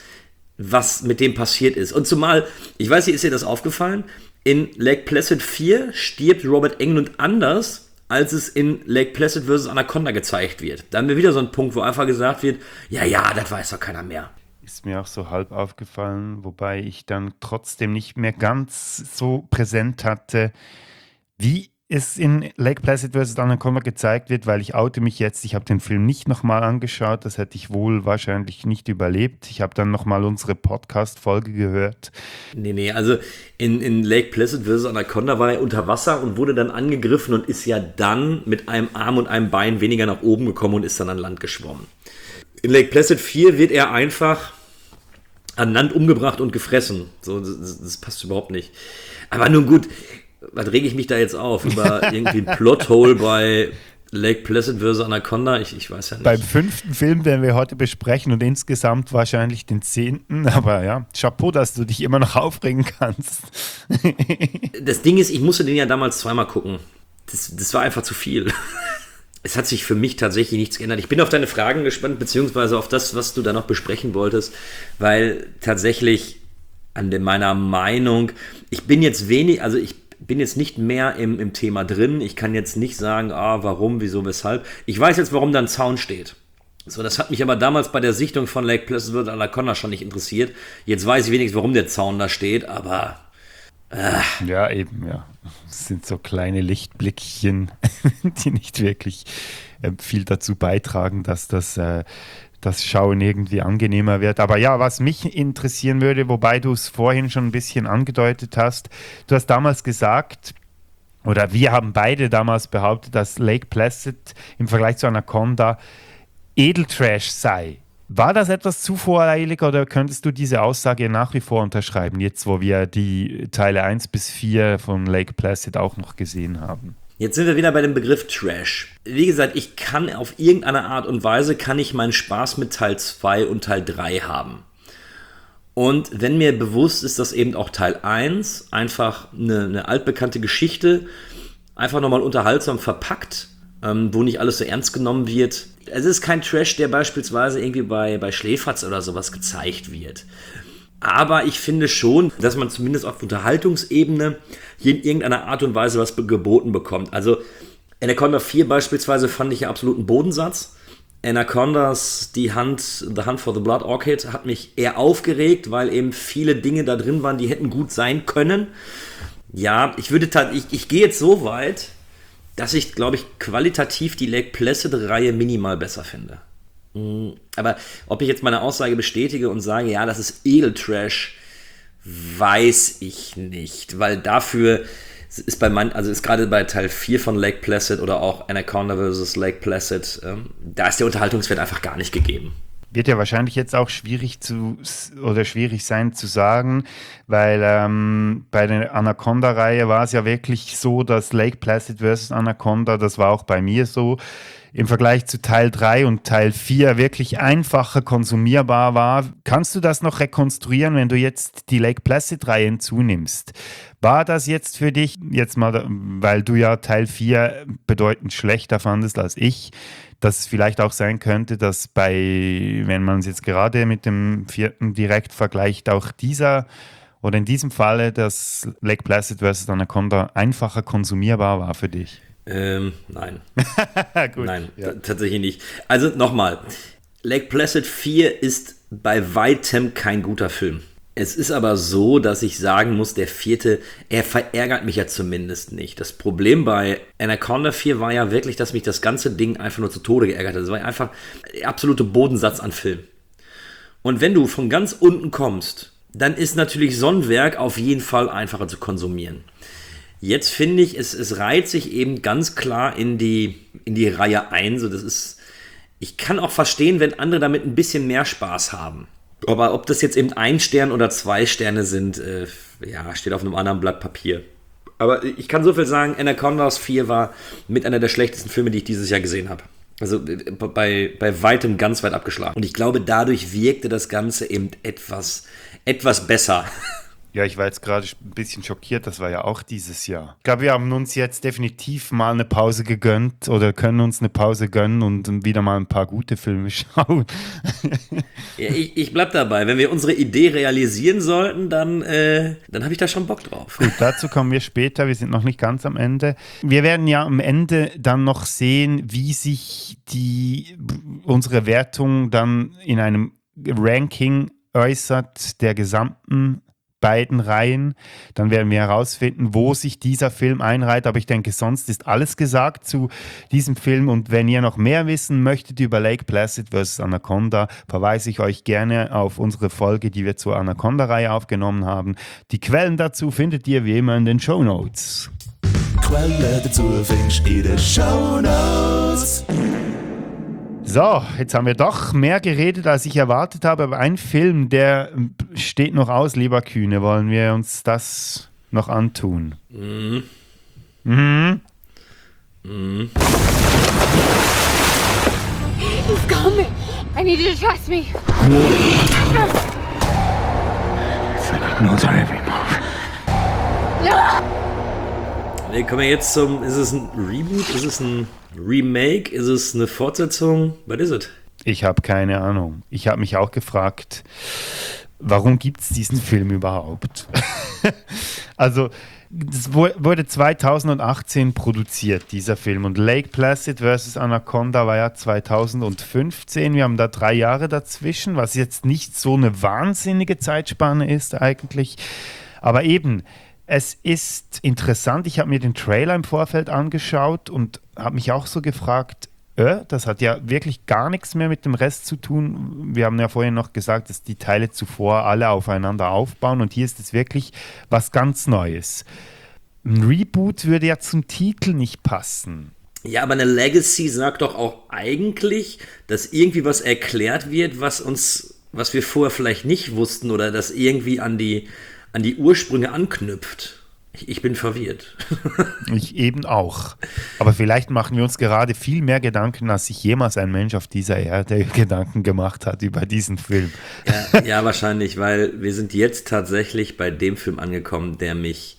was mit dem passiert ist. Und zumal, ich weiß nicht, ist dir das aufgefallen? In Lake Placid vier stirbt Robert Englund anders, als es in Lake Placid versus Anaconda gezeigt wird. Da haben wir wieder so einen Punkt, wo einfach gesagt wird, ja, ja, das weiß doch keiner mehr. Ist mir auch so halb aufgefallen, wobei ich dann trotzdem nicht mehr ganz so präsent hatte, wie es in Lake Placid versus Anaconda gezeigt wird, weil ich oute mich jetzt, ich habe den Film nicht nochmal angeschaut, das hätte ich wohl wahrscheinlich nicht überlebt. Ich habe dann nochmal unsere Podcast-Folge gehört. Nee, nee, also in, in Lake Placid versus Anaconda war er unter Wasser und wurde dann angegriffen und ist ja dann mit einem Arm und einem Bein weniger nach oben gekommen und ist dann an Land geschwommen. In Lake Placid vier wird er einfach an Land umgebracht und gefressen. So, das, das passt überhaupt nicht. Aber nun gut, was rege ich mich da jetzt auf? Über irgendwie ein Plothole bei Lake Placid versus Anaconda? Ich, ich weiß ja nicht. Beim fünften Film, den wir heute besprechen und insgesamt wahrscheinlich den zehnten. Aber ja, Chapeau, dass du dich immer noch aufregen kannst. Das Ding ist, ich musste den ja damals zweimal gucken. Das, das war einfach zu viel. es hat sich für mich tatsächlich nichts geändert. Ich bin auf deine Fragen gespannt, beziehungsweise auf das, was du da noch besprechen wolltest, weil tatsächlich an meiner Meinung, ich bin jetzt wenig, also ich bin jetzt nicht mehr im, im Thema drin. Ich kann jetzt nicht sagen, ah, warum, wieso, weshalb. Ich weiß jetzt, warum da ein Zaun steht. So, das hat mich aber damals bei der Sichtung von Lake Placid und Anaconda schon nicht interessiert. Jetzt weiß ich wenigstens, warum der Zaun da steht, aber äh. Ja, eben, ja. Das sind so kleine Lichtblickchen, die nicht wirklich äh, viel dazu beitragen, dass das, äh, das Schauen irgendwie angenehmer wird. Aber ja, was mich interessieren würde, wobei du es vorhin schon ein bisschen angedeutet hast, du hast damals gesagt, oder wir haben beide damals behauptet, dass Lake Placid im Vergleich zu Anaconda Edeltrash sei. War das etwas zu voreilig oder könntest du diese Aussage nach wie vor unterschreiben, jetzt wo wir die Teile eins bis vier von Lake Placid auch noch gesehen haben? Jetzt sind wir wieder bei dem Begriff Trash. Wie gesagt, ich kann auf irgendeine Art und Weise, kann ich meinen Spaß mit Teil zwei und Teil drei haben. Und wenn mir bewusst ist, dass eben auch Teil eins einfach eine, eine altbekannte Geschichte einfach nochmal unterhaltsam verpackt, ähm, wo nicht alles so ernst genommen wird. Es ist kein Trash, der beispielsweise irgendwie bei, bei Schläferz oder sowas gezeigt wird. Aber ich finde schon, dass man zumindest auf Unterhaltungsebene hier in irgendeiner Art und Weise was geboten bekommt. Also Anaconda vier beispielsweise fand ich ja absoluten Bodensatz. Anacondas Die Hand, The Hunt for the Blood Orchid hat mich eher aufgeregt, weil eben viele Dinge da drin waren, die hätten gut sein können. Ja, ich würde ich, ich gehe jetzt so weit, dass ich, glaube ich, qualitativ die Lake Placid-Reihe minimal besser finde. Aber ob ich jetzt meine Aussage bestätige und sage, ja, das ist Edeltrash, weiß ich nicht, weil dafür ist bei man, also ist gerade bei Teil vier von Lake Placid oder auch Anaconda versus. Lake Placid, ähm, da ist der Unterhaltungswert einfach gar nicht gegeben. Wird ja wahrscheinlich jetzt auch schwierig zu oder schwierig sein zu sagen, weil ähm, bei der Anaconda-Reihe war es ja wirklich so, dass Lake Placid versus. Anaconda, das war auch bei mir so, im Vergleich zu Teil drei und Teil vier wirklich einfacher konsumierbar war. Kannst du das noch rekonstruieren, wenn du jetzt die Lake Placid-Reihe hinzunimmst? War das jetzt für dich, jetzt mal, weil du ja Teil vier bedeutend schlechter fandest als ich, dass es vielleicht auch sein könnte, dass bei, wenn man es jetzt gerade mit dem vierten direkt vergleicht, auch dieser oder in diesem Falle, dass Lake Placid versus. Anaconda einfacher konsumierbar war für dich? Ähm, nein. Gut, nein, ja. t- tatsächlich nicht. Also nochmal, Lake Placid vier ist bei weitem kein guter Film. Es ist aber so, dass ich sagen muss, der vierte, er verärgert mich ja zumindest nicht. Das Problem bei Anaconda vier war ja wirklich, dass mich das ganze Ding einfach nur zu Tode geärgert hat. Es war einfach der absolute Bodensatz an Film. Und wenn du von ganz unten kommst, dann ist natürlich Sonnenwerk auf jeden Fall einfacher zu konsumieren. Jetzt finde ich, es, es reiht sich eben ganz klar in die, in die Reihe ein. So, das ist, ich kann auch verstehen, wenn andere damit ein bisschen mehr Spaß haben. Aber ob das jetzt eben ein Stern oder zwei Sterne sind, äh, ja, steht auf einem anderen Blatt Papier. Aber ich kann so viel sagen, Anacondas vier war mit einer der schlechtesten Filme, die ich dieses Jahr gesehen habe. Also bei, bei weitem ganz weit abgeschlagen. Und ich glaube, dadurch wirkte das Ganze eben etwas, etwas besser. Ja, ich war jetzt gerade ein bisschen schockiert, das war ja auch dieses Jahr. Ich glaube, wir haben uns jetzt definitiv mal eine Pause gegönnt oder können uns eine Pause gönnen und wieder mal ein paar gute Filme schauen. Ja, ich, ich bleib dabei. Wenn wir unsere Idee realisieren sollten, dann, äh, dann habe ich da schon Bock drauf. Gut, dazu kommen wir später. Wir sind noch nicht ganz am Ende. Wir werden ja am Ende dann noch sehen, wie sich die, unsere Wertung dann in einem Ranking äußert, der gesamten beiden Reihen. Dann werden wir herausfinden, wo sich dieser Film einreiht. Aber ich denke, sonst ist alles gesagt zu diesem Film. Und wenn ihr noch mehr wissen möchtet über Lake Placid versus. Anaconda, verweise ich euch gerne auf unsere Folge, die wir zur Anaconda-Reihe aufgenommen haben. Die Quellen dazu findet ihr wie immer in den Shownotes. Quellen dazu findest du in den Shownotes. So, jetzt haben wir doch mehr geredet, als ich erwartet habe, aber ein Film, der steht noch aus, lieber Kühne. Wollen wir uns das noch antun? Mhm. Mhm. Mhm. He's coming. I need you to trust me. Philip knows our every move. Wir kommen jetzt zum, ist es ein Reboot, ist es ein Remake, ist es eine Fortsetzung, was ist es? Ich habe keine Ahnung. Ich habe mich auch gefragt, warum gibt es diesen Film überhaupt? Also, es wurde zweitausendachtzehn produziert, dieser Film. Und Lake Placid versus. Anaconda war ja zweitausendfünfzehn. Wir haben da drei Jahre dazwischen, was jetzt nicht so eine wahnsinnige Zeitspanne ist eigentlich. Aber eben, es ist interessant. Ich habe mir den Trailer im Vorfeld angeschaut und habe mich auch so gefragt, äh, das hat ja wirklich gar nichts mehr mit dem Rest zu tun. Wir haben ja vorhin noch gesagt, dass die Teile zuvor alle aufeinander aufbauen und hier ist es wirklich was ganz Neues. Ein Reboot würde ja zum Titel nicht passen. Ja, aber eine Legacy sagt doch auch eigentlich, dass irgendwie was erklärt wird, was uns, was wir vorher vielleicht nicht wussten oder das irgendwie an die, an die Ursprünge anknüpft. Ich, ich bin verwirrt. Ich eben auch. Aber vielleicht machen wir uns gerade viel mehr Gedanken, als sich jemals ein Mensch auf dieser Erde Gedanken gemacht hat über diesen Film. Ja, ja, wahrscheinlich, weil wir sind jetzt tatsächlich bei dem Film angekommen, der mich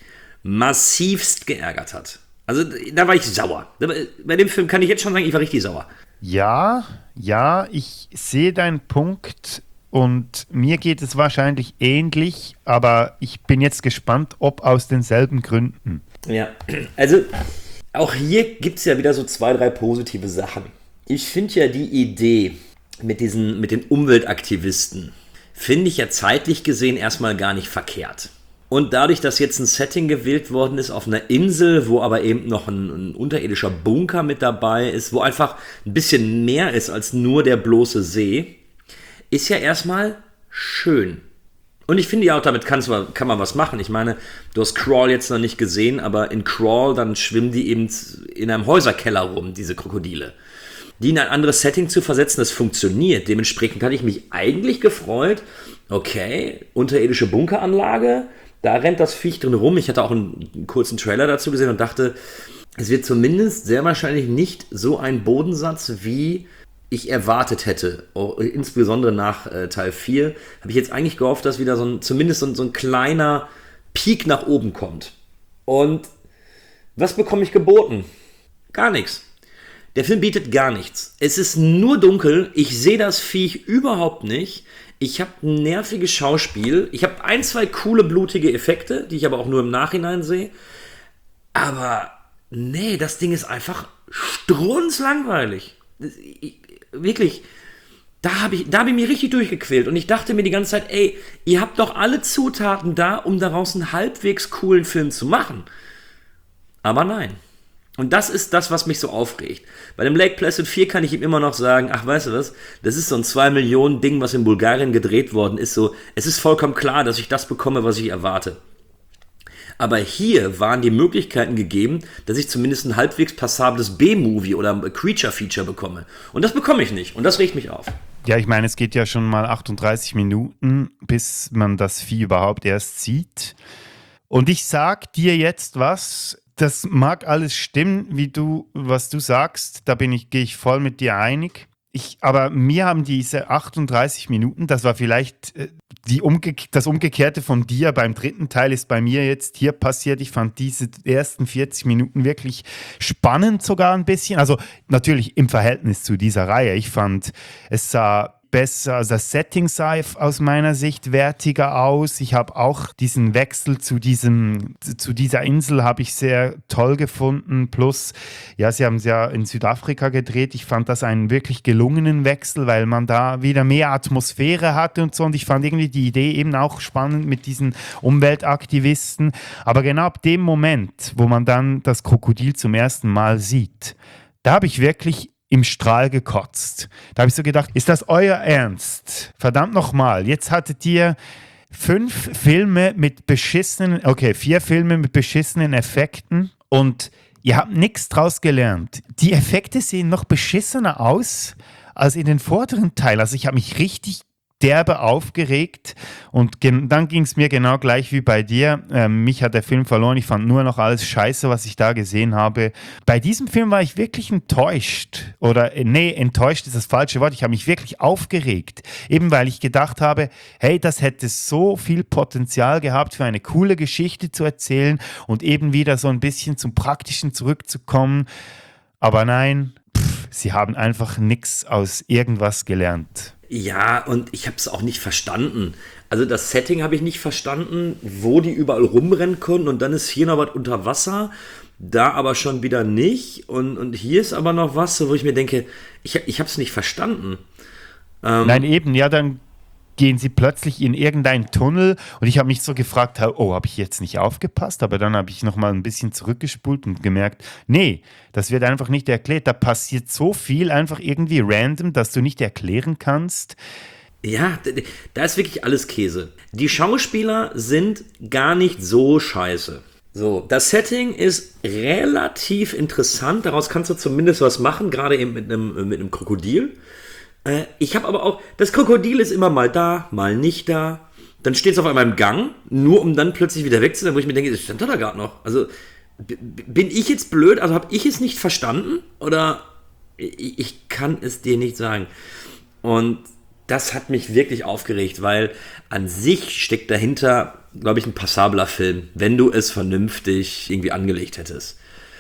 massivst geärgert hat. Also da war ich sauer. Bei dem Film kann ich jetzt schon sagen, ich war richtig sauer. Ja, ja, ich sehe deinen Punkt. Und mir geht es wahrscheinlich ähnlich, aber ich bin jetzt gespannt, ob aus denselben Gründen. Ja, also auch hier gibt es ja wieder so zwei, drei positive Sachen. Ich finde ja die Idee mit diesen, mit den Umweltaktivisten, finde ich ja zeitlich gesehen erstmal gar nicht verkehrt. Und dadurch, dass jetzt ein Setting gewählt worden ist auf einer Insel, wo aber eben noch ein, ein unterirdischer Bunker mit dabei ist, wo einfach ein bisschen mehr ist als nur der bloße See, ist ja erstmal schön. Und ich finde ja auch, damit kann man was machen. Ich meine, du hast Crawl jetzt noch nicht gesehen, aber in Crawl, dann schwimmen die eben in einem Häuserkeller rum, diese Krokodile. Die in ein anderes Setting zu versetzen, das funktioniert. Dementsprechend hatte ich mich eigentlich gefreut, okay, unterirdische Bunkeranlage, da rennt das Viech drin rum. Ich hatte auch einen, einen kurzen Trailer dazu gesehen und dachte, es wird zumindest sehr wahrscheinlich nicht so ein Bodensatz, wie ich erwartet hätte, auch insbesondere nach äh, Teil vier, habe ich jetzt eigentlich gehofft, dass wieder so ein, zumindest so ein, so ein kleiner Peak nach oben kommt. Und was bekomme ich geboten? Gar nichts. Der Film bietet gar nichts. Es ist nur dunkel, ich sehe das Viech überhaupt nicht. Ich habe ein nerviges Schauspiel. Ich habe ein, zwei coole, blutige Effekte, die ich aber auch nur im Nachhinein sehe. Aber nee, das Ding ist einfach strunzlangweilig. Ich, Wirklich, da habe ich, da hab ich mich richtig durchgequält und ich dachte mir die ganze Zeit, ey, ihr habt doch alle Zutaten da, um daraus einen halbwegs coolen Film zu machen. Aber nein. Und das ist das, was mich so aufregt. Bei dem Lake Placid vier kann ich ihm immer noch sagen, ach, weißt du was, das ist so ein zwei Millionen Ding, was in Bulgarien gedreht worden ist. So, es ist vollkommen klar, dass ich das bekomme, was ich erwarte. Aber hier waren die Möglichkeiten gegeben, dass ich zumindest ein halbwegs passables B-Movie oder Creature-Feature bekomme. Und das bekomme ich nicht. Und das regt mich auf. Ja, ich meine, es geht ja schon mal achtunddreißig Minuten, bis man das Vieh überhaupt erst sieht. Und ich sag dir jetzt was, das mag alles stimmen, wie du, was du sagst. Da bin ich, gehe ich voll mit dir einig. Ich, aber mir haben diese achtunddreißig Minuten, das war vielleicht äh, die Umge- das Umgekehrte von dir, beim dritten Teil ist bei mir jetzt hier passiert. Ich fand diese ersten vierzig Minuten wirklich spannend sogar ein bisschen. Also natürlich im Verhältnis zu dieser Reihe. Ich fand, es sah besser, also das Setting sah aus meiner Sicht wertiger aus. Ich habe auch diesen Wechsel zu diesem, zu dieser Insel habe ich sehr toll gefunden. Plus, ja, sie haben es ja in Südafrika gedreht. Ich fand das einen wirklich gelungenen Wechsel, weil man da wieder mehr Atmosphäre hatte und so. Und ich fand irgendwie die Idee eben auch spannend mit diesen Umweltaktivisten. Aber genau ab dem Moment, wo man dann das Krokodil zum ersten Mal sieht, da habe ich wirklich im Strahl gekotzt. Da habe ich so gedacht, ist das euer Ernst? Verdammt nochmal, jetzt hattet ihr fünf Filme mit beschissenen, okay, vier Filme mit beschissenen Effekten und ihr habt nichts draus gelernt. Die Effekte sehen noch beschissener aus als in den vorderen Teilen. Also ich habe mich richtig derbe aufgeregt und gen- dann ging es mir genau gleich wie bei dir. Ähm, mich hat der Film verloren, ich fand nur noch alles scheiße, was ich da gesehen habe. Bei diesem Film war ich wirklich enttäuscht oder äh, nee, enttäuscht ist das falsche Wort, ich habe mich wirklich aufgeregt, eben weil ich gedacht habe, hey, das hätte so viel Potenzial gehabt für eine coole Geschichte zu erzählen und eben wieder so ein bisschen zum Praktischen zurückzukommen, aber nein, pff, sie haben einfach nichts aus irgendwas gelernt. Ja, und ich habe es auch nicht verstanden. Also das Setting habe ich nicht verstanden, wo die überall rumrennen konnten und dann ist hier noch was unter Wasser, da aber schon wieder nicht und, und hier ist aber noch was, wo ich mir denke, ich, ich habe es nicht verstanden. Ähm, Nein, eben, ja, dann gehen sie plötzlich in irgendeinen Tunnel und ich habe mich so gefragt, oh, habe ich jetzt nicht aufgepasst? Aber dann habe ich nochmal ein bisschen zurückgespult und gemerkt, nee, das wird einfach nicht erklärt. Da passiert so viel einfach irgendwie random, dass du nicht erklären kannst. Ja, da ist wirklich alles Käse. Die Schauspieler sind gar nicht so scheiße. So, das Setting ist relativ interessant, daraus kannst du zumindest was machen, gerade eben mit einem, mit einem Krokodil. Ich habe aber auch, das Krokodil ist immer mal da, mal nicht da. Dann steht es auf einmal im Gang, nur um dann plötzlich wieder weg zu sein, wo ich mir denke, das stand da gerade noch. Also b- bin ich jetzt blöd, also habe ich es nicht verstanden oder ich, ich kann es dir nicht sagen. Und das hat mich wirklich aufgeregt, weil an sich steckt dahinter, glaube ich, ein passabler Film, wenn du es vernünftig irgendwie angelegt hättest.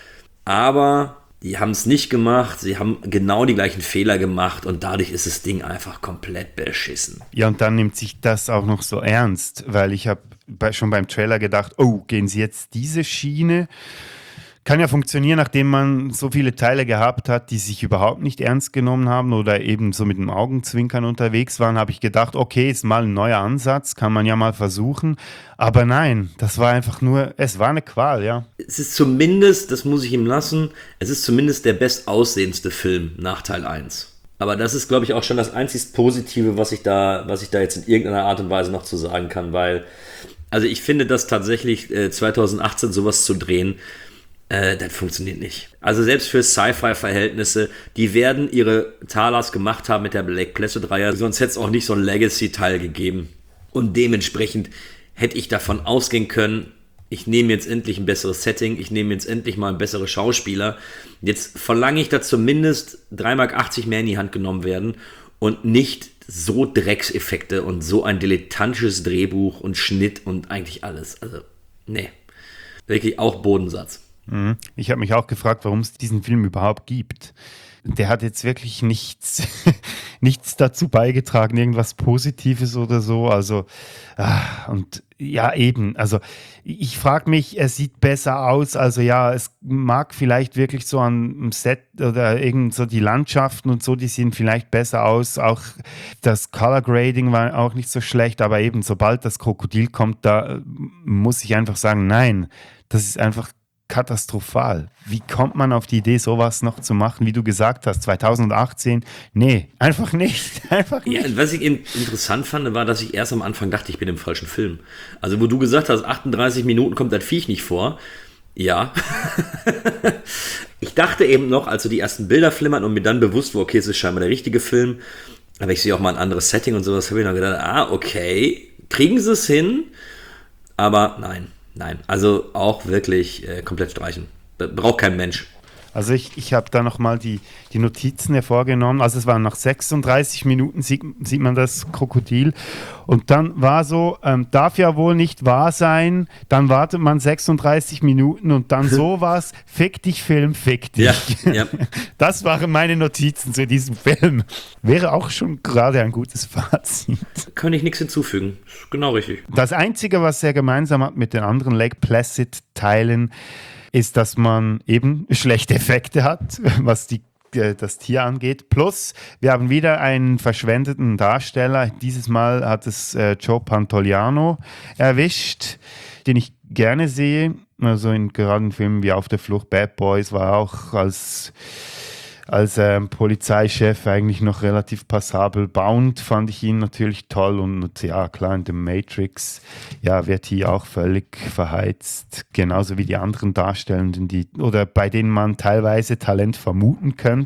Aber die haben es nicht gemacht, sie haben genau die gleichen Fehler gemacht und dadurch ist das Ding einfach komplett beschissen. Ja, und dann nimmt sich das auch noch so ernst, weil ich habe bei, schon beim Trailer gedacht, oh, gehen sie jetzt diese Schiene? Kann ja funktionieren, nachdem man so viele Teile gehabt hat, die sich überhaupt nicht ernst genommen haben oder eben so mit dem Augenzwinkern unterwegs waren, habe ich gedacht, okay, ist mal ein neuer Ansatz, kann man ja mal versuchen. Aber nein, das war einfach nur, es war eine Qual, ja. Es ist zumindest, das muss ich ihm lassen, es ist zumindest der bestaussehendste Film nach Teil eins. Aber das ist, glaube ich, auch schon das einzig Positive, was ich da, was ich da jetzt in irgendeiner Art und Weise noch zu sagen kann, weil, also ich finde, dass tatsächlich äh, zwanzig achtzehn sowas zu drehen, Äh, das funktioniert nicht. Also selbst für Sci-Fi-Verhältnisse, die werden ihre Talas gemacht haben mit der Black Placid-Reihe, sonst hätte es auch nicht so einen Legacy-Teil gegeben. Und dementsprechend hätte ich davon ausgehen können, ich nehme jetzt endlich ein besseres Setting, ich nehme jetzt endlich mal bessere Schauspieler. Jetzt verlange ich, dass zumindest drei Mark achtzig mehr in die Hand genommen werden und nicht so Dreckseffekte und so ein dilettantisches Drehbuch und Schnitt und eigentlich alles. Also, nee. Wirklich auch Bodensatz. Ich habe mich auch gefragt, warum es diesen Film überhaupt gibt. Der hat jetzt wirklich nichts, nichts dazu beigetragen, irgendwas Positives oder so. Also, ah, und ja, eben. Also, ich frage mich, er sieht besser aus. Also, ja, es mag vielleicht wirklich so am Set oder irgend so die Landschaften und so, die sehen vielleicht besser aus. Auch das Color Grading war auch nicht so schlecht. Aber eben, sobald das Krokodil kommt, da muss ich einfach sagen, nein, das ist einfach katastrophal. Wie kommt man auf die Idee, sowas noch zu machen, wie du gesagt hast, zwanzig achtzehn? Nee, einfach nicht. Einfach nicht. Ja, was ich eben interessant fand, war, dass ich erst am Anfang dachte, ich bin im falschen Film. Also wo du gesagt hast, achtunddreißig Minuten kommt das Viech nicht vor. Ja. Ich dachte eben noch, als so die ersten Bilder flimmern und mir dann bewusst war, okay, es ist scheinbar der richtige Film, aber ich sehe auch mal ein anderes Setting und sowas, habe ich noch gedacht, ah, okay, kriegen sie es hin? Aber nein. Nein, also auch wirklich äh, komplett streichen. Braucht kein Mensch. Also ich, ich habe da nochmal die, die Notizen hervorgenommen. Also es waren nach sechsunddreißig Minuten, sieht, sieht man das Krokodil. Und dann war so, ähm, darf ja wohl nicht wahr sein. Dann wartet man sechsunddreißig Minuten und dann sowas. Fick dich, Film, fick dich. Ja, ja. Das waren meine Notizen zu diesem Film. Wäre auch schon gerade ein gutes Fazit. Kann ich nichts hinzufügen. Genau richtig. Das Einzige, was er gemeinsam hat mit den anderen Lake Placid-Teilen, ist, dass man eben schlechte Effekte hat, was die, äh, das Tier angeht. Plus, wir haben wieder einen verschwendeten Darsteller. Dieses Mal hat es äh, Joe Pantoliano erwischt, den ich gerne sehe. Also in geraden Filmen wie Auf der Flucht, Bad Boys, war auch als... als ähm, Polizeichef eigentlich noch relativ passabel. Bound fand ich ihn natürlich toll und ja, klar, in The Matrix ja, wird hier auch völlig verheizt, genauso wie die anderen Darstellenden, die, oder bei denen man teilweise Talent vermuten könnte.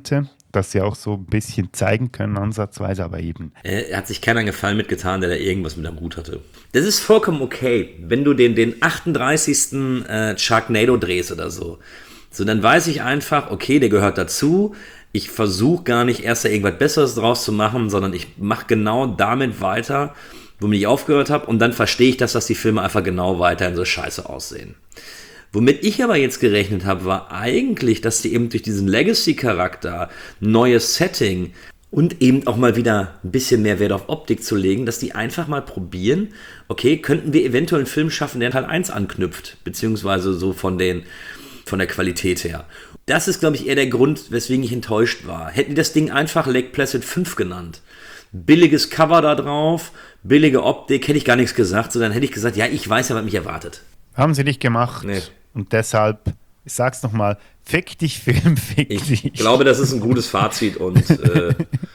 dass sie auch so ein bisschen zeigen können, ansatzweise, aber eben. Er hat sich keiner Gefallen mitgetan, der da irgendwas mit am Hut hatte. Das ist vollkommen okay, wenn du den, den achtunddreißigsten Äh, Sharknado drehst oder so. So, dann weiß ich einfach, okay, der gehört dazu. Ich versuche gar nicht erst da irgendwas Besseres draus zu machen, sondern ich mache genau damit weiter, womit ich aufgehört habe. Und dann verstehe ich das, dass die Filme einfach genau weiterhin so scheiße aussehen. Womit ich aber jetzt gerechnet habe, war eigentlich, dass die eben durch diesen Legacy-Charakter, neues Setting und eben auch mal wieder ein bisschen mehr Wert auf Optik zu legen, dass die einfach mal probieren, okay, könnten wir eventuell einen Film schaffen, der Teil eins anknüpft, beziehungsweise so von den, von der Qualität her. Das ist, glaube ich, eher der Grund, weswegen ich enttäuscht war. Hätten die das Ding einfach Lake Placid fünf genannt, billiges Cover da drauf, billige Optik, hätte ich gar nichts gesagt, sondern hätte ich gesagt, ja, ich weiß ja, was mich erwartet. Haben sie nicht gemacht. Nee. Und deshalb, ich sag's nochmal, fick dich, Film, fick ich dich. Ich glaube, das ist ein gutes Fazit und äh,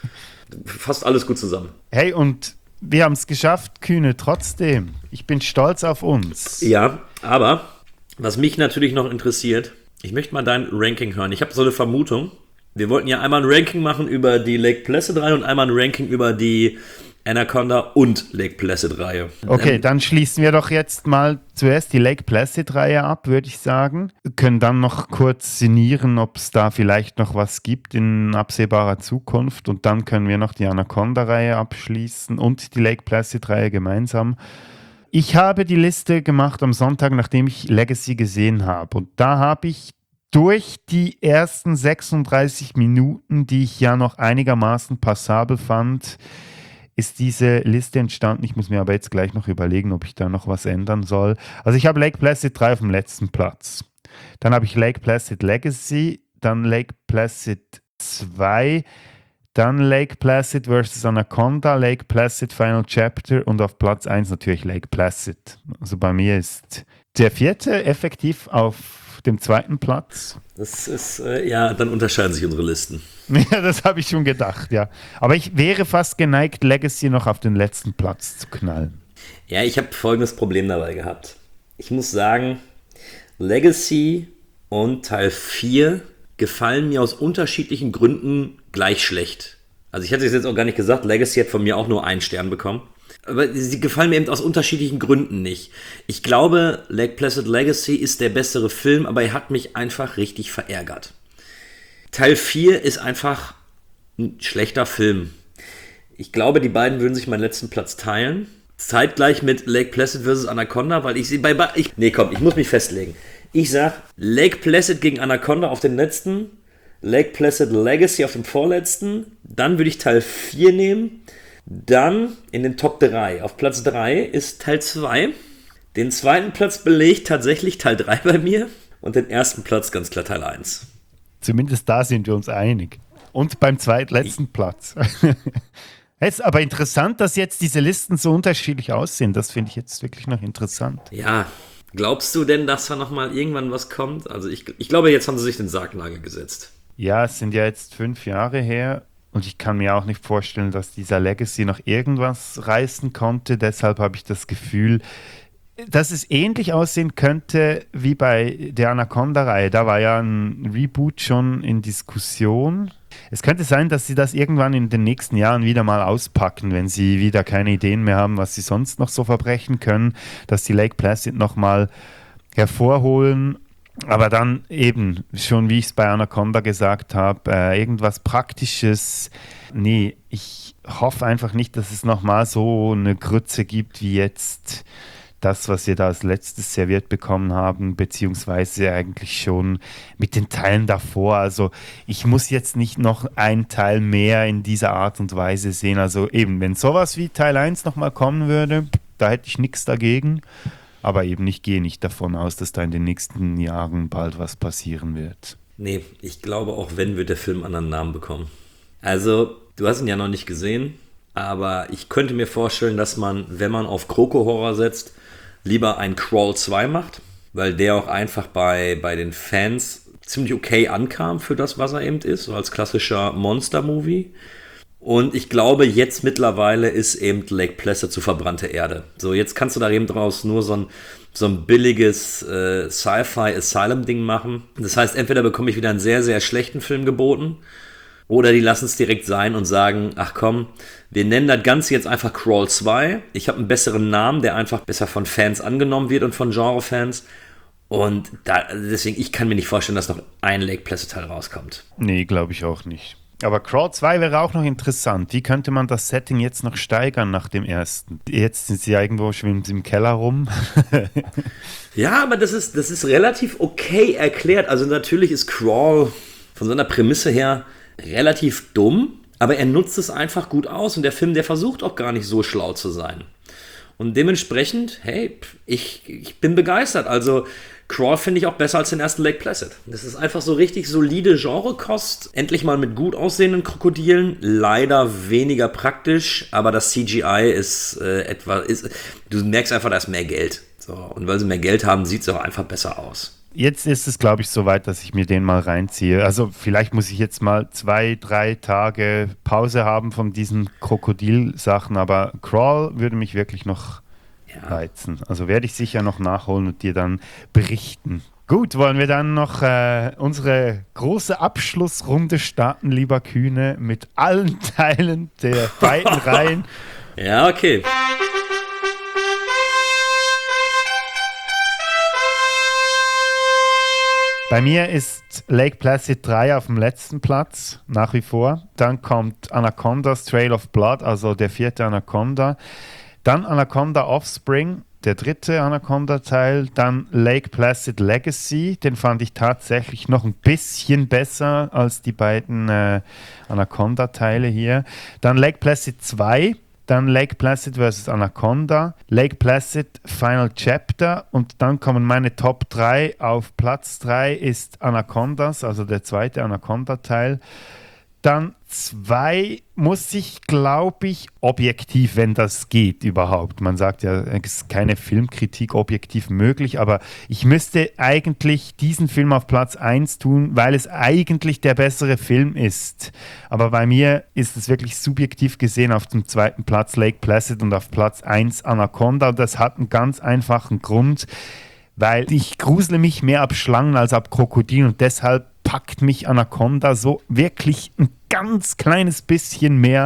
fasst alles gut zusammen. Hey, und wir haben es geschafft, Kühne, trotzdem. Ich bin stolz auf uns. Ja, aber was mich natürlich noch interessiert, ich möchte mal dein Ranking hören. Ich habe so eine Vermutung. Wir wollten ja einmal ein Ranking machen über die Lake Placid-Reihe und einmal ein Ranking über die Anaconda und Lake Placid-Reihe. Okay, dann schließen wir doch jetzt mal zuerst die Lake Placid-Reihe ab, würde ich sagen. Wir können dann noch kurz sinnieren, ob es da vielleicht noch was gibt in absehbarer Zukunft. Und dann können wir noch die Anaconda-Reihe abschließen und die Lake Placid-Reihe gemeinsam. Ich habe die Liste gemacht am Sonntag, nachdem ich Legacy gesehen habe. Und da habe ich durch die ersten sechsunddreißig Minuten, die ich ja noch einigermaßen passabel fand, ist diese Liste entstanden. Ich muss mir aber jetzt gleich noch überlegen, ob ich da noch was ändern soll. Also ich habe Lake Placid drei auf dem letzten Platz. Dann habe ich Lake Placid Legacy, dann Lake Placid zwei, dann Lake Placid versus. Anaconda, Lake Placid Final Chapter und auf Platz eins natürlich Lake Placid. Also bei mir ist der vierte effektiv auf dem zweiten Platz. Das ist, äh, ja, dann unterscheiden sich unsere Listen. Ja, das habe ich schon gedacht, ja. Aber ich wäre fast geneigt, Legacy noch auf den letzten Platz zu knallen. Ja, ich habe folgendes Problem dabei gehabt. Ich muss sagen, Legacy und Teil vier gefallen mir aus unterschiedlichen Gründen gleich schlecht. Also ich hatte es jetzt auch gar nicht gesagt, Legacy hat von mir auch nur einen Stern bekommen. Aber sie gefallen mir eben aus unterschiedlichen Gründen nicht. Ich glaube, Lake Placid Legacy ist der bessere Film, aber er hat mich einfach richtig verärgert. Teil vier ist einfach ein schlechter Film. Ich glaube, die beiden würden sich meinen letzten Platz teilen. Zeitgleich mit Lake Placid versus. Anaconda, weil ich sie bei... Ich, nee, komm, ich muss mich festlegen. Ich sag Lake Placid gegen Anaconda auf den letzten, Lake Placid Legacy auf dem vorletzten, dann würde ich Teil vier nehmen, dann in den Top drei. Auf Platz drei ist Teil zwei, den zweiten Platz belegt tatsächlich Teil drei bei mir und den ersten Platz ganz klar Teil eins. Zumindest da sind wir uns einig. Und beim zweitletzten Platz. Es ist aber interessant, dass jetzt diese Listen so unterschiedlich aussehen. Das finde ich jetzt wirklich noch interessant. Ja, glaubst du denn, dass da nochmal irgendwann was kommt? Also ich, ich glaube, jetzt haben sie sich den Sargnagel gesetzt. Ja, es sind ja jetzt fünf Jahre her und ich kann mir auch nicht vorstellen, dass dieser Legacy noch irgendwas reißen konnte. Deshalb habe ich das Gefühl, dass es ähnlich aussehen könnte wie bei der Anaconda-Reihe. Da war ja ein Reboot schon in Diskussion. Es könnte sein, dass sie das irgendwann in den nächsten Jahren wieder mal auspacken, wenn sie wieder keine Ideen mehr haben, was sie sonst noch so verbrechen können, dass die Lake Placid nochmal hervorholen. Aber dann eben, schon wie ich es bei Anaconda gesagt habe, äh, irgendwas Praktisches. Nee, ich hoffe einfach nicht, dass es nochmal so eine Grütze gibt wie jetzt das, was wir da als letztes serviert bekommen haben, beziehungsweise eigentlich schon mit den Teilen davor. Also ich muss jetzt nicht noch einen Teil mehr in dieser Art und Weise sehen. Also eben, wenn sowas wie Teil eins nochmal kommen würde, da hätte ich nichts dagegen. Aber eben, ich gehe nicht davon aus, dass da in den nächsten Jahren bald was passieren wird. Nee, ich glaube, auch wenn, wird der Film einen anderen Namen bekommen. Also, du hast ihn ja noch nicht gesehen, aber ich könnte mir vorstellen, dass man, wenn man auf Kroko-Horror setzt, lieber ein Crawl zwei macht, weil der auch einfach bei, bei den Fans ziemlich okay ankam für das, was er eben ist, so als klassischer Monster-Movie. Und ich glaube, jetzt mittlerweile ist eben Lake Placid zu verbrannte Erde. So, jetzt kannst du da eben draus nur so ein, so ein billiges äh, Sci-Fi-Asylum-Ding machen. Das heißt, entweder bekomme ich wieder einen sehr, sehr schlechten Film geboten Oder die lassen es direkt sein und sagen, ach komm, wir nennen das Ganze jetzt einfach Crawl zwei. Ich habe einen besseren Namen, der einfach besser von Fans angenommen wird und von Genre-Fans. Und da, deswegen, ich kann mir nicht vorstellen, dass noch ein Lake Placid-Teil rauskommt. Nee, glaube ich auch nicht. Aber Crawl zwei wäre auch noch interessant. Wie könnte man das Setting jetzt noch steigern nach dem ersten? Jetzt sind sie irgendwo, schwimmen sie im Keller rum. Ja, aber das ist, das ist relativ okay erklärt. Also natürlich ist Crawl von seiner Prämisse her relativ dumm, aber er nutzt es einfach gut aus und der Film, der versucht auch gar nicht so schlau zu sein. Und dementsprechend, hey, ich, ich bin begeistert. Also Crawl finde ich auch besser als den ersten Lake Placid. Das ist einfach so richtig solide Genrekost. Endlich mal mit gut aussehenden Krokodilen. Leider weniger praktisch, aber das C G I ist äh, etwa, ist, du merkst einfach, da ist mehr Geld. So, und weil sie mehr Geld haben, sieht es auch einfach besser aus. Jetzt ist es, glaube ich, soweit, dass ich mir den mal reinziehe. Also vielleicht muss ich jetzt mal zwei, drei Tage Pause haben von diesen Krokodil-Sachen, aber Crawl würde mich wirklich noch ja. reizen. Also werde ich sicher noch nachholen und dir dann berichten. Gut, wollen wir dann noch äh, unsere große Abschlussrunde starten, lieber Kühne, mit allen Teilen der beiden Reihen. Ja, okay. Bei mir ist Lake Placid drei auf dem letzten Platz, nach wie vor. Dann kommt Anaconda's Trail of Blood, also der vierte Anaconda. Dann Anaconda Offspring, der dritte Anaconda-Teil. Dann Lake Placid Legacy, den fand ich tatsächlich noch ein bisschen besser als die beiden äh, Anaconda-Teile hier. Dann Lake Placid zwei. Dann Lake Placid versus. Anaconda, Lake Placid Final Chapter und dann kommen meine Top drei. Auf Platz drei ist Anacondas, also der zweite Anaconda-Teil. Dann zwei muss ich, glaube ich, objektiv, wenn das geht überhaupt. Man sagt ja, es ist keine Filmkritik objektiv möglich, aber ich müsste eigentlich diesen Film auf Platz eins tun, weil es eigentlich der bessere Film ist. Aber bei mir ist es wirklich subjektiv gesehen auf dem zweiten Platz Lake Placid und auf Platz eins Anaconda. Und das hat einen ganz einfachen Grund, weil ich grusele mich mehr ab Schlangen als ab Krokodilen und deshalb packt mich Anaconda so wirklich ein ganz kleines bisschen mehr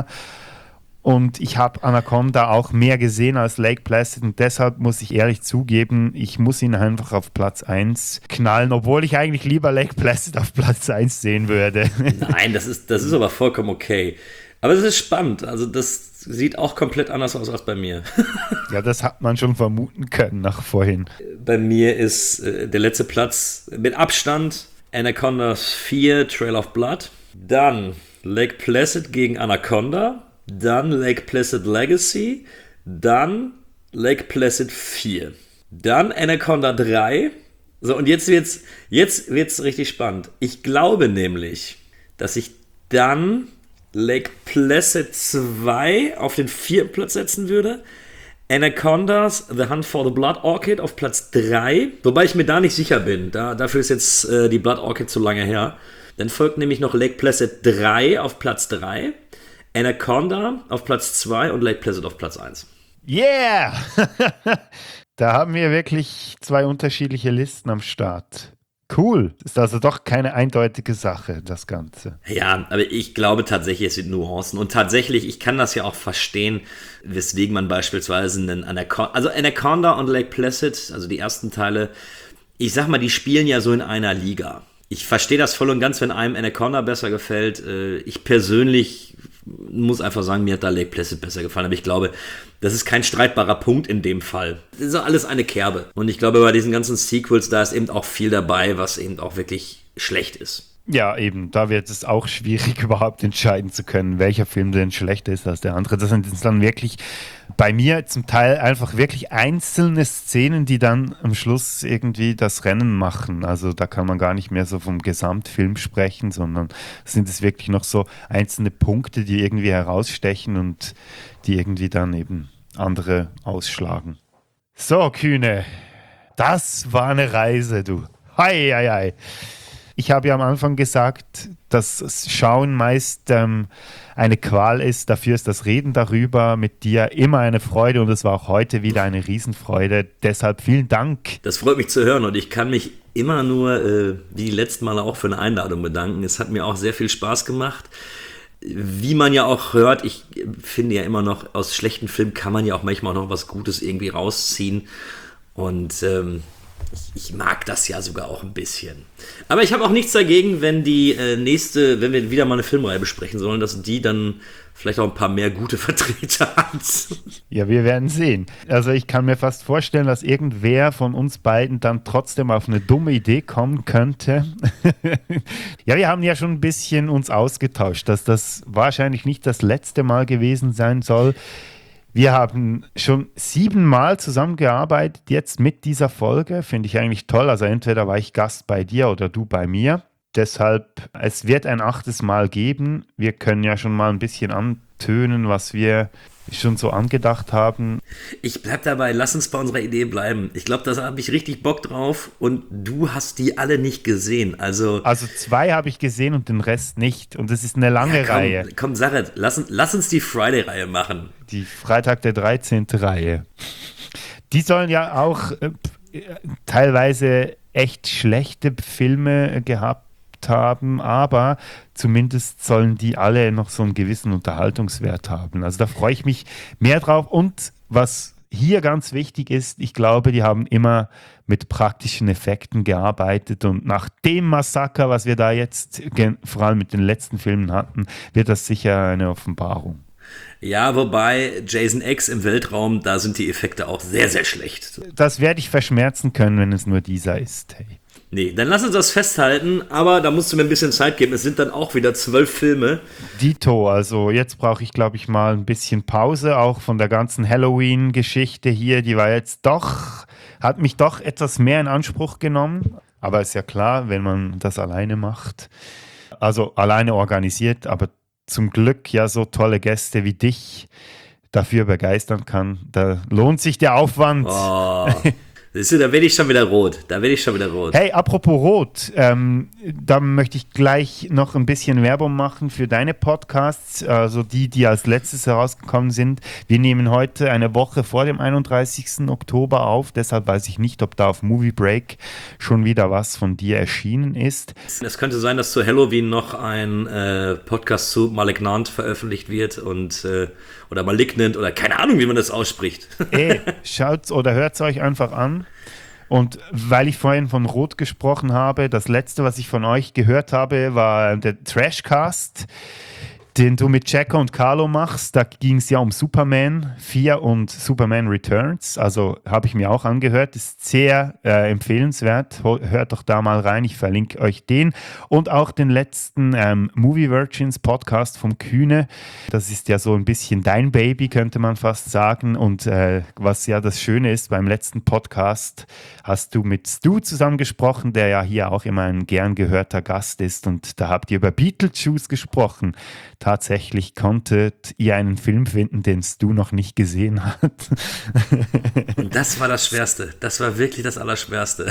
und ich habe Anaconda auch mehr gesehen als Lake Placid und deshalb muss ich ehrlich zugeben, ich muss ihn einfach auf Platz eins knallen, obwohl ich eigentlich lieber Lake Placid auf Platz eins sehen würde. Nein, das ist, das ist aber vollkommen okay. Aber es ist spannend, also das sieht auch komplett anders aus als bei mir. Ja, das hat man schon vermuten können nach vorhin. Bei mir ist äh, der letzte Platz mit Abstand Anacondas vier, Trail of Blood, dann Lake Placid gegen Anaconda, dann Lake Placid Legacy, dann Lake Placid vier, dann Anaconda drei. So, und jetzt wird's, jetzt wird's richtig spannend. Ich glaube nämlich, dass ich dann Lake Placid zwei auf den vierten Platz setzen würde, Anacondas The Hunt for the Blood Orchid auf Platz drei, wobei ich mir da nicht sicher bin. Da, dafür ist jetzt äh, die Blood Orchid zu lange her. Dann folgt nämlich noch Lake Placid drei auf Platz drei, Anaconda auf Platz zwei und Lake Placid auf Platz eins. Yeah! Da haben wir wirklich zwei unterschiedliche Listen am Start. Cool. Ist also doch keine eindeutige Sache, das Ganze. Ja, aber ich glaube tatsächlich, es sind Nuancen. Und tatsächlich, ich kann das ja auch verstehen, weswegen man beispielsweise einen Anaconda, also Anaconda und Lake Placid, also die ersten Teile, ich sag mal, die spielen ja so in einer Liga. Ich verstehe das voll und ganz, wenn einem Anaconda besser gefällt. Ich persönlich muss einfach sagen, mir hat da Lake Placid besser gefallen. Aber ich glaube, das ist kein streitbarer Punkt in dem Fall. Das ist doch alles eine Kerbe. Und ich glaube, bei diesen ganzen Sequels, da ist eben auch viel dabei, was eben auch wirklich schlecht ist. Ja, eben, da wird es auch schwierig, überhaupt entscheiden zu können, welcher Film denn schlechter ist als der andere. Das sind dann wirklich bei mir zum Teil einfach wirklich einzelne Szenen, die dann am Schluss irgendwie das Rennen machen. Also da kann man gar nicht mehr so vom Gesamtfilm sprechen, sondern sind es wirklich noch so einzelne Punkte, die irgendwie herausstechen und die irgendwie dann eben andere ausschlagen. So, Kühne, das war eine Reise, du. Hei, hei, hei. Ich habe ja am Anfang gesagt, dass Schauen meist ähm, eine Qual ist. Dafür ist das Reden darüber mit dir immer eine Freude und es war auch heute wieder eine Riesenfreude. Deshalb vielen Dank. Das freut mich zu hören und ich kann mich immer nur, äh, wie die letzten Male auch, für eine Einladung bedanken. Es hat mir auch sehr viel Spaß gemacht. Wie man ja auch hört, ich finde ja immer noch, aus schlechten Filmen kann man ja auch manchmal noch was Gutes irgendwie rausziehen. Und ähm, ich, ich mag das ja sogar auch ein bisschen. Aber ich habe auch nichts dagegen, wenn die äh, nächste, wenn wir wieder mal eine Filmreihe besprechen sollen, dass die dann vielleicht auch ein paar mehr gute Vertreter hat. Ja, wir werden sehen. Also ich kann mir fast vorstellen, dass irgendwer von uns beiden dann trotzdem auf eine dumme Idee kommen könnte. Ja, wir haben ja schon ein bisschen uns ausgetauscht, dass das wahrscheinlich nicht das letzte Mal gewesen sein soll. Wir haben schon siebenmal zusammengearbeitet jetzt mit dieser Folge. Finde ich eigentlich toll. Also entweder war ich Gast bei dir oder du bei mir. Deshalb, es wird ein achtes Mal geben. Wir können ja schon mal ein bisschen antönen, was wir schon so angedacht haben. Ich bleib dabei, lass uns bei unserer Idee bleiben. Ich glaube, da habe ich richtig Bock drauf und du hast die alle nicht gesehen. Also, also zwei habe ich gesehen und den Rest nicht. Und es ist eine lange ja, komm, Reihe. Komm, Sarah, lass, lass uns die Friday-Reihe machen. Die Freitag der dreizehnte Reihe. Die sollen ja auch äh, teilweise echt schlechte Filme gehabt haben, aber zumindest sollen die alle noch so einen gewissen Unterhaltungswert haben. Also da freue ich mich mehr drauf. Und was hier ganz wichtig ist, ich glaube, die haben immer mit praktischen Effekten gearbeitet und nach dem Massaker, was wir da jetzt vor allem mit den letzten Filmen hatten, wird das sicher eine Offenbarung. Ja, wobei Jason X im Weltraum, da sind die Effekte auch sehr, sehr schlecht. Das werde ich verschmerzen können, wenn es nur dieser ist. Hey. Nee, dann lass uns das festhalten, aber da musst du mir ein bisschen Zeit geben. Es sind dann auch wieder zwölf Filme. Dito, also jetzt brauche ich, glaube ich, mal ein bisschen Pause, auch von der ganzen Halloween-Geschichte hier. Die war jetzt doch, hat mich doch etwas mehr in Anspruch genommen. Aber ist ja klar, wenn man das alleine macht, also alleine organisiert, aber zum Glück ja so tolle Gäste wie dich dafür begeistern kann. Da lohnt sich der Aufwand. Oh. Siehst du, da werde ich schon wieder rot. Da werde ich schon wieder rot. Hey, apropos rot, ähm, da möchte ich gleich noch ein bisschen Werbung machen für deine Podcasts, also die, die als letztes herausgekommen sind. Wir nehmen heute eine Woche vor dem einunddreißigsten Oktober auf, deshalb weiß ich nicht, ob da auf Movie Break schon wieder was von dir erschienen ist. Es könnte sein, dass zu Halloween noch ein äh, Podcast zu Malignant veröffentlicht wird und äh, oder Malignant oder keine Ahnung, wie man das ausspricht. Ey, schaut oder hört es euch einfach an. Und weil ich vorhin von Rot gesprochen habe, das letzte, was ich von euch gehört habe, war der Trashcast, den du mit Checker und Carlo machst. Da ging es ja um Superman vier und Superman Returns. Also habe ich mir auch angehört. Ist sehr äh, empfehlenswert. Hört doch da mal rein. Ich verlinke euch den. Und auch den letzten ähm, Movie Virgins Podcast vom Kühne. Das ist ja so ein bisschen dein Baby, könnte man fast sagen. Und äh, was ja das Schöne ist, beim letzten Podcast hast du mit Stu zusammen gesprochen, der ja hier auch immer ein gern gehörter Gast ist. Und da habt ihr über Beetlejuice gesprochen. Tatsächlich konntet ihr einen Film finden, den Stu noch nicht gesehen hat. Und das war das Schwerste. Das war wirklich das Allerschwerste.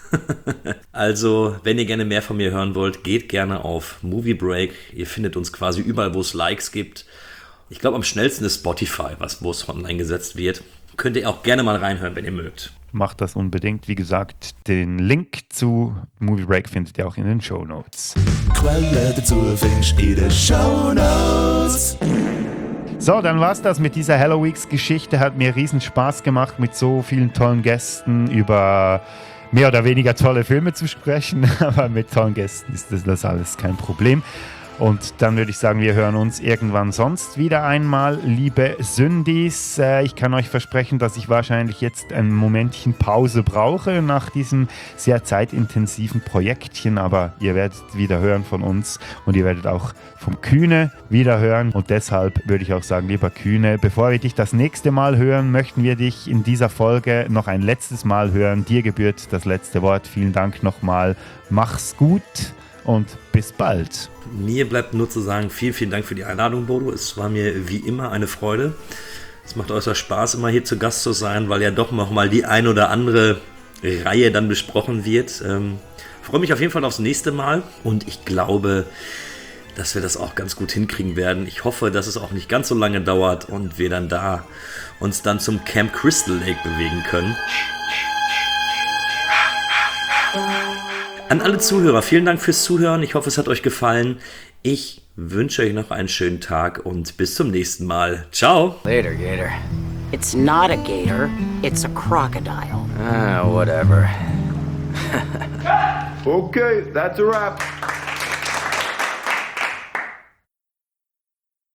Also, wenn ihr gerne mehr von mir hören wollt, geht gerne auf Movie Break. Ihr findet uns quasi überall, wo es Likes gibt. Ich glaube, am schnellsten ist Spotify, was, wo es online gesetzt wird. Könnt ihr auch gerne mal reinhören, wenn ihr mögt. Macht das unbedingt. Wie gesagt, den Link zu Movie Break findet ihr auch in den Shownotes. Quelle dazu findest du in den Shownotes. So, dann war's das mit dieser Halloween-Geschichte. Hat mir riesen Spaß gemacht, mit so vielen tollen Gästen über mehr oder weniger tolle Filme zu sprechen. Aber mit tollen Gästen ist das, das alles kein Problem. Und dann würde ich sagen, wir hören uns irgendwann sonst wieder einmal, liebe Sündis. Äh, ich kann euch versprechen, dass ich wahrscheinlich jetzt ein Momentchen Pause brauche nach diesem sehr zeitintensiven Projektchen. Aber ihr werdet wieder hören von uns und ihr werdet auch vom Kühne wieder hören. Und deshalb würde ich auch sagen, lieber Kühne, bevor wir dich das nächste Mal hören, möchten wir dich in dieser Folge noch ein letztes Mal hören. Dir gebührt das letzte Wort. Vielen Dank nochmal. Mach's gut. Und bis bald. Mir bleibt nur zu sagen, vielen, vielen Dank für die Einladung, Bodo. Es war mir wie immer eine Freude. Es macht äußerst Spaß, immer hier zu Gast zu sein, weil ja doch noch mal die ein oder andere Reihe dann besprochen wird. Ähm, freue mich auf jeden Fall aufs nächste Mal und ich glaube, dass wir das auch ganz gut hinkriegen werden. Ich hoffe, dass es auch nicht ganz so lange dauert und wir dann da uns dann zum Camp Crystal Lake bewegen können. An alle Zuhörer, vielen Dank fürs Zuhören. Ich hoffe, es hat euch gefallen. Ich wünsche euch noch einen schönen Tag und bis zum nächsten Mal. Ciao. Later, Gator. It's not a gator, it's a crocodile. Ah, whatever. Okay, that's a wrap.